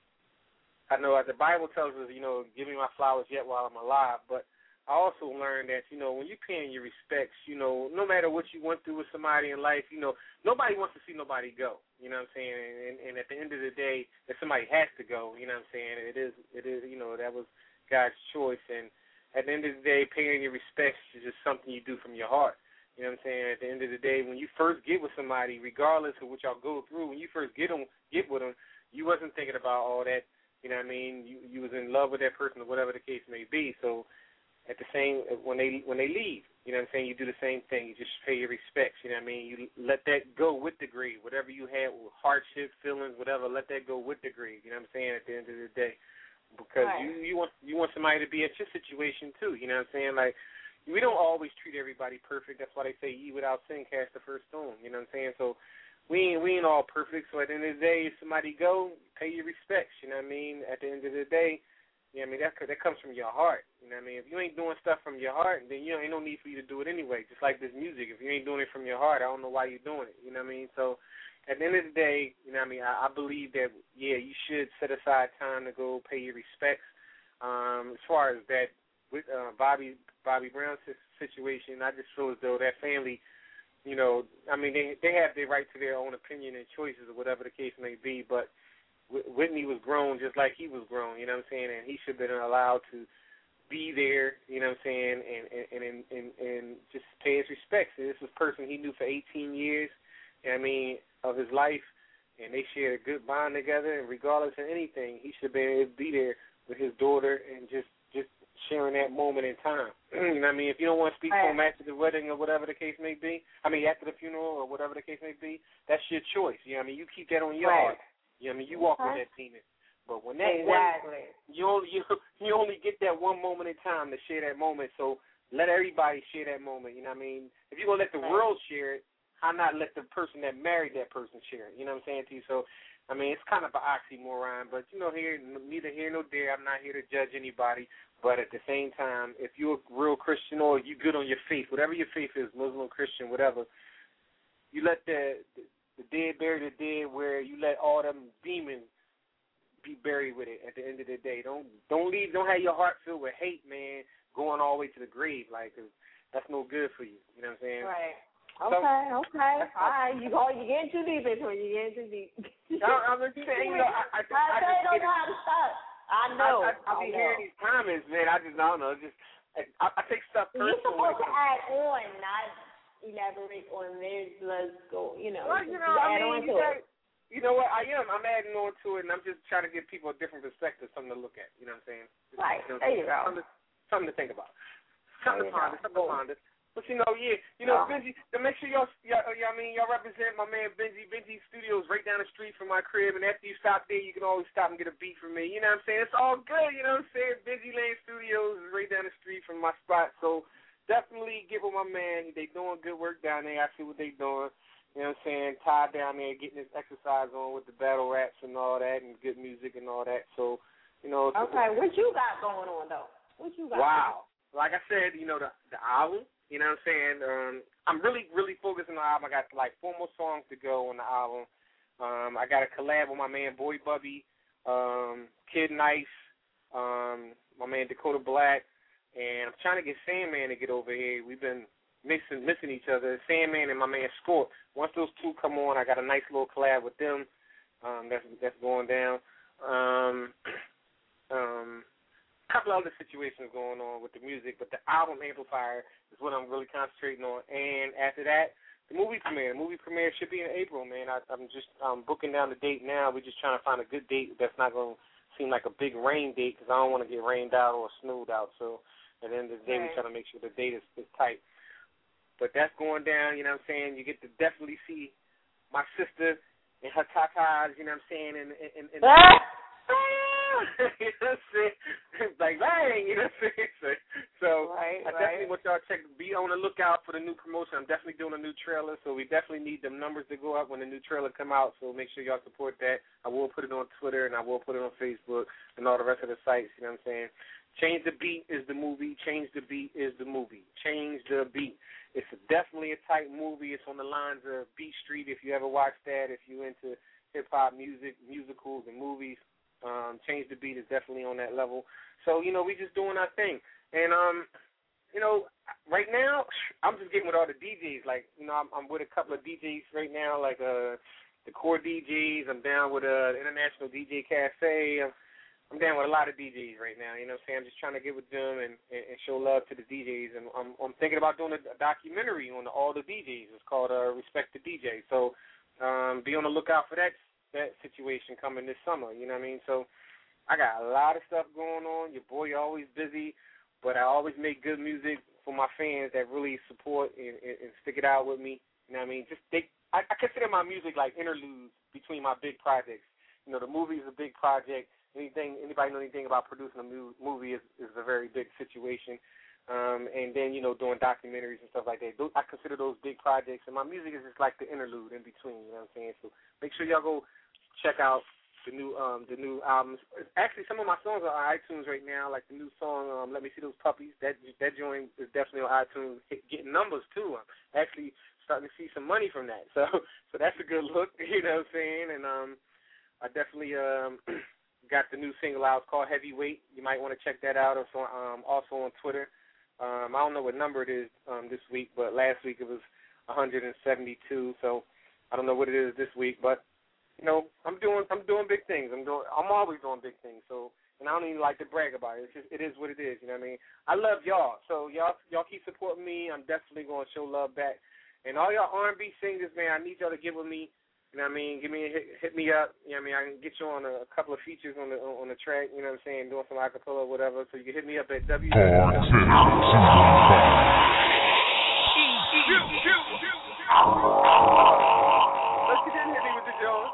I know the Bible tells us, you know, give me my flowers yet while I'm alive, but I also learned that, you know, when you're paying your respects, you know, no matter what you went through with somebody in life, you know, nobody wants to see nobody go, you know what I'm saying? And, and at the end of the day, if somebody has to go, you know what I'm saying, it is, it is, you know, that was God's choice. And at the end of the day, paying your respects is just something you do from your heart. You know what I'm saying? At the end of the day, when you first get with somebody, regardless of what y'all go through, when you first get them, get with them, you wasn't thinking about all that. You know what I mean? You you was in love with that person or whatever the case may be. So at the same when they when they leave, you know what I'm saying? You do the same thing. You just pay your respects. You know what I mean? You let that go with the grave. Whatever you had, hardship, feelings, whatever, let that go with the grave. You know what I'm saying? At the end of the day, because right. you you want you want somebody to be at your situation too. You know what I'm saying? Like, we don't always treat everybody perfect. That's why they say, "Ye without sin cast the first stone." You know what I'm saying? So we ain't we ain't all perfect. So at the end of the day, if somebody go, pay your respects. You know what I mean? At the end of the day, you know what I mean, that that comes from your heart. You know what I mean? If you ain't doing stuff from your heart, then you know, ain't no need for you to do it anyway. Just like this music, if you ain't doing it from your heart, I don't know why you're doing it. You know what I mean? So at the end of the day, you know what I mean, I, I believe that, yeah, you should set aside time to go pay your respects. Um, as far as that with uh, Bobby Bobby Brown's situation, I just feel as though that family, you know, I mean, they they have their right to their own opinion and choices or whatever the case may be, but Whitney was grown just like he was grown, you know what I'm saying, and he should have been allowed to be there, you know what I'm saying, and and and, and, and just pay his respects. This was a person he knew for eighteen years, I mean, of his life, and they shared a good bond together, and regardless of anything, he should be, be there with his daughter and just, just sharing that moment in time. You know what I mean? If you don't want to speak right. to him after the wedding or whatever the case may be, I mean, after the funeral or whatever the case may be, that's your choice. You know what I mean? You keep that on your right. heart. You know what I mean? You walk okay. with that demon. But when that exactly. one, you only you, you only get that one moment in time to share that moment. So let everybody share that moment. You know what I mean? If you're gonna let the right. world share it, how not let the person that married that person share it? You know what I'm saying to you? So I mean, it's kind of an oxymoron, but you know, here neither here nor there. I'm not here to judge anybody. But at the same time, if you're a real Christian or you good on your faith, whatever your faith is, Muslim, Christian, whatever, you let the the, the dead bury the dead. Where you let all them demons be buried with it at the end of the day. Don't don't leave. Don't have your heart filled with hate, man, going all the way to the grave. Like, cause that's no good for you. You know what I'm saying? Right. Okay. So, okay. All right. You go. You getting too deep into it. You getting too deep. I, I'm just saying. You know, I, I, I, I just don't know how to stop. I know. I, I, I be I know. hearing these comments, man. I just I don't know. Just I, I take stuff personally. You're supposed to add on, not elaborate on this. Let's go. You know. Well, you know, I mean, you, got, you know what? I am. I'm adding on to it, and I'm just trying to give people a different perspective, something to look at. You know what I'm saying? Just, right. You know, there you go. Something to, something to think about. Something to ponder. Something to ponder. But you know, yeah, you Oh. know, Benji. To make sure y'all, y'all, y'all, I mean, y'all represent my man Benji. Benji Studios right down the street from my crib, and after you stop there, you can always stop and get a beat from me. You know what I'm saying? It's all good. You know what I'm saying? Benji Lane Studios is right down the street from my spot, so definitely get with my man. They doing good work down there. I see what they doing. You know what I'm saying? Ty down there getting his exercise on with the battle raps and all that, and good music and all that. So, you know. Okay, what you got going on though? What you got? Wow. Like I said, you know, the the album. You know what I'm saying? Um, I'm really, really focused on the album. I got like four more songs to go on the album. Um, I got a collab with my man Boy Bubby, um, Kid Nice, um, my man Dakota Black, and I'm trying to get Sandman to get over here. We've been missing missing each other. Sandman and my man Scorp. Once those two come on, I got a nice little collab with them. Um, that's that's going down. Um, Um, a couple other situations going on with the music, but the album Amplifier is what I'm really concentrating on. And after that, the movie premiere. The movie premiere should be in April, man. I, I'm just um, booking down the date now. We're just trying to find a good date that's not going to seem like a big rain date because I don't want to get rained out or snowed out. So at the end of the day, right. we're trying to make sure the date is, is tight. But that's going down, you know what I'm saying? You get to definitely see my sister and her tatas, you know what I'm saying? And, and, and, ah! You know what I'm saying? Like, bang, you know what I'm saying? So, so right, I right. definitely want y'all to check, be on the lookout for the new promotion. I'm definitely doing a new trailer, so we definitely need them numbers to go up when the new trailer come out, so make sure y'all support that. I will put it on Twitter, and I will put it on Facebook, and all the rest of the sites, you know what I'm saying? Change the Beat is the movie. Change the Beat is the movie. Change the Beat. It's a, definitely a tight movie. It's on the lines of Beat Street, if you ever watched that, if you're into hip-hop music, musicals, and movies. Um, Change the Beat is definitely on that level. So, you know, we just doing our thing. And, um, you know, right now, I'm just getting with all the D Js. Like, you know, I'm, I'm with a couple of D Js right now, like uh, the core D Js. I'm down with uh, the International D J Cafe. I'm, I'm down with a lot of D Js right now. You know what I'm saying? I'm just trying to get with them and, and, and show love to the D Js. And I'm, I'm thinking about doing a, a documentary on the, all the D Js. It's called uh, Respect the D J. So um, be on the lookout for that. that situation coming this summer, you know what I mean? So I got a lot of stuff going on. Your boy always busy, but I always make good music for my fans that really support and, and, and stick it out with me. You know what I mean? Just they, I, I consider my music like interludes between my big projects. You know, the movie is a big project. Anything, anybody know anything about producing a mu- movie is, is a very big situation. Um, and then, you know, doing documentaries and stuff like that. Those, I consider those big projects, and my music is just like the interlude in between, you know what I'm saying? So make sure y'all go check out the new um, the new albums. Actually, some of my songs are on iTunes right now, like the new song, um, Let Me See Those Puppies. That that joint is definitely on iTunes, hit, getting numbers, too. I'm actually starting to see some money from that. So so that's a good look, you know what I'm saying? And um, I definitely um, got the new single out. It's called Heavyweight. You might want to check that out. It's on, um, also on Twitter. Um, I don't know what number it is um, this week, but last week it was one hundred seventy-two. So I don't know what it is this week, but you know, I'm doing I'm doing big things. I'm doing I'm always doing big things. So and I don't even like to brag about it. It's just it is what it is. You know what I mean? I love y'all. So y'all y'all keep supporting me. I'm definitely going to show love back. And all y'all R and B singers, man, I need y'all to get with me. You know what I mean? Give me a hit, hit me up. You know what I mean? I can get you on a, a couple of features on the on the track. You know what I'm saying? Doing some acapella or whatever. So you can hit me up at W. Let's get in here with the Jones.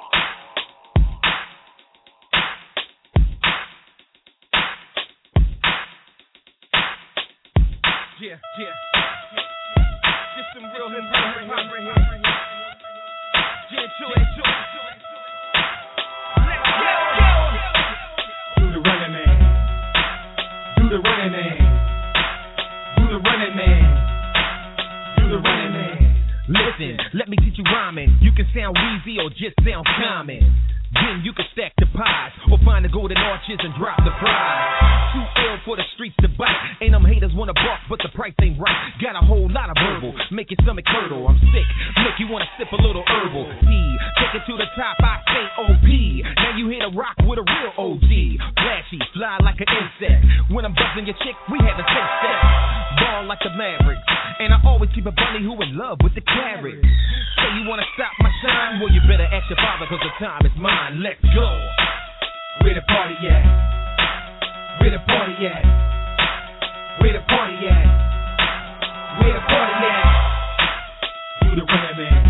Yeah, yeah. Just some real hip hop right here. Yeah, chill, chill. Let's go. Do the running man. Do the running man. Do the running man. Do the running man. Listen, let me teach you rhyming. You can sound wheezy or just sound common. Then you can stack the pies or find the golden arches and drop the prize. Too ill for the streets to bite. Ain't them haters wanna bark, but the price ain't right. Got a whole lot of verbal, make your stomach curdle. I'm sick, make you wanna sip a little herbal tea. Take it to the top, I say O P. Now you hit a rock with a real O G. Flashy, fly like an insect. When I'm buzzing your chick, we having sex sex. Ball like the Mavericks, and I always keep a bunny who in love with the carrots. Say you wanna stop my shine? Well, you better ask your father, cause the time is mine. Let's go. Where the party at? Where the party at? Where the party at? Where the party at? Do the running man.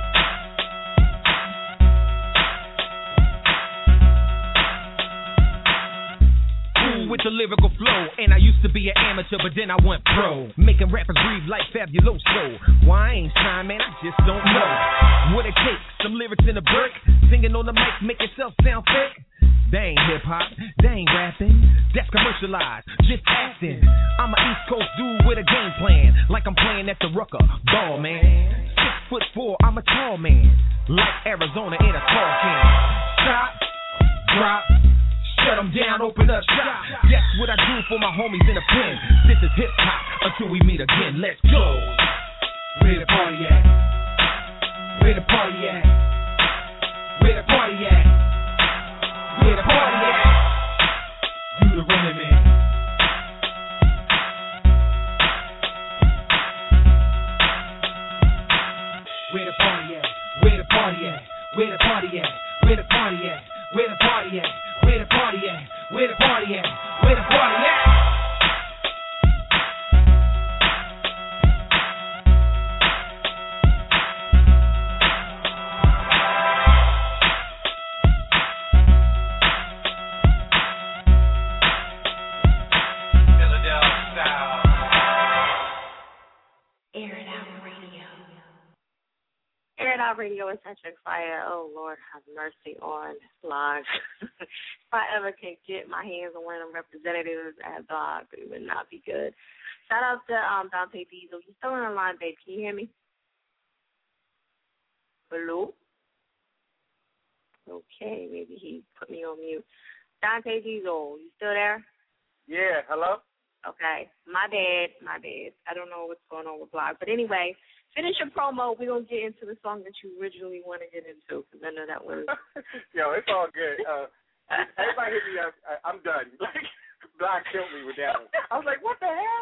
Cool with the lyrical flow, and I used to be an amateur, but then I went pro, making rappers breathe like Fabuloso. Why I ain't signed, man? I just don't know what it takes. Some lyrics in a break, singing on the mic, make yourself sound fake. They ain't hip-hop, they ain't rapping, that's commercialized, just acting. I'm an East Coast dude with a game plan, like I'm playing at the Rucker Ball, man. Six foot four, I'm a tall man, like Arizona in a tall can. Stop, drop, shut them down, open up shop. That's what I do for my homies in the pen. This is hip-hop until we meet again, let's go. Where the party at? Where the party at? Where the party at? Where the party at? the running man. Where the party at? Where the party at? Where the party at? Where the party at? Where the party at? Where the party at? Where the party at? Where the party at? Radio is such a fire. Oh, Lord, have mercy on Blog. If I ever can get my hands on one of them representatives at Blog, it would not be good. Shout out to um, Dante Diesel. You still on the line, babe? Can you hear me? Hello? Okay, maybe he put me on mute. Dante Diesel, you still there? Yeah, hello? Okay, my bad, my bad. I don't know what's going on with Blog. But anyway, finish your promo. We're going to get into the song that you originally want to get into, because I know that was... Yo, it's all good. Uh, everybody hit me up. I, I'm done. Like, Blog killed me with that one. I was like, what the hell?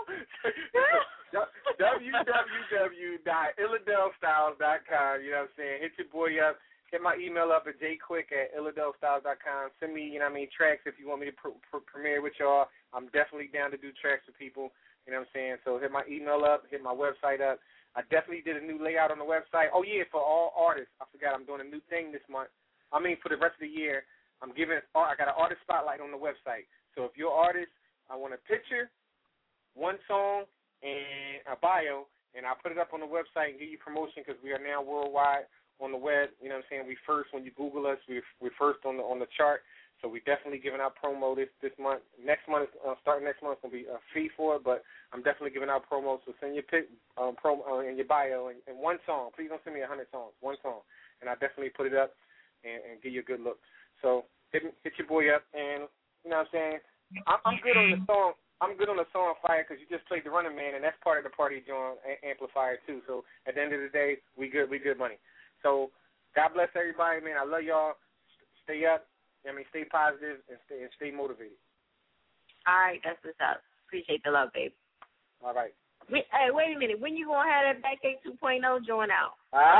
w w w dot illadel styles dot com. You know what I'm saying? Hit your boy up. Hit my email up at j quick at illadel styles dot com. Send me, you know what I mean, tracks if you want me to pr- pr- premiere with y'all. I'm definitely down to do tracks for people. You know what I'm saying? So hit my email up. Hit my website up. I definitely did a new layout on the website. Oh, yeah, for all artists. I forgot I'm doing a new thing this month. I mean, for the rest of the year, I'm giving – I got an artist spotlight on the website. So if you're an artist, I want a picture, one song, and a bio, and I'll put it up on the website and give you promotion because we are now worldwide on the web. You know what I'm saying? We first, when you Google us, we're, we're first on the on the chart. So we definitely giving out promo this, this month. Next month, uh, starting next month, it's going to be a fee for it, but I'm definitely giving out promos. So send your pic, um, promo uh, in your bio and, and one song. Please don't send me a hundred songs. One song, and I definitely put it up and, and give you a good look. So hit, hit your boy up, and you know what I'm saying. I'm, I'm good on the song. I'm good on the song Fire because you just played the Running Man, and that's part of the party joint amplifier too. So at the end of the day, we good. We good money. So God bless everybody, man. I love y'all. Stay up. I mean, stay positive and stay and stay motivated. All right, that's what's up. Appreciate the love, babe. All right. Wait, hey, wait a minute. When you gonna have that Backache two point oh joint out?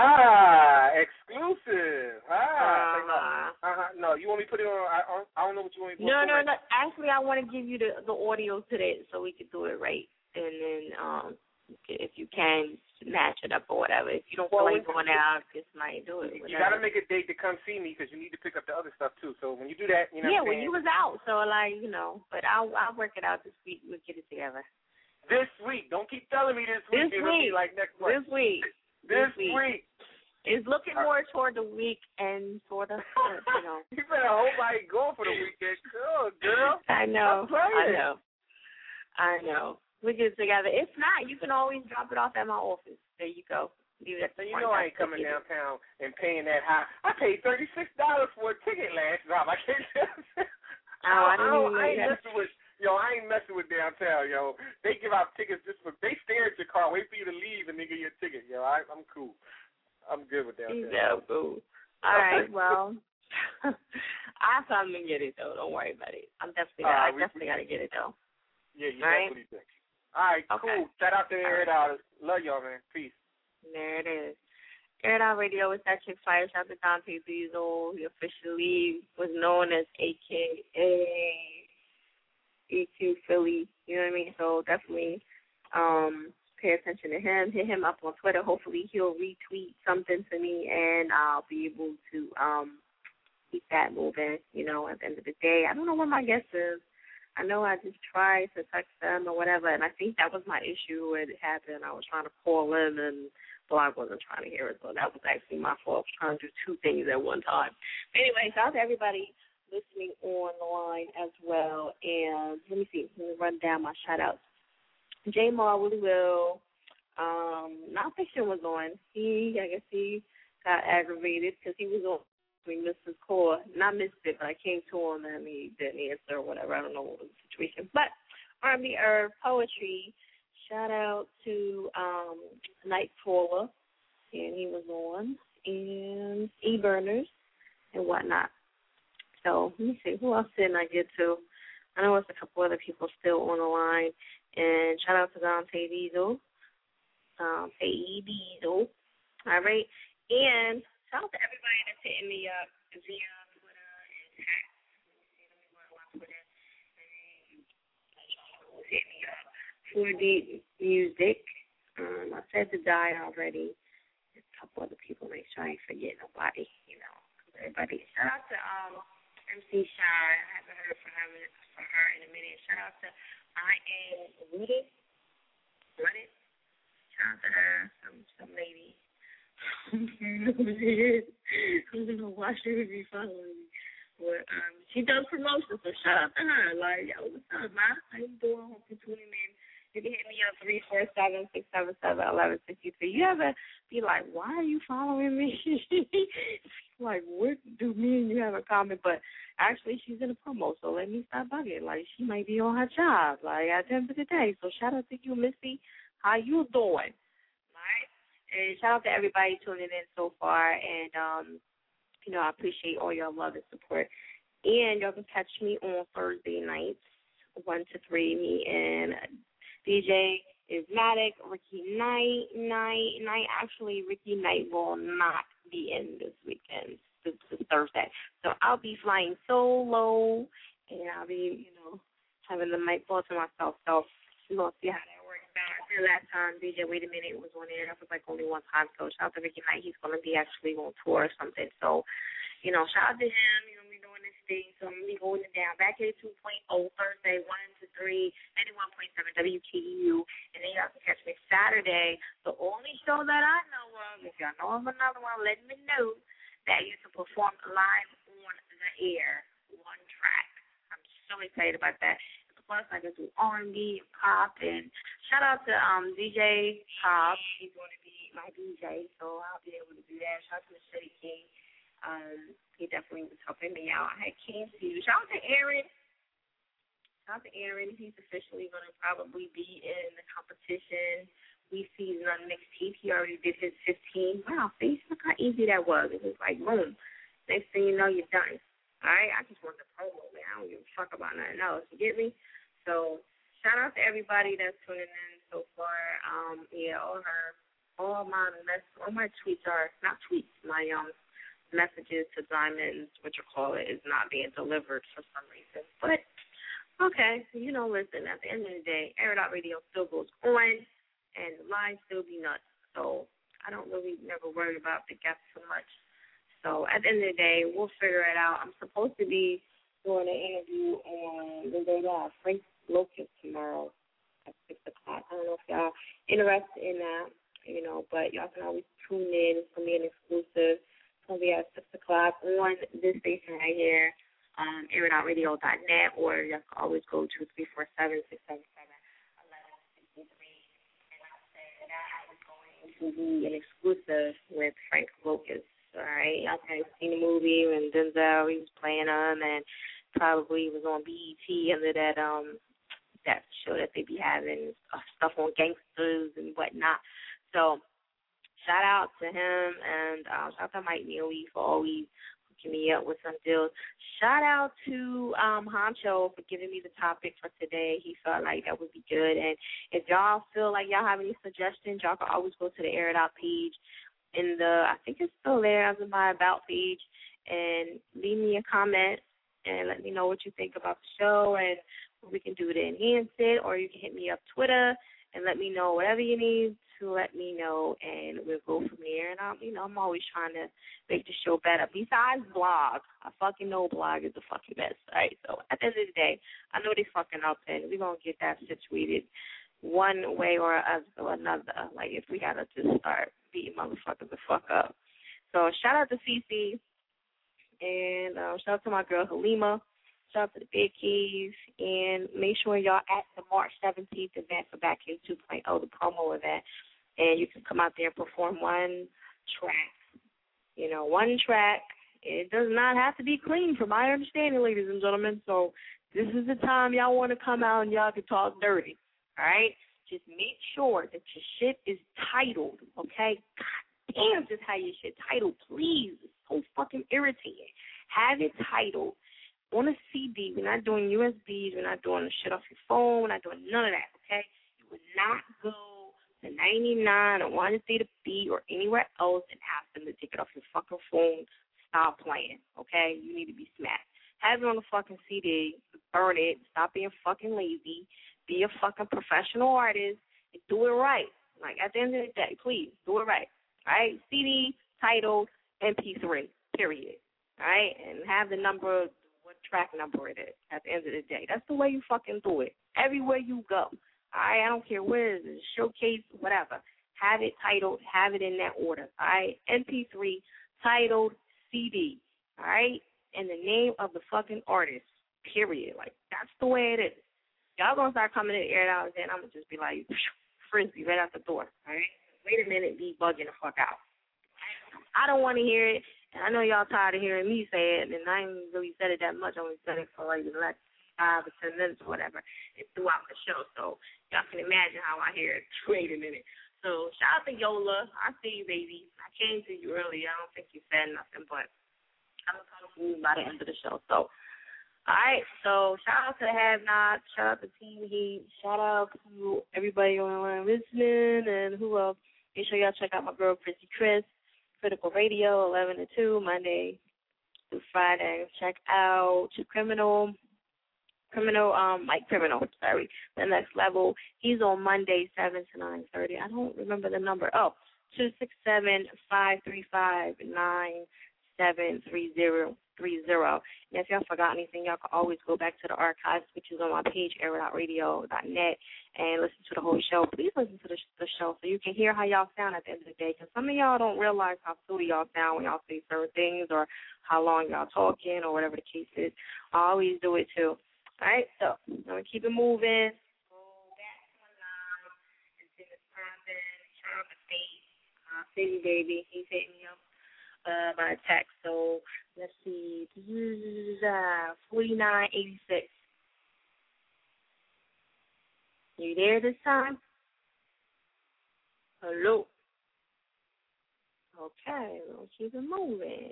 Ah, exclusive. Ah, uh, uh-huh. No, you want me to put it on? I, I don't know what you want me to put. No, no, no. Actually, I want to give you the the audio to that so we can do it right, and then um, if you can match it up or whatever. If you don't feel well, like going out, just might do it. Whatever. You got to make a date to come see me because you need to pick up the other stuff too. So when you do that, you know. Yeah, what I'm when you was out, so like you know, but I'll I'll work it out this week. We'll get it together. This week, don't keep telling me this week. This It'll week, be like next month. This week, this, this week. week. It's looking more toward the week and sort of, you know. You better hope I ain't going for the weekend. Cool, girl. I know. I know. I know. We get it together. If not, you can always drop it off at my office. There you go. Leave it at so you know I ain't coming downtown and paying that high. I paid thirty six dollars for a ticket last drop. I can't. Oh, I didn't even know I ain't that. messing with. Yo, I ain't messing with downtown, yo. They give out tickets just for. They stare at your car, wait for you to leave, and they give you a ticket, yo. I, I'm cool. I'm good with downtown. Yeah, boo. All right, well, I'll come and get it though. Don't worry about it. I'm definitely. Uh, I we, definitely got to get it though. Yeah, you All right? definitely do. All right, okay. Cool. Shout out to Air It Out. Love y'all, man. Peace. There it is. Air It Out Radio is that chick Fire. Shout out to Dante Diesel. He officially was known as A K A E Q Philly. You know what I mean? So definitely um, pay attention to him. Hit him up on Twitter. Hopefully he'll retweet something to me, and I'll be able to um, keep that moving. You know, at the end of the day, I don't know what my guess is. I know I just tried to text them or whatever, and I think that was my issue when it happened. I was trying to call in, and Blog wasn't trying to hear it, so that was actually my fault. I was trying to do two things at one time. Anyway, shout out to everybody listening on the line as well. And let me see. Let me run down my shout-outs. J. Mar, Willie Will, um, Nonfiction was on. He, I guess he got aggravated because he was on. We missed his call. Not missed it, but I came to him and he didn't answer or whatever. I don't know what was the situation. But R and B Earth, Poetry, shout out to um, Nightcrawler, and he was on, and E-Burners and whatnot. So let me see, who else didn't I get to? I know it's a couple other people still on the line. And shout out to Dante Diesel. Dante Diesel. All right. And shout out to everybody that's hitting me up via Twitter and text. Let me see. Let me go on Twitter. Hit me up for the music. Um, I said to die already. A couple other people. Make sure I ain't forget nobody. You know, everybody. Shout out to um M C Shy. I haven't heard from her from her in a minute. Shout out to I Am Rooted. Rooted. Shout out to her. Some some lady. I don't know why she would be following me. But um, she does promotions, so shout out to her. Like, yo, what's up, man? How you doing? Hope you're tuning in. You can hit me up three four seven, six seven seven, one one six three. You ever be like, why are you following me? Like, what do me and you have in common? But actually, she's in a promo, so let me stop bugging. Like, she might be on her job, like, at the end of the day. So shout out to you, Missy. How you doing? All right? And shout out to everybody tuning in so far. And, um, you know, I appreciate all your love and support. And y'all can catch me on Thursday nights, one to three, me and D J Ismatic, Ricky Knight, Night, Night. Actually, Ricky Knight will not be in this weekend, this, this Thursday. So I'll be flying solo, and I'll be, you know, having the mic all to myself. So we're going to see how that works out. I said last time, D J, wait a minute, was on there. That was like only one time. So shout out to Ricky Knight. He's going to be actually on tour or something. So, you know, shout out to him. You know, we're doing this thing. So I'm going to be holding it down. Back here two point oh, Thursday, one to three, ninety-one point seven W K U. And then y'all can catch me Saturday. The only show that I know of, if y'all know of another one, let me know that you can perform live on the air, one track. I'm so excited about that. Plus, I can do R and B and pop. And shout out to um, D J Pop. He's going to be my D J, so I'll be able to do that. Shout out to the City King. Um, he definitely was helping me out. I had King too. Shout out to Aaron. Shout out to Aaron. He's officially going to probably be in the competition. We season on mixtape. He already did his fifteen. Wow, see, look how easy that was. It was like, boom. Next thing you know, you're done. All right? I just want the promo, man. I don't give a fuck about nothing else. You get me? So shout out to everybody that's tuning in so far. Um, yeah, all her, all my mess, all my tweets are not tweets. My um messages to Diamonds, what you call it, is not being delivered for some reason. But okay, you know, listen. At the end of the day, Air It Out Radio still goes on, and the lines still be nuts. So I don't really never worry about the guests so much. So at the end of the day, we'll figure it out. I'm supposed to be doing an interview on the day off, Frank Locust tomorrow at six o'clock. I don't know if y'all interested in that, you know, but y'all can always tune in. It's going to be an exclusive. It's going to be at six o'clock on this station right here, um, air it out radio dot net, or y'all can always go to three four seven, six seven seven, one one six three. And I said that I was going to be an exclusive with Frank Locust. All right, y'all can see the movie and Denzel, he was playing him, and probably was on B E T under that um that show that they be having uh, stuff on gangsters and whatnot. So shout out to him, and uh, shout out to Mike Neely for always hooking me up with some deals. Shout out to um, Honcho for giving me the topic for today. He felt like that would be good. And if y'all feel like y'all have any suggestions, y'all can always go to the Air It Out page in the, I think it's still there as in my About page, and leave me a comment and let me know what you think about the show and what we can do to enhance it, or you can hit me up Twitter and let me know whatever you need to let me know, and we'll go from there. And I'm, you know, I'm always trying to make the show better. Besides blog, I fucking know blog is the fucking best, right? So at the end of the day, I know they fucking up, and we're gonna get that situated one way or another. Like if we gotta just start beating motherfuckers the fuck up. So shout out to Cece, and uh, shout out to my girl Halima. Shout out to the Big Keys, and make sure y'all at the March seventeenth event for Back in two point oh, the promo event, and you can come out there and perform one track. You know, one track. It does not have to be clean, from my understanding, ladies and gentlemen. So this is the time y'all want to come out and y'all can talk dirty, all right? Just make sure that your shit is titled, okay? God damn, just have your shit titled, please. It's so fucking irritating. Have it titled on a C D. We're not doing U S Bs. We're not doing the shit off your phone. We're not doing none of that, okay? You would not go to ninety-nine or one hundred Theta B or anywhere else and ask them to take it off your fucking phone. Stop playing, okay? You need to be smacked. Have it on the fucking C D. Burn it. Stop being fucking lazy. Be a fucking professional artist and do it right. Like, at the end of the day, please, do it right. All right? C D, title, M P three, period. All right? And have the number, what track number it is at the end of the day. That's the way you fucking do it. Everywhere you go. All right? I don't care where it is, showcase, whatever. Have it titled, have it in that order. All right? M P three, titled, C D. All right? And the name of the fucking artist, period. Like, that's the way it is. Y'all gonna start coming in the air out, and then I'm gonna just be like, frisbee right out the door, all right? Wait a minute, be bugging the fuck out. I don't want to hear it, and I know y'all tired of hearing me say it, and I ain't really said it that much. I only said it for like the last five or ten minutes or whatever throughout the show, so y'all can imagine how I hear it. Wait a minute. So shout out to Yola. I see you, baby. I came to you early. I don't think you said nothing, but I'm going to come to you by the end of the show. So, all right, so shout out to the Have Not, shout out to Team Heat, shout out to everybody online listening, and who else? Make sure y'all check out my girl, Prissy Chris, Critical Radio, eleven to two, Monday through Friday. Check out Criminal, Criminal, um, Mike Criminal, sorry, The Next Level. He's on Monday, seven to nine thirty. I don't remember the number. Oh, two six seven, five three five, nine seven three zero. Three zero. And if y'all forgot anything, y'all can always go back to the archives, which is on my page, air dot radio dot net, and listen to the whole show. Please listen to the, the show so you can hear how y'all sound at the end of the day, because some of y'all don't realize how silly y'all sound when y'all say certain things or how long y'all talking or whatever the case is. I always do it, too. All right, so I'm going to keep it moving. Go back to my line and see what's popping. Shout out to Faith. Uh, City, baby. He's hitting me up. Uh, by text. So let's see, forty-nine eighty-six. You there this time? Hello. Okay, we'll keep it moving.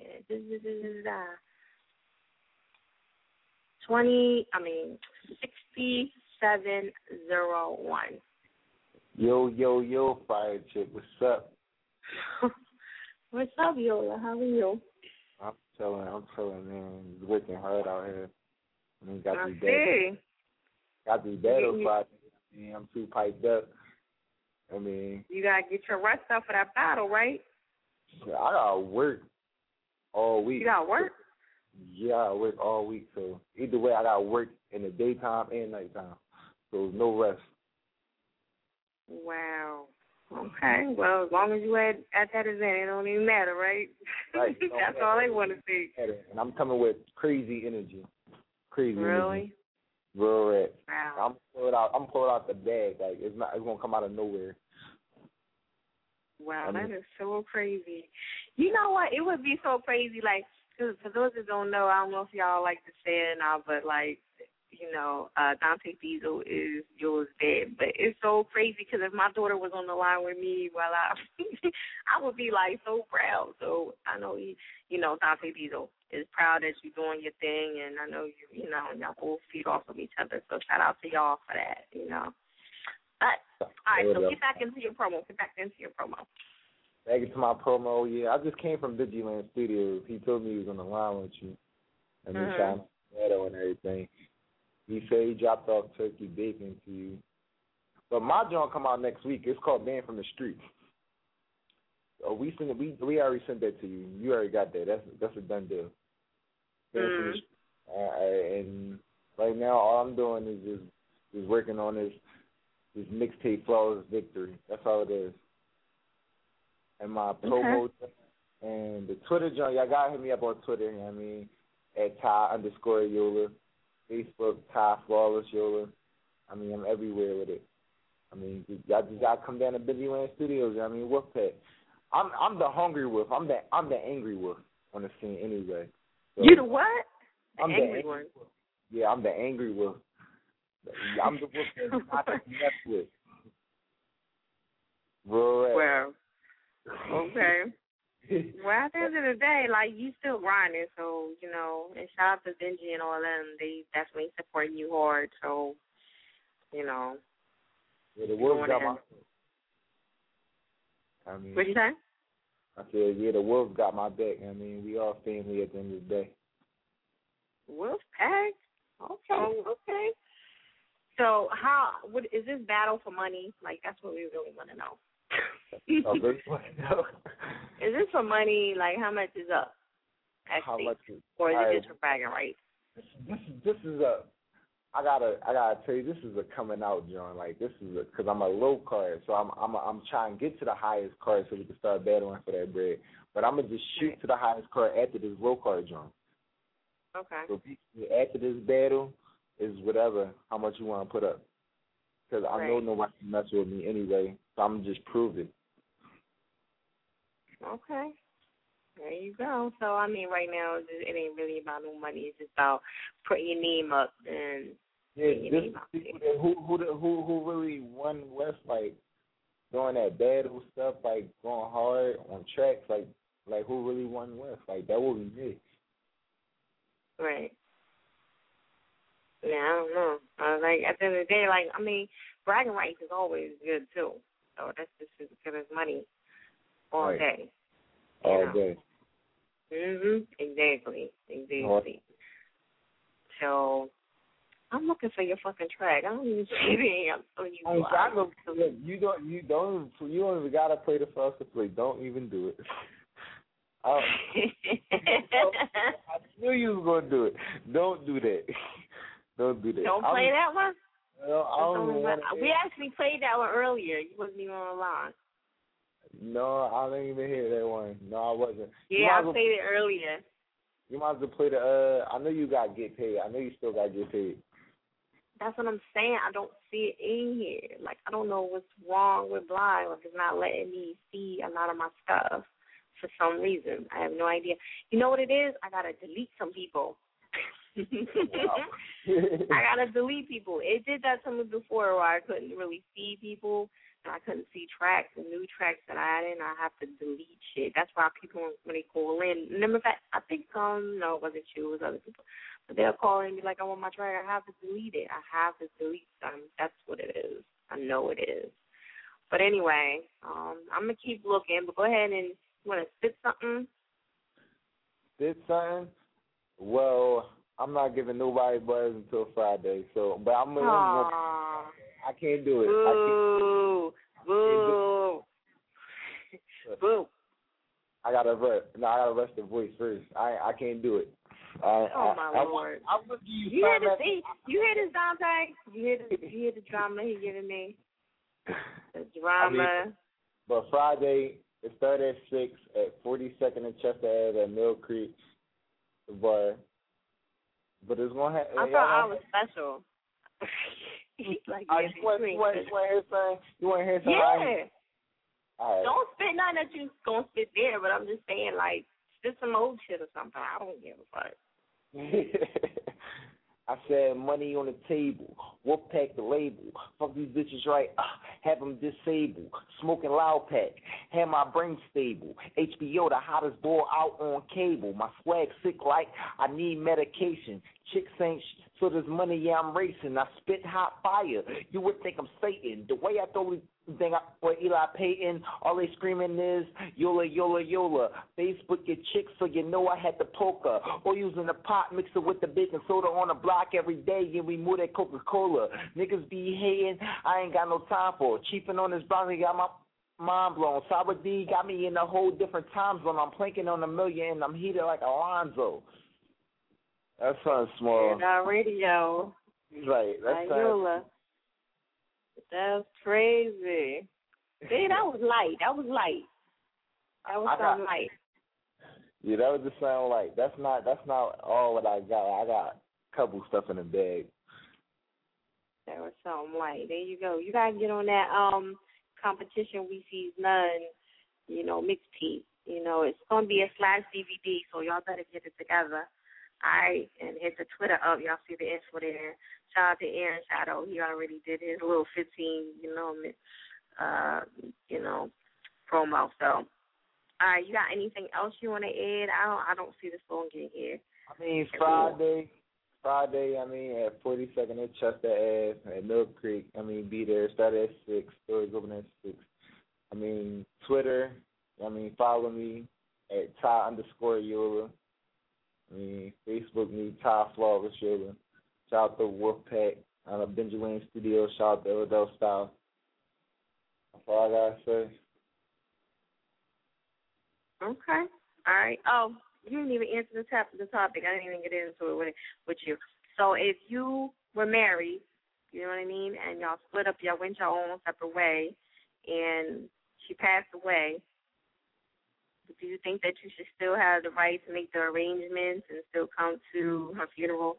Twenty, I mean sixty-seven zero one. Yo, yo, yo, fire chick, what's up? What's up, Yola? How are you? I'm chilling. I'm chilling, man. Working hard out here. I mean, got I these see. battles. Got these battle spots. I mean, I'm too piped up. I mean, you gotta get your rest up for that battle, right? I gotta work all week. You gotta work? Yeah, I work all week. So either way, I gotta work in the daytime and nighttime. So no rest. Wow. Okay, well, as long as you at, at that event, it don't even matter, right? Right. That's all they want to see. And I'm coming with crazy energy. Crazy really? energy. Real red. Wow. I'm pulling out I'm pulling out the bag. Like it's not it's gonna come out of nowhere. Wow, I mean, that is so crazy. You know what? It would be so crazy, like, cause for those that don't know, I don't know if y'all like to say it or not, but like, you know, uh, Dante Diesel is yours dad. But it's so crazy because if my daughter was on the line with me while I, I would be like so proud. So I know, he, you know, Dante Diesel is proud that you're doing your thing, and I know you, you know, y'all both feed off of each other. So shout out to y'all for that, you know. But all right, so get back into your promo. Get back into your promo. Back into my promo, yeah. I just came from Vigilant Studios. He told me he was on the line with you, and mm-hmm. he shot shadow and everything. He said he dropped off turkey bacon to you. But my joint come out next week. It's called Banned from the Streets. Oh, we sent it, we we already sent that to you. You already got that. That's that's a done deal. Banned mm. from the Streets. Uh, and right now, all I'm doing is just is working on this this mixtape, Flawless Victory. That's all it is. And my promo okay. and the Twitter joint, y'all gotta hit me up on Twitter. You know what I mean, at Ty underscore Yola. Facebook, Ty Flawless Yola. I mean, I'm everywhere with it. I mean, y'all just gotta come down to Busyland Studios. You know what I mean, Wolfpack. I'm I'm the hungry wolf. I'm the I'm the angry wolf on the scene anyway. So you the what? The I'm angry the angry one. wolf. Yeah, I'm the angry wolf. I'm the wolf that's not to be messed with. Right. Well, okay. Well, at the end of the day, like you still grinding, so you know. And shout out to Benji and all them. They definitely supporting you hard. So, you know. Yeah, the Wolves got my. I mean. What you say? I said, yeah, the Wolves got my back. I mean, we all family at the end of the day. Wolf pack. Okay, okay. So, how? What is this battle for money? Like, that's what we really want to know. Oh, really want to know? Is this for money? Like, how much is up? Actually, how much is, or is it right, just for bragging rights? This, this is a. I gotta, I gotta tell you, this is a coming out, John. Like, this is a, cause I'm a low card, so I'm, I'm, I'm trying to get to the highest card so we can start battling for that bread. But I'm gonna just shoot right. to the highest card after this low card, John. Okay. So after this battle is whatever, how much you want to put up. Because I right. know nobody can mess with me anyway, so I'm just prove it. Okay. There you go. So, I mean, right now, it ain't really about no money. It's just about putting your name up and yeah, putting your this name out people that, who, who, who, who really won West, like, doing that battle stuff, like, going hard on tracks, like, like who really won West? Like, that would be me. Right. Yeah, I don't know. Uh, like, at the end of the day, like, I mean, bragging rights is always good, too. So that's just because it's money all right. day. All know. day. Mhm. Exactly. Exactly. So I'm looking for your fucking track. I don't even see anything. I'm telling you. I'm I know, look, you don't. You don't. You don't even gotta play the first to play. Don't even do it. I, I knew you was gonna do it. Don't do that. Don't do that. Don't play I'm, that one. No, I don't even wanna, we actually played that one earlier. You wasn't even on the line. No, I didn't even hear that one. No, I wasn't. Yeah, I played it earlier. You might as well play the. Uh, I know you got to get paid. I know you still got to get paid. That's what I'm saying. I don't see it in here. Like, I don't know what's wrong with Blind. Like, it's not letting me see a lot of my stuff for some reason. I have no idea. You know what it is? I got to delete some people. I got to delete people. It did that to me before where I couldn't really see people. And I couldn't see tracks and new tracks that I had in. I have to delete shit. That's why people, when they call in, remember that? I think, um, no, it wasn't you, it was other people. But they'll call in and be like, I want my track. I have to delete it. I have to delete them. That's what it is. I know it is. But anyway, um, I'm going to keep looking. But go ahead and, you want to spit something? Spit something? Well, I'm not giving nobody buzz until Friday. So, but I'm going to. I can't do it. Boo. I can't. Boo. Boo. I gotta rest. No, I gotta rest the voice first. I I can't do it. I, oh I, my I, lord! I, I'm gonna give you. You hear this? See, you hear this, Dante? You hear the you hear the drama he giving me? The drama. I mean, but Friday it started at six at forty-second and Chester Ave at Mill Creek Bar. But it's gonna have. I thought I was special. Like, uh, you want you want you want to hear something? You want to hear something? Yeah. All right. Don't spit nothing that you gonna spit there, but I'm just saying, like, spit some old shit or something. I don't give a fuck. I said money on the table. Wolfpack the label. Fuck these bitches right. Uh, have them disabled. Smoking loud pack. Have my brain stable. H B O the hottest boy out on cable. My swag sick like I need medication. Chicks ain't sh- so there's money, yeah, I'm racing. I spit hot fire. You would think I'm Satan. The way I throw thing or Eli Payton, all they screaming is Yola, Yola, Yola. Facebook your chick so you know I had the poker. Or using the pot, mix it with the baking soda on the block every day and we move that Coca-Cola. Niggas be hating, I ain't got no time for it. Chiefing on this block, got my mind blown. Sour D got me in a whole different time zone. I'm planking on a million and I'm heated like Alonzo. That sounds small. And our radio. Right. That sounds. That's crazy. See, that was light. That was light. That was something light. Yeah, that was the sound light. That's not. That's not all what I got. I got a couple stuff in the bag. That was something light. There you go. You gotta get on that um competition. We see none. You know, mixtape. You know, it's gonna be a slash D V D. So y'all better get it together. All right, and hit the Twitter up. Y'all see the info there. Shout out to Aaron Shadow. He already did his little fifteen, you know, uh, you know, promo. So, all All right, you got anything else you want to add? I don't. I don't see the song in here. I mean, Friday, Friday. I mean, at forty-second at Chester Ave at Mill Creek. I mean, be there. Start at six. Stores open at six. I mean, Twitter. I mean, follow me at Ty underscore Yola. I mean, Facebook me Ty Flawless Yola. Shout out to Wolfpack. Uh, Benjamin Studio. Shout out to Iredell Style. That's all I gotta say. Okay. All right. Oh, you didn't even answer the, top, the topic. I didn't even get into it with, with you. So if you were married, you know what I mean, and y'all split up, y'all went your own separate way, and she passed away, do you think that you should still have the right to make the arrangements and still come to her funeral?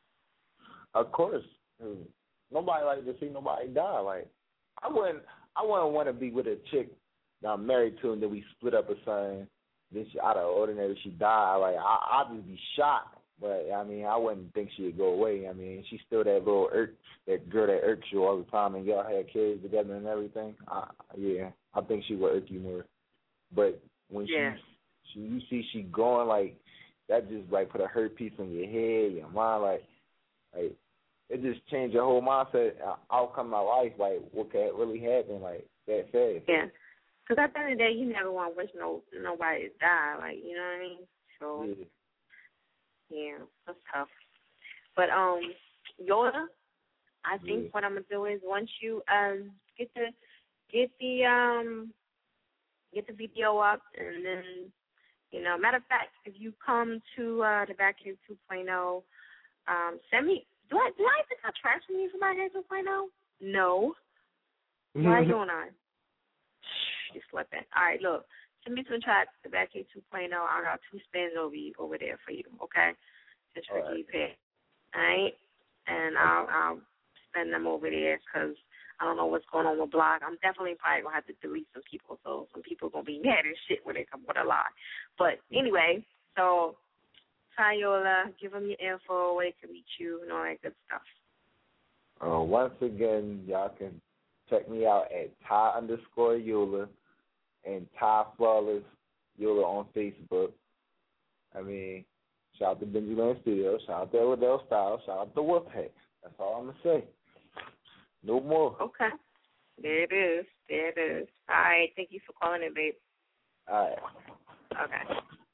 Of course. Nobody like to see nobody die. Like, I wouldn't, I wouldn't want to be with a chick that I'm married to and then we split up or something. Then she, out of the ordinary, she died. Like, I, I'd just be shocked. But, I mean, I wouldn't think she'd go away. I mean, she's still that little irk, that girl that irks you all the time, and y'all had kids together and everything. I, yeah, I think she would irk you more. But when yeah. she, she, you see she going, like, that just, like, put a hurt piece on your head, your mind, like, like, it just changed your whole mindset, outcome of my life, like, what can really happen, like, that fast. Yeah. Because at the end of the day, you never want to wish no nobody to die, like, you know what I mean? So, yeah, yeah that's tough. But, um, Yola, I think yeah. what I'm going to do is once you um get the, get the, um, get the video up, and then, you know, matter of fact, if you come to uh, the Batcave two point oh, um, send me, do I, do I think I trash from you for Batcave two point oh? No. Why are you going on? You slipping. All right, look. Send me some tracks to Batcave two point oh. I got two spins over you, over there for you, okay? Just for right. you pay. All right? And I'll, I'll spend them over there because I don't know what's going on with Blog. I'm definitely probably going to have to delete some people, so some people are going to be mad as shit when they come with a lie. But anyway, so Yola, give them your info, where they can reach you, and all that good stuff. Uh, once again, y'all can check me out at Ty underscore Yola and Ty Flawless Yola on Facebook. I mean, shout out to Benjamin Studio, shout out to Iredell Style, shout out to Wolfpack. That's all I'm going to say. No more. Okay. There it is. There it is. All right. Thank you for calling in, babe. All right. Okay.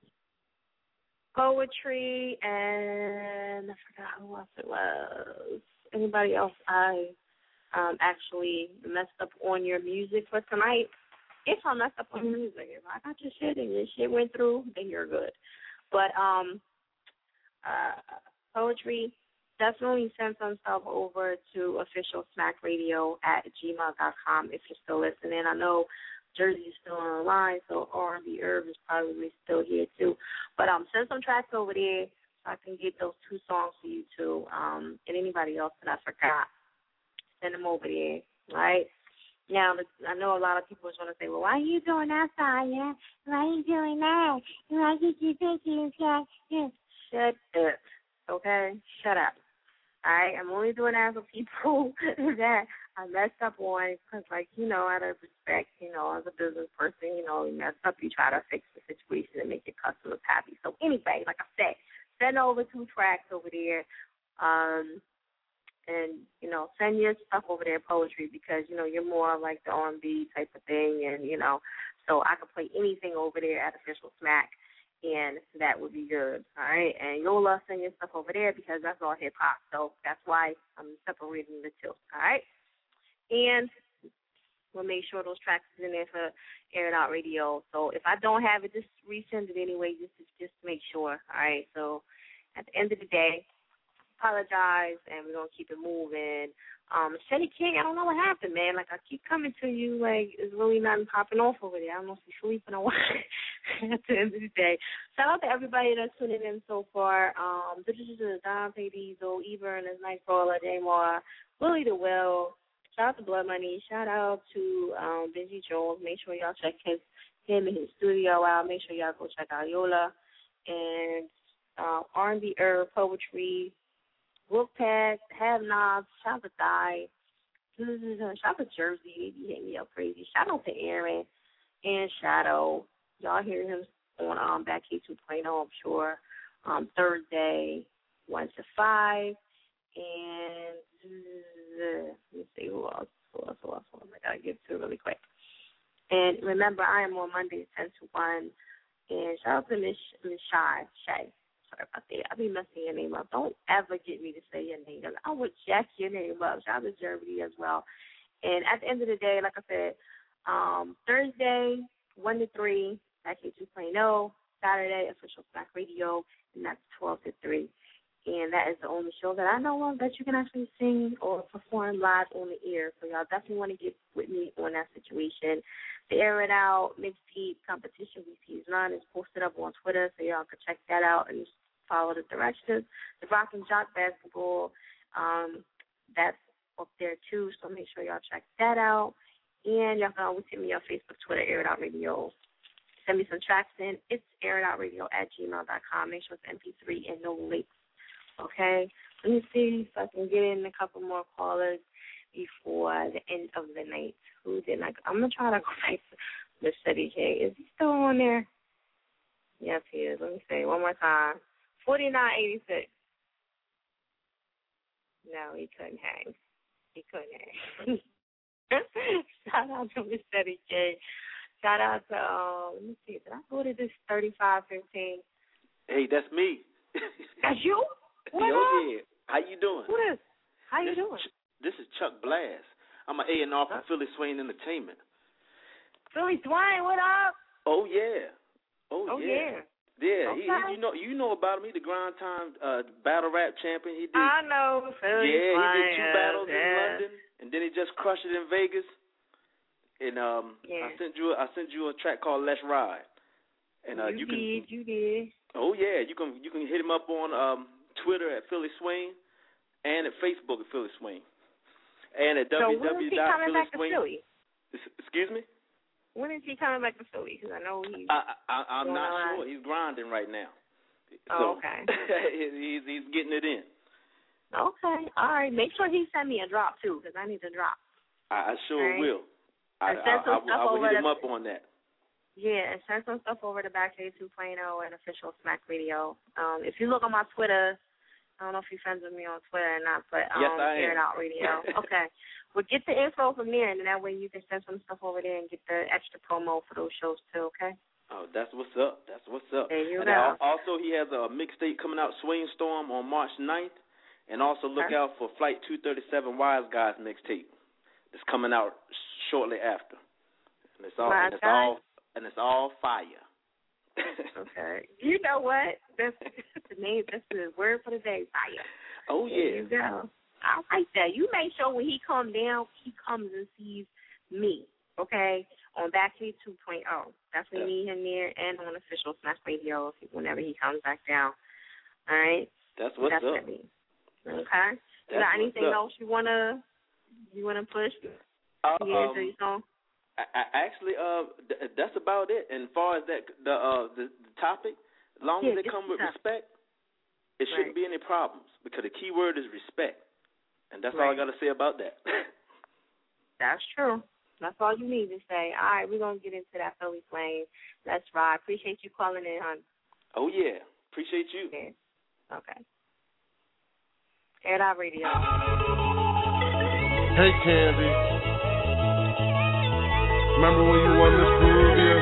Poetry, and I forgot who else it was. Anybody else I um, actually messed up on your music for tonight? If I messed up on your music, if I got your shit and your shit went through, then you're good. But um, uh, poetry, definitely send some stuff over to official smack radio at gmail dot com if you're still listening. I know Jersey's still on the line, so R and B Herb is probably still here too. But um, send some tracks over there so I can get those two songs for you too. Um, and anybody else that I forgot, send them over there, right? Now, I know a lot of people are going to say, well, why are you doing that, Saya? Why are you doing that? Why did you think you got this? Shut up, okay? Shut up. All right? I'm only doing that for people that I messed up on because, like, you know, out of respect, you know, as a business person, you know, you mess up, you try to fix the situation and make your customers happy. So, anyway, like I said, send over two tracks over there. Um, And, you know, send your stuff over there, poetry, because, you know, you're more like the R and B type of thing. And, you know, so I could play anything over there at Official Smack, and that would be good. All right. And Yola, send your stuff over there because that's all hip hop. So that's why I'm separating the two. All right. And we'll make sure those tracks is in there for Air It Out Radio. So if I don't have it, just resend it anyway, just just make sure. All right. So at the end of the day, apologize, and we're going to keep it moving. Um, Shetty King, I don't know what happened, man. Like, I keep coming to you, like, there's really nothing popping off over there. I don't know if you're sleeping or what. At the end of the day. Shout out to everybody that's tuning in so far. Um, this is Dante Diesel, Eber and his Nightcrawler, Jamar, Willie the Will. Shout out to Blood Money. Shout out to um, Benji Jones. Make sure y'all check his him in his studio out. Make sure y'all go check out Yola. And uh, R and B Herb, Poetry, Wolfpack, Have Knobs, shout out to Thigh, shout out to Jersey, they be hitting me up crazy. Shout out to Aaron and Shadow. y'all hear him on um, Back K two point oh, I'm sure, um, Thursday, one to five. And uh, let me see who else, who else, who else, who else I got to get to really quick. And remember, I am on Mondays, ten to one. And shout out to Miss Miss Shy, Shay. Sorry about that. I be messing your name up. Don't ever get me to say your name. I would jack your name up. Shout out to Germany as well. And at the end of the day, like I said, um, Thursday, one to three, Back K two point oh. Saturday, Official Smack Radio, and that's twelve to three. And that is the only show that I know of that you can actually sing or perform live on the air. So y'all definitely want to get with me on that situation. The Air It Out mixtape competition we season nine is posted up on Twitter, so y'all can check that out and follow the directions. The Rock and Jock basketball, um, that's up there too, so make sure y'all check that out. And y'all can always hit me on Facebook, Twitter, Air It Out Radio. Send me some tracks in. It's airitoutradio at gmail dot com. Make sure it's M P three and no links. Okay? Let me see if I can get in a couple more callers before the end of the night. Who did I? I'm going to try to go back to Mister D J. Is he still on there? Yes, he is. Let me see. One more time. forty-nine eighty-six. No, he couldn't hang. He couldn't hang. Shout out to Mister D J. Shout out to, um, let me see, did I go to this thirty-five fifteen? Hey, that's me. That's you? What Yo, up? yeah. How you doing? Who is? How you this doing? Ch- this is Chuck Blast. I'm an A and R from huh? Philly Swain Entertainment. Philly Swain, what up? Oh, yeah. Oh, oh yeah. Yeah, yeah. okay. He, he, you know you know about me, the Grind Time uh, battle rap champion. He did. I know, Philly Yeah, Swain, he did two battles yeah. in London, and then he just crushed it in Vegas. And um, yeah. I sent you I sent you a track called Let's Ride. And uh, you, you can did, you did. Oh yeah, you can you can hit him up on um, Twitter at Philly Swain and at Facebook at Philly Swain. And at so w w w dot philly swain. Excuse me? When is he coming back to Philly? Because I know he's I, I I'm not sure. He's grinding right now. Oh, so, okay. he's he's getting it in. Okay. All right. Make sure he send me a drop too, because I need to drop. I, I sure right. will. I, and send some I, stuff I, I will over hit him to, up on that. Yeah, and send some stuff over to Back K two point oh and Official Smack Radio. Um, if you look on my Twitter, I don't know if you're friends with me on Twitter or not, but um, yes, I Air It am. Out Radio. Okay. Well, get the info from there, and that way you can send some stuff over there and get the extra promo for those shows too, okay? Oh, that's what's up. That's what's up. There you and go. Also, he has a mixtape coming out, Swing Storm, on March ninth. And also look okay. out for Flight two thirty-seven Wise Guys mixtape. It's coming out shortly after. And it's all, and it's all, and it's all fire. Okay. You know what? That's the name. That's the word for the day. Fire. Oh yeah. There you go. I like that. You make sure when he come down, he comes and sees me. Okay. On Back K two point oh. That's when we need him there, and on Official Smash Radio whenever he comes back down. All right. That's what's Definitely. up. Okay. You got anything else you wanna you wanna push? Uh, you um, your song? I, I actually, uh, th- that's about it. And as far as that, the uh, the, the topic, as long yeah, as it come with tough. respect, it right. shouldn't be any problems because the key word is respect, and that's right. all I got to say about that. That's true. That's all you need to say. All right, we're gonna get into that Philly Flame. Let's ride. Appreciate you calling in, hon. Oh yeah, appreciate you. Yeah. Okay. Air It Out Radio. Hey, Candy. Remember when you won Miss Peruvian?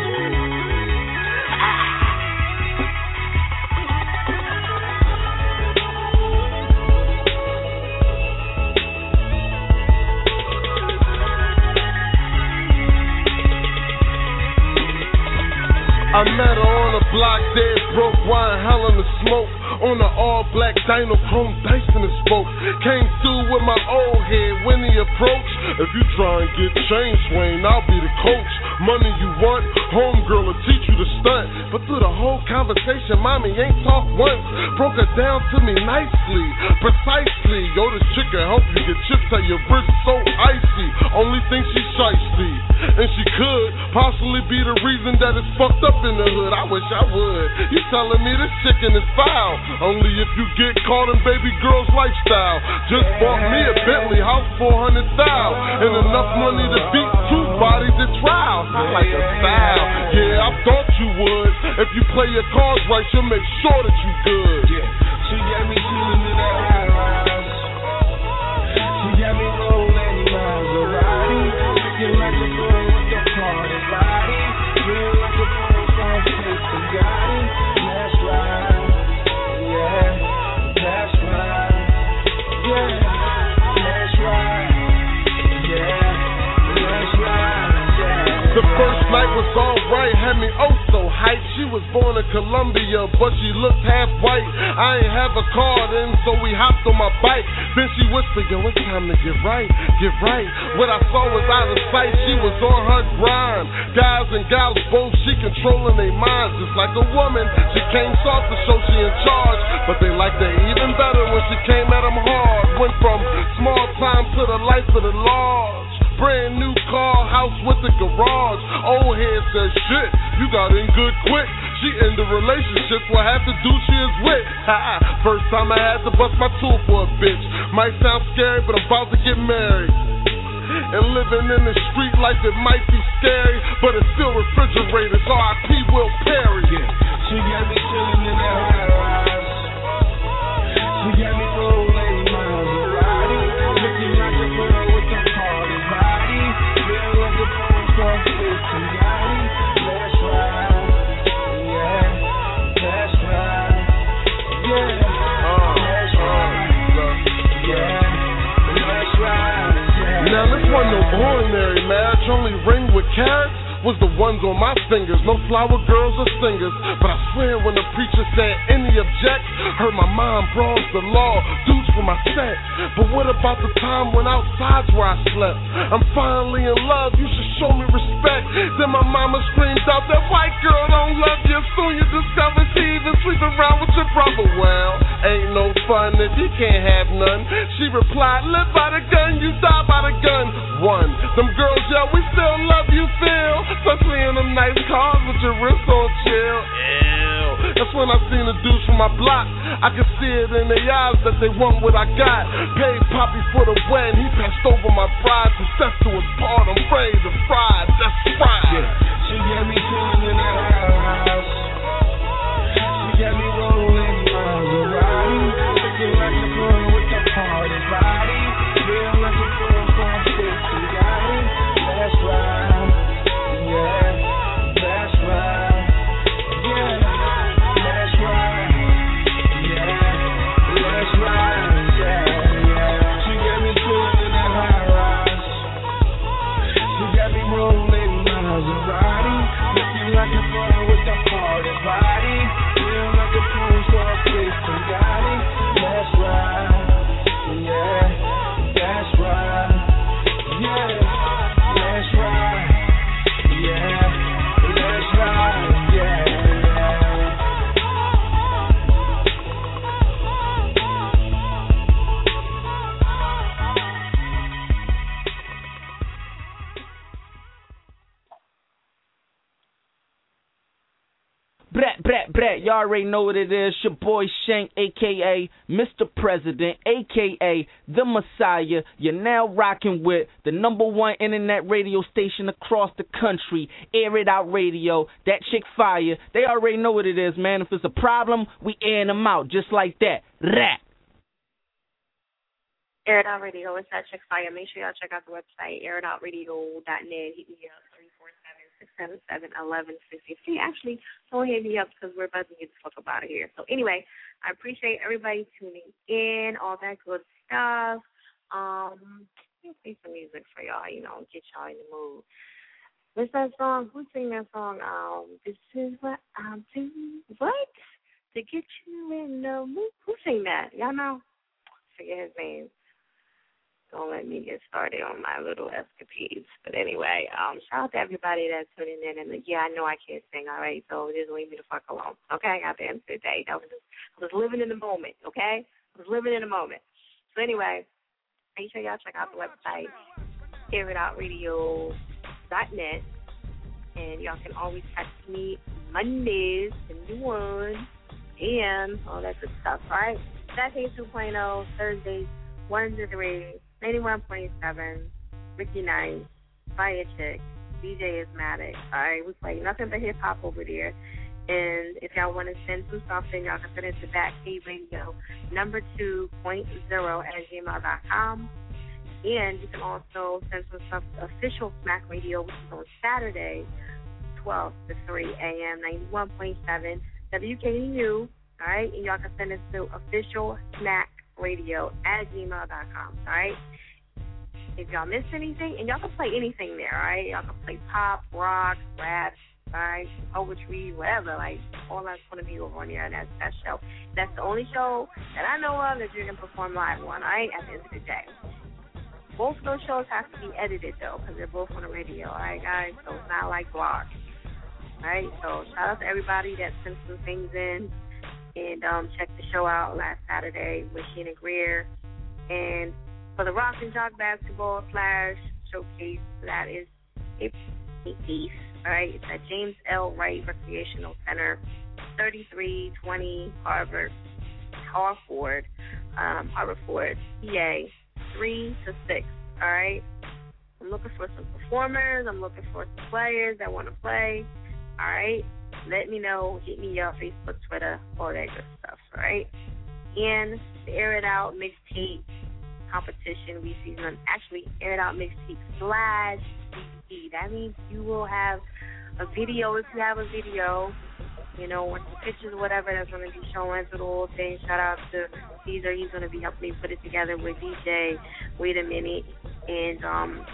I met her on a block, dead broke, wine, hell in the smoke. On an all-black dino, chrome dice in the spoke. Came through with my old head when he approached. If you try and get changed, Wayne, I'll be the coach. Money you want, homegirl will teach you to stunt. But through the whole conversation, mommy ain't talk once. Broke her down to me nicely, precisely. Yo, this chick can help you get chips at your wrist so icy. Only thing she shiesty, and she could possibly be the reason that it's fucked up in the hood. I wish I would. You telling me this chicken is foul? Only if you get caught in baby girl's lifestyle. Just bought me a Bentley house, four hundred thousand, and enough money to beat two bodies at trial. I like a style. Yeah, I thought you would. If you play your cards right, she'll make sure that you good. Yeah, she got me feeling in that high rise. She got me rolling Maserati, looking like a girl with a party body, feeling like a girl from Space Bugatti. That's right, yeah, that's right, yeah, that's right, yeah, that's right, yeah. The first night was alright, had me oh so hyped. She was born in Colombia, but she looked half white. I ain't have a card in, so we hopped on my bike. Then she whispered, yo, it's time to get right, get right. What I saw was out of sight, she was on her grind. Guys and gals both, she controlling their minds just like a woman. She came soft to show she in charge, but they liked her even better when she came at them hard. Went from small time to the life of the large. Brand new car, house with the garage. Old head says, shit, you got in good quick. She in the relationship with half the dude she is with. First time I had to bust my tool for a bitch. Might sound scary, but I'm about to get married. And living in the street life, it might be scary, but it's still refrigerated, so R I P Will Perry. Yeah, she got me chilling in that high rise. She got me rolling Maserati, looking like a girl with a party body, feeling like a girl from Space Bugatti. That's right, yeah, that's right, yeah, that's right, yeah, that's right, yeah. Now this wasn't no ordinary match, only ring with carrots was the ones on my fingers. No flower girls or singers, but I swear when the preacher said any object, heard my mom brawls the law, dudes for my set. But what about the time when outside's where I slept? I'm finally in love, you should show me respect. Then my mama screamed out, that white girl don't love you. Soon you discover she even sleeping around with your brother. Well, ain't no fun if you can't have none. She replied, live by the gun, you die by the gun. One, them girls, yeah, we still love you, Phil. Especially in them nice cars with your wrist on chill. Ew. That's when I seen the dudes from my block. I could see it in their eyes that they want what I got. Paid Poppy for the wedding, he passed over my bride. Success to his part, I'm ready to fry. That's right. Yeah, she got me chilling in that house. She got me rolling Maserati, looking like a girl with a party body, feeling like a girl from Space Bugatti. That's right. Brat, brat, brat, y'all already know what it is. Your boy Shank, a k a. Mister President, a k a. The Messiah. You're now rocking with the number one internet radio station across the country, Air It Out Radio. That chick fire. They already know what it is, man. If it's a problem, we airing them out just like that. Rat. Air It Out Radio, it's that chick fire. Make sure y'all check out the website, air it out radio dot net. Hit me up, three four seven, six seven seven, one one six three. Actually, don't hit me up because we're about to get the fuck up out of here. So anyway, I appreciate everybody tuning in, all that good stuff. Um, let me play some music for y'all, you know, get y'all in the mood. What's that song? Who sang that song? Um, this is what I'm doing. What? To get you in the mood. Who sang that? Y'all know? Forget his name. Don't let me get started on my little escapades. But anyway, um, shout out to everybody that's tuning in. And yeah, I know I can't sing, all right? So just leave me the fuck alone. Okay? At the end of the day, that was just, I was living in the moment, okay? I was living in the moment. So anyway, make sure y'all check out the website, air it out radio dot net. And y'all can always text me Mondays, the new one, and all that good stuff, all right? Saturday two point oh, Thursdays one to three, ninety-one point seven, Ricky Knight, Fire Chick, D J Ismatic. All right, we play nothing but hip hop over there. And if y'all want to send some stuff, then y'all can send it to Backcave Radio number two point zero at gmail dot com. And you can also send some stuff to Official Smack Radio, which is on Saturday, twelve to three a.m., ninety-one point seven W K D U. All right, and y'all can send it to Official Smack Radio at gmail dot com. All right. If y'all missed anything, and y'all can play anything there, all right? Y'all can play pop, rock, rap, all right, poetry, whatever. Like, all that's going to be over on there, and that's that show. That's the only show that I know of that you can perform live on, all right, at the end of the day. Both of those shows have to be edited, though, because they're both on the radio, all right, guys? So it's not like blogs, all right? So shout out to everybody that sent some things in and um, checked the show out last Saturday with Sheena Greer. And for the Rock and Jock Basketball Flash Showcase, that is April eighteenth, all right? It's at James L. Wright Recreational Center, thirty-three twenty Harvard, Harford, um, Harvard, P A, three to six, all right? I'm looking for some performers. I'm looking for some players that want to play, all right? Let me know. Hit me up, Facebook, Twitter, all that good stuff, all right? And the Air It Out mixtape competition we season, actually Air It Out mixtape slash D V D. That means you will have a video if you have a video, you know, with some pictures or whatever that's going to be showing through the whole thing. Shout out to Caesar. He's going to be helping me put it together with D J. Wait a minute. And um,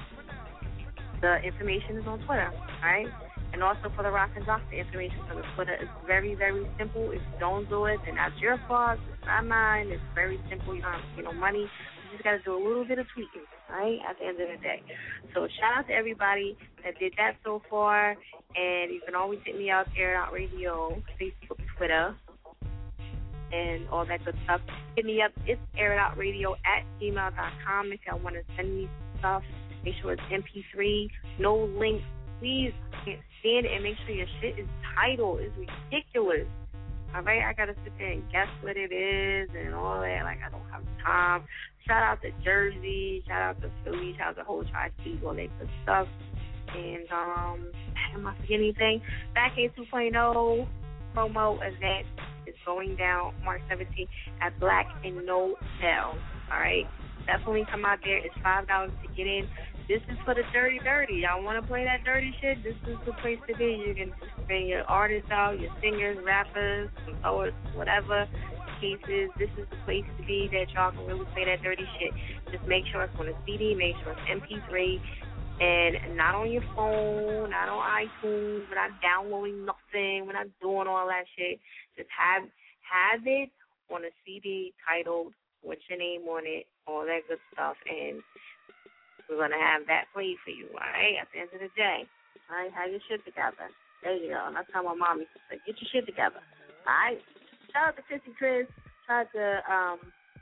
the information is on Twitter, all right? And also for the Rock and Jock, the information for the Twitter is very, very simple. If you don't do it, then that's your fault. It's not mine. It's very simple. You don't have to pay no money. You just got to do a little bit of tweaking, right, at the end of the day. So shout out to everybody that did that so far. And you can always hit me up, Air It Out Radio, Facebook, Twitter, and all that good stuff. Hit me up. It's Air It Out Radio at gmail dot com if y'all want to send me stuff. Make sure it's M P three, no links. Please can't stand it, and make sure your shit is titled. It's ridiculous. All right, I gotta sit there and guess what it is and all that. Like, I don't have time. Shout out to Jersey. Shout out to Philly. Shout out to the whole Tri-State, all that good stuff. And um, am I forgetting anything? Backcave two point oh promo event is going down March seventeenth at Black and No Tell. All right, definitely come out there. It's five dollars to get in. This is for the dirty, dirty. Y'all want to play that dirty shit? This is the place to be. You can bring your artists out, your singers, rappers, poets, whatever cases. This is the place to be that y'all can really play that dirty shit. Just make sure it's on a C D, make sure it's M P three, and not on your phone, not on iTunes. We're not downloading nothing. We're not doing all that shit. Just have have it on a C D titled, with your name on it, all that good stuff, and we're going to have that played for you, all right, at the end of the day. All right, have your shit together. There you go. And that's how my mom used to say, get your shit together. All right? Shout out to Chrissy Chris. Shout out to um,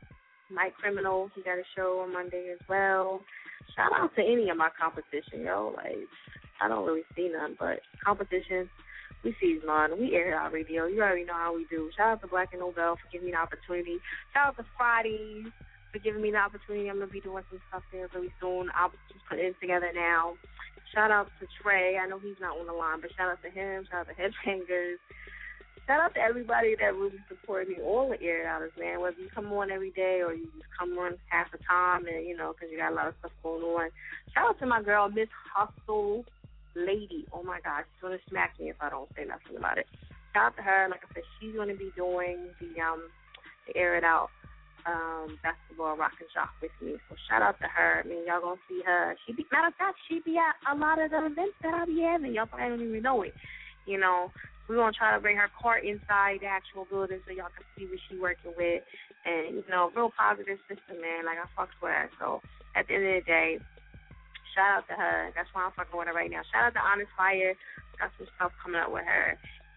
Mike Criminal. He got a show on Monday as well. Shout out to any of my competition, yo. Like, I don't really see none, but competition, we see none. We Air It Out Radio. You already know how we do. Shout out to Black and Nobel for giving me the opportunity. Shout out to Fridays for giving me the opportunity. I'm going to be doing some stuff there really soon. I'll just put it together now. Shout out to Trey. I know he's not on the line, but shout out to him. Shout out to Headbangers. Shout out to everybody that really supported me, all the Air It Outers, man. Whether you come on every day or you just come on half the time, and you know, because you got a lot of stuff going on. Shout out to my girl, Miss Hustle Lady. Oh, my gosh. She's going to smack me if I don't say nothing about it. Shout out to her. Like I said, she's going to be doing the, um, the Air It Out Um, basketball rock and shock with me. So shout out to her. I mean, y'all gonna see her. She be matter of fact, she be at a lot of the events that I be having. Y'all probably don't even know it. You know, we're gonna try to bring her cart inside the actual building so y'all can see what she working with. And you know, real positive sister, man. Like, I fucks with her. So at the end of the day, shout out to her. That's why I'm fucking with her right now. Shout out to Honest Fire. Got some stuff coming up with her.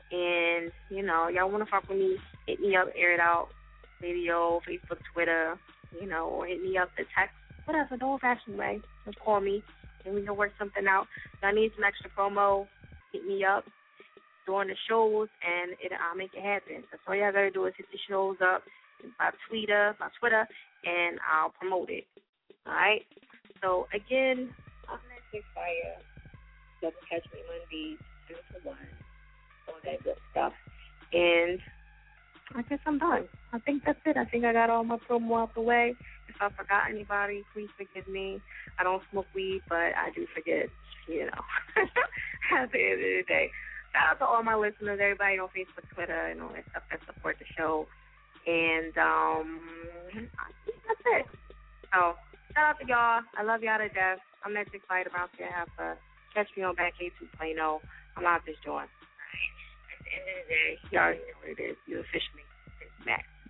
And you know, y'all wanna fuck with me? Hit me up, Air It Out Radio, Facebook, Twitter, you know, or hit me up the text, whatever, the old-fashioned way. Just call me, and we can work something out. If I need some extra promo, hit me up during the shows, and it, I'll make it happen. That's all y'all got to do is hit the shows up by Twitter, by Twitter, and I'll promote it. All right? So, again, I'm Magic Fire. You can catch me Mondays, two to one, all that good stuff. And I guess I'm done. I think that's it. I think I got all my promo out the way. If I forgot anybody, please forgive me. I don't smoke weed, but I do forget, you know, at the end of the day. Shout out to all my listeners, everybody on Facebook, Twitter, and all that stuff that support the show. And um, I think that's it. So, shout out to y'all. I love y'all to death. I'm that chick fighter around here. Have fun. Catch me on Back A two point oh. I'm out this joint. All right. At the end of the day, you already know what it is. You officially Max.